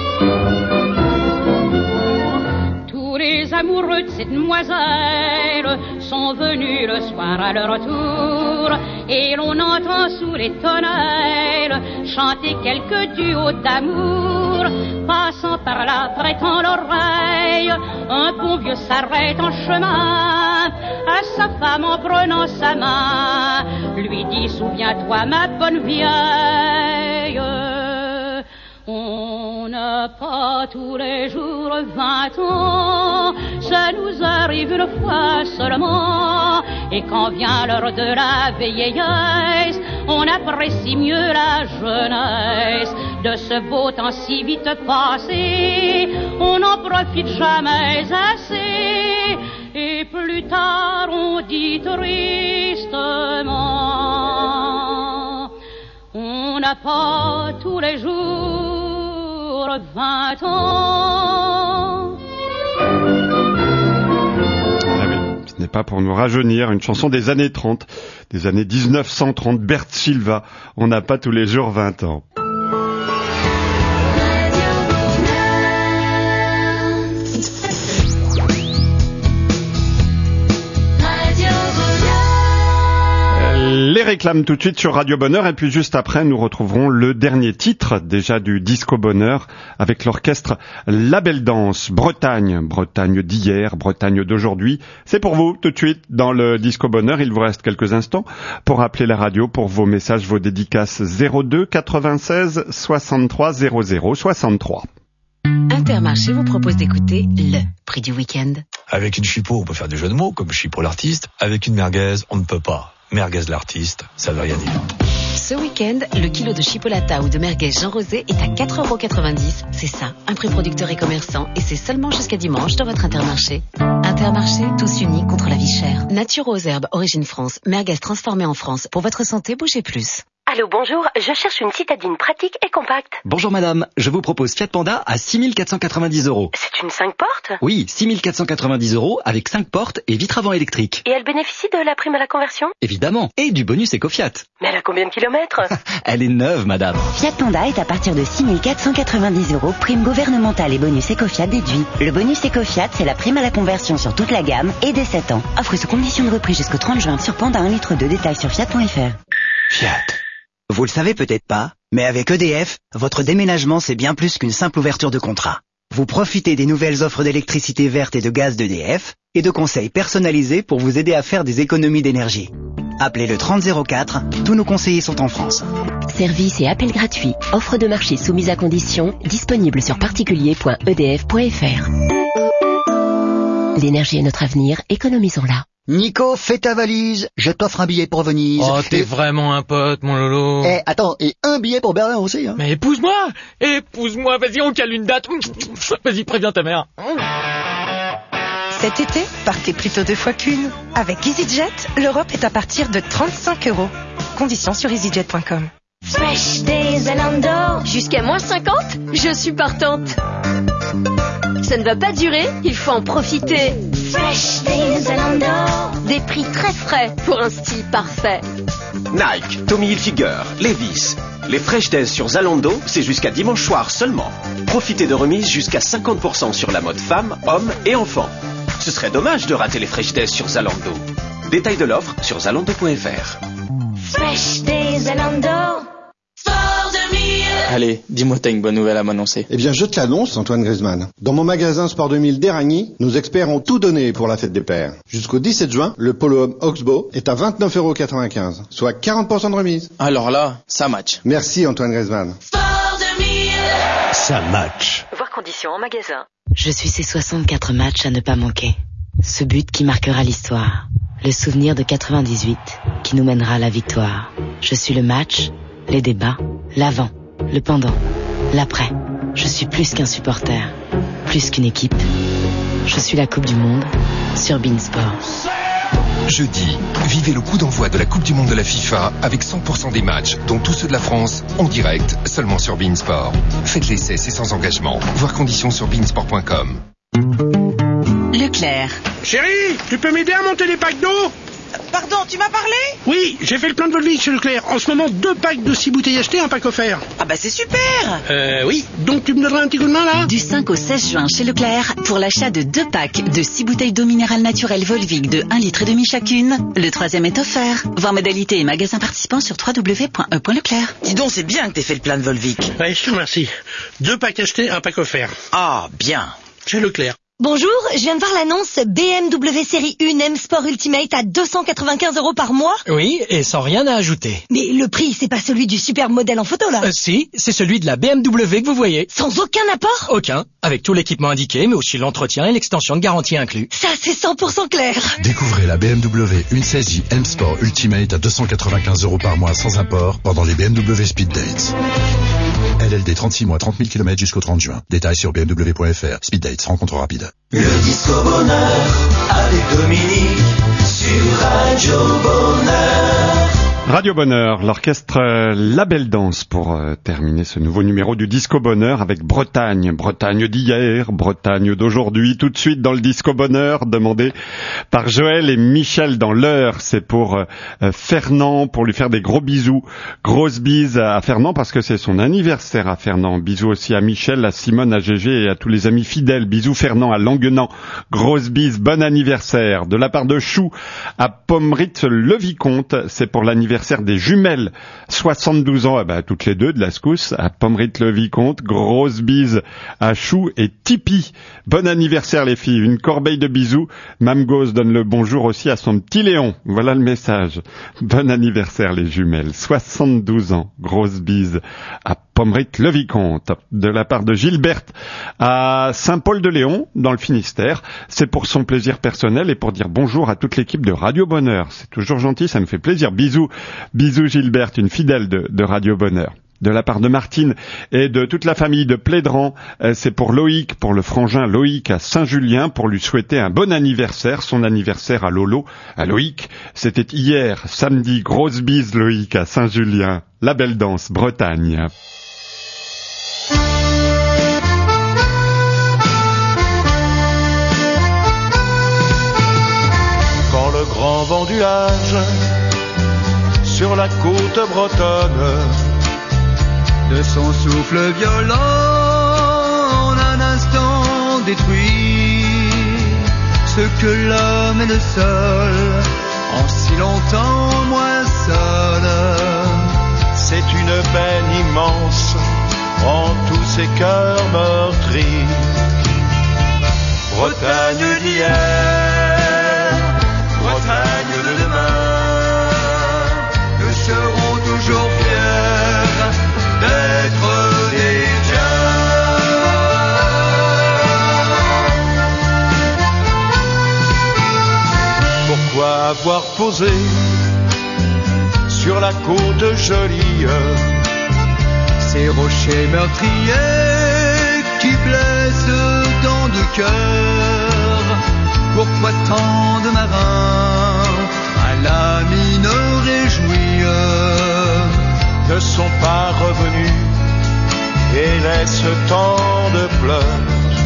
Les amoureux de cette demoiselle sont venus le soir à leur tour, et l'on entend sous les tonnelles chanter quelques duos d'amour. Passant par là, prêtant l'oreille, un bon vieux s'arrête en chemin à sa femme en prenant sa main, lui dit souviens-toi ma bonne vieille. On n'a pas tous les jours vingt ans, ça nous arrive une fois seulement. Et quand vient l'heure de la vieillesse, on apprécie mieux la jeunesse. De ce beau temps si vite passé, on n'en profite jamais assez. et plus tard on dit tristement, on n'a pas tous les jours vingt ans. Ah oui, ce n'est pas pour nous rajeunir, une chanson des années trente, des années dix-neuf cent trente, Bert Silva, on n'a pas tous les jours vingt ans. Les réclames tout de suite sur Radio Bonheur et puis juste après nous retrouverons le dernier titre déjà du Disco Bonheur avec l'orchestre La Belle Danse, Bretagne, Bretagne d'hier, Bretagne d'aujourd'hui. C'est pour vous tout de suite dans le Disco Bonheur, il vous reste quelques instants pour appeler la radio pour vos messages, vos dédicaces zéro deux quatre-vingt-seize soixante-trois zéro zéro soixante-trois. Intermarché vous propose d'écouter le prix du week-end. Avec une chipot, on peut faire des jeux de mots comme chipot l'artiste. Avec une merguez, on ne peut pas. Merguez l'artiste, ça veut rien dire. Ce week-end, le kilo de chipolata ou de merguez Jean Rosé est à quatre euros quatre-vingt-dix. C'est ça, un prix producteur et commerçant, et c'est seulement jusqu'à dimanche dans votre Intermarché. Intermarché, tous unis contre la vie chère. Nature aux herbes, origine France, merguez transformée en France. Pour votre santé, bougez plus. Allô, bonjour, je cherche une citadine pratique et compacte. Bonjour madame, je vous propose Fiat Panda à six mille quatre cent quatre-vingt-dix euros. C'est une cinq portes ? Oui, six mille quatre cent quatre-vingt-dix euros avec cinq portes et vitre avant électrique. Et elle bénéficie de la prime à la conversion ? Évidemment, et du bonus Ecofiat. Mais elle a combien de kilomètres ? Elle est neuve madame. Fiat Panda est à partir de six mille quatre cent quatre-vingt-dix euros, prime gouvernementale et bonus Ecofiat déduit. Le bonus Ecofiat, c'est la prime à la conversion sur toute la gamme et dès sept ans. Offre sous condition de reprise jusqu'au trente juin sur Panda un litre de détail sur fiat point f r. Fiat. Vous le savez peut-être pas, mais avec E D F, votre déménagement c'est bien plus qu'une simple ouverture de contrat. Vous profitez des nouvelles offres d'électricité verte et de gaz d'E D F et de conseils personnalisés pour vous aider à faire des économies d'énergie. Appelez le trente zéro quatre, tous nos conseillers sont en France. Service et appel gratuit. Offre de marché soumise à conditions, disponible sur particulier point e d f point f r. L'énergie est notre avenir, économisons-la. Nico, fais ta valise, je t'offre un billet pour Venise. Oh, t'es et... vraiment un pote, mon Lolo. Eh, attends, et un billet pour Berlin aussi, hein. Mais épouse-moi, épouse-moi, vas-y, on cale une date. Vas-y, préviens ta mère. Cet été, partez plutôt deux fois qu'une. Avec EasyJet, l'Europe est à partir de trente-cinq euros. Conditions sur easyjet point com. Fresh Days Zalando, jusqu'à moins cinquante, je suis partante. Ça ne va pas durer, il faut en profiter. Fresh Days Zalando, des prix très frais pour un style parfait. Nike, Tommy Hilfiger, Levi's. Les Fresh Days sur Zalando, c'est jusqu'à dimanche soir seulement. Profitez de remises jusqu'à cinquante pour cent sur la mode femmes, hommes et enfants. Ce serait dommage de rater les Fresh Days sur Zalando. Détail de l'offre sur zalando point f r. Fresh Days Zalando. Allez, dis-moi t'as une bonne nouvelle à m'annoncer. Eh bien, je te l'annonce, Antoine Griezmann. Dans mon magasin Sport deux mille d'Éragny, nos experts ont tout donné pour la fête des pères. Jusqu'au dix-sept juin, le polo homme Oxbow est à vingt-neuf euros quatre-vingt-quinze, soit quarante pour cent de remise. Alors là, ça match. Merci Antoine Griezmann. Sport deux mille. Ça match. Voir conditions en magasin. Je suis ces soixante-quatre matchs à ne pas manquer. Ce but qui marquera l'histoire. Le souvenir de quatre-vingt-dix-huit qui nous mènera à la victoire. Je suis le match, les débats, l'avant, le pendant, l'après. Je suis plus qu'un supporter, plus qu'une équipe. Je suis la Coupe du Monde sur Beansport. Jeudi, vivez le coup d'envoi de la Coupe du Monde de la FIFA avec cent pour cent des matchs, dont tous ceux de la France, en direct, seulement sur Beansport. Faites l'essai, c'est sans engagement. Voir conditions sur beansport point com. Leclerc. Chérie, tu peux m'aider à monter les packs d'eau ? Pardon, tu m'as parlé ? Oui, j'ai fait le plein de Volvic chez Leclerc. En ce moment, deux packs de six bouteilles achetées, un pack offert. Ah bah c'est super. Euh, oui. Donc tu me donneras un petit coup de main, là ? Du cinq au seize juin chez Leclerc, pour l'achat de deux packs de six bouteilles d'eau minérale naturelle Volvic de un litre et demi chacune, le troisième est offert. Voir modalité et magasins participants sur w w w point e point leclerc. Dis donc, c'est bien que t'aies fait le plein de Volvic. Ouais, je te remercie. Deux packs achetés, un pack offert. Ah, bien. Chez Leclerc. Bonjour, je viens de voir l'annonce B M W série un M Sport Ultimate à deux cent quatre-vingt-quinze euros par mois. Oui, et sans rien à ajouter. Mais le prix, c'est pas celui du superbe modèle en photo, là. Euh, si, c'est celui de la B M W que vous voyez. Sans aucun apport ? Aucun, avec tout l'équipement indiqué, mais aussi l'entretien et l'extension de garantie inclus. Ça, c'est cent pour cent clair. Découvrez la B M W un seize J M Sport Ultimate à deux cent quatre-vingt-quinze euros par mois sans import pendant les B M W Speed Dates. L L D trente-six mois, trente mille kilomètres jusqu'au trente juin. Détails sur b m w point f r. Speed Dates, rencontre rapide. Le Disco Bonheur avec Dominique sur Radio Bonheur. Radio Bonheur, l'orchestre euh, La Belle Danse pour euh, terminer ce nouveau numéro du Disco Bonheur avec Bretagne. Bretagne d'hier, Bretagne d'aujourd'hui. Tout de suite dans le Disco Bonheur, demandé par Joël et Michel dans l'heure. C'est pour euh, Fernand, pour lui faire des gros bisous. Grosse bise à Fernand parce que c'est son anniversaire à Fernand. Bisous aussi à Michel, à Simone, à Gégé et à tous les amis fidèles. Bisous Fernand à Languenant. Grosse bise, bon anniversaire. De la part de Chou à Pommerit le Vicomte, c'est pour l'anniversaire des jumelles, soixante-douze ans, eh ben, toutes les deux de la secousse, à Pommerit le Vicomte, grosse bise à Chou et Tipeee. Bon anniversaire les filles, une corbeille de bisous. Mme Gauze donne le bonjour aussi à son petit Léon. Voilà le message. Bon anniversaire les jumelles, soixante-douze ans, grosse bise à Pommerit le Vicomte. De la part de Gilberte à Saint-Paul-de-Léon, dans le Finistère, c'est pour son plaisir personnel et pour dire bonjour à toute l'équipe de Radio Bonheur. C'est toujours gentil, ça me fait plaisir. Bisous. Bisous Gilberte, une fidèle de, de Radio Bonheur. De la part de Martine et de toute la famille de Plédran, c'est pour Loïc, pour le frangin Loïc à Saint-Julien, pour lui souhaiter un bon anniversaire, son anniversaire à Lolo, à Loïc. C'était hier, samedi, grosse bise Loïc à Saint-Julien. La Belle Danse, Bretagne. Quand le grand vent du Âge sur la côte bretonne, de son souffle violent, en un instant détruit ce que l'homme et le sol en si longtemps moissonnent. C'est une peine immense en tous ces cœurs meurtris. Bretagne d'hier, Bretagne de demain, nous serons toujours fiers d'être des tiens. Pourquoi avoir posé sur la côte jolie ces rochers meurtriers qui blessent tant de cœurs? Pourquoi tant de marins à la mine réjouie ne sont pas revenus et laissent tant de pleurs?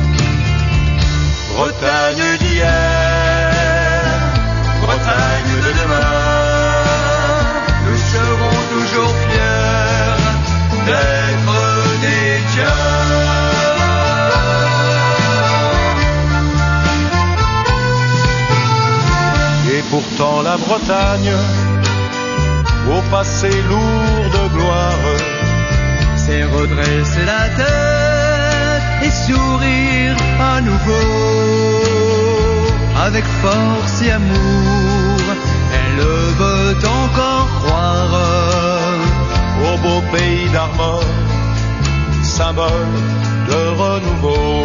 Bretagne d'hier, Bretagne de demain, nous serons toujours fiers d'être des tiens. Et pourtant la Bretagne, au passé lourd de gloire, c'est redresser la tête et sourire à nouveau. Avec force et amour, elle veut encore croire au beau pays d'Armor, symbole de renouveau.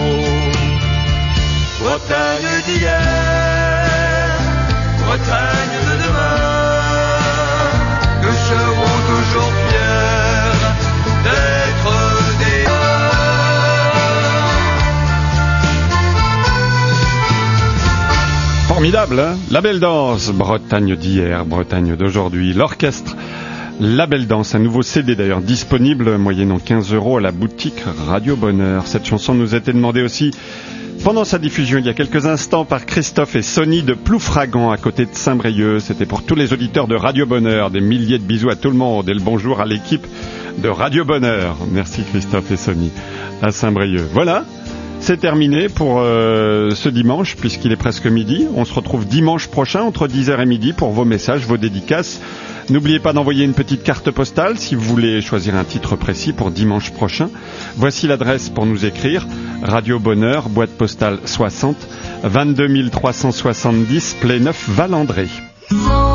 Bretagne d'hier, Bretagne de demain, nous serons toujours fiers d'être des... Formidable, hein? La Belle Danse, Bretagne d'hier, Bretagne d'aujourd'hui. L'orchestre La Belle Danse, un nouveau C D d'ailleurs disponible moyennant quinze euros à la boutique Radio Bonheur. Cette chanson nous a été demandée aussi pendant sa diffusion il y a quelques instants par Christophe et Sonny de Ploufragan à côté de Saint-Brieuc. C'était pour tous les auditeurs de Radio Bonheur. Des milliers de bisous à tout le monde et le bonjour à l'équipe de Radio Bonheur. Merci Christophe et Sonny à Saint-Brieuc. Voilà, c'est terminé pour euh, ce dimanche puisqu'il est presque midi. On se retrouve dimanche prochain entre dix heures et midi pour vos messages, vos dédicaces. N'oubliez pas d'envoyer une petite carte postale si vous voulez choisir un titre précis pour dimanche prochain. Voici l'adresse pour nous écrire. Radio Bonheur, boîte postale soixante, vingt-deux mille trois cent soixante-dix, Pléneuf, Valandré.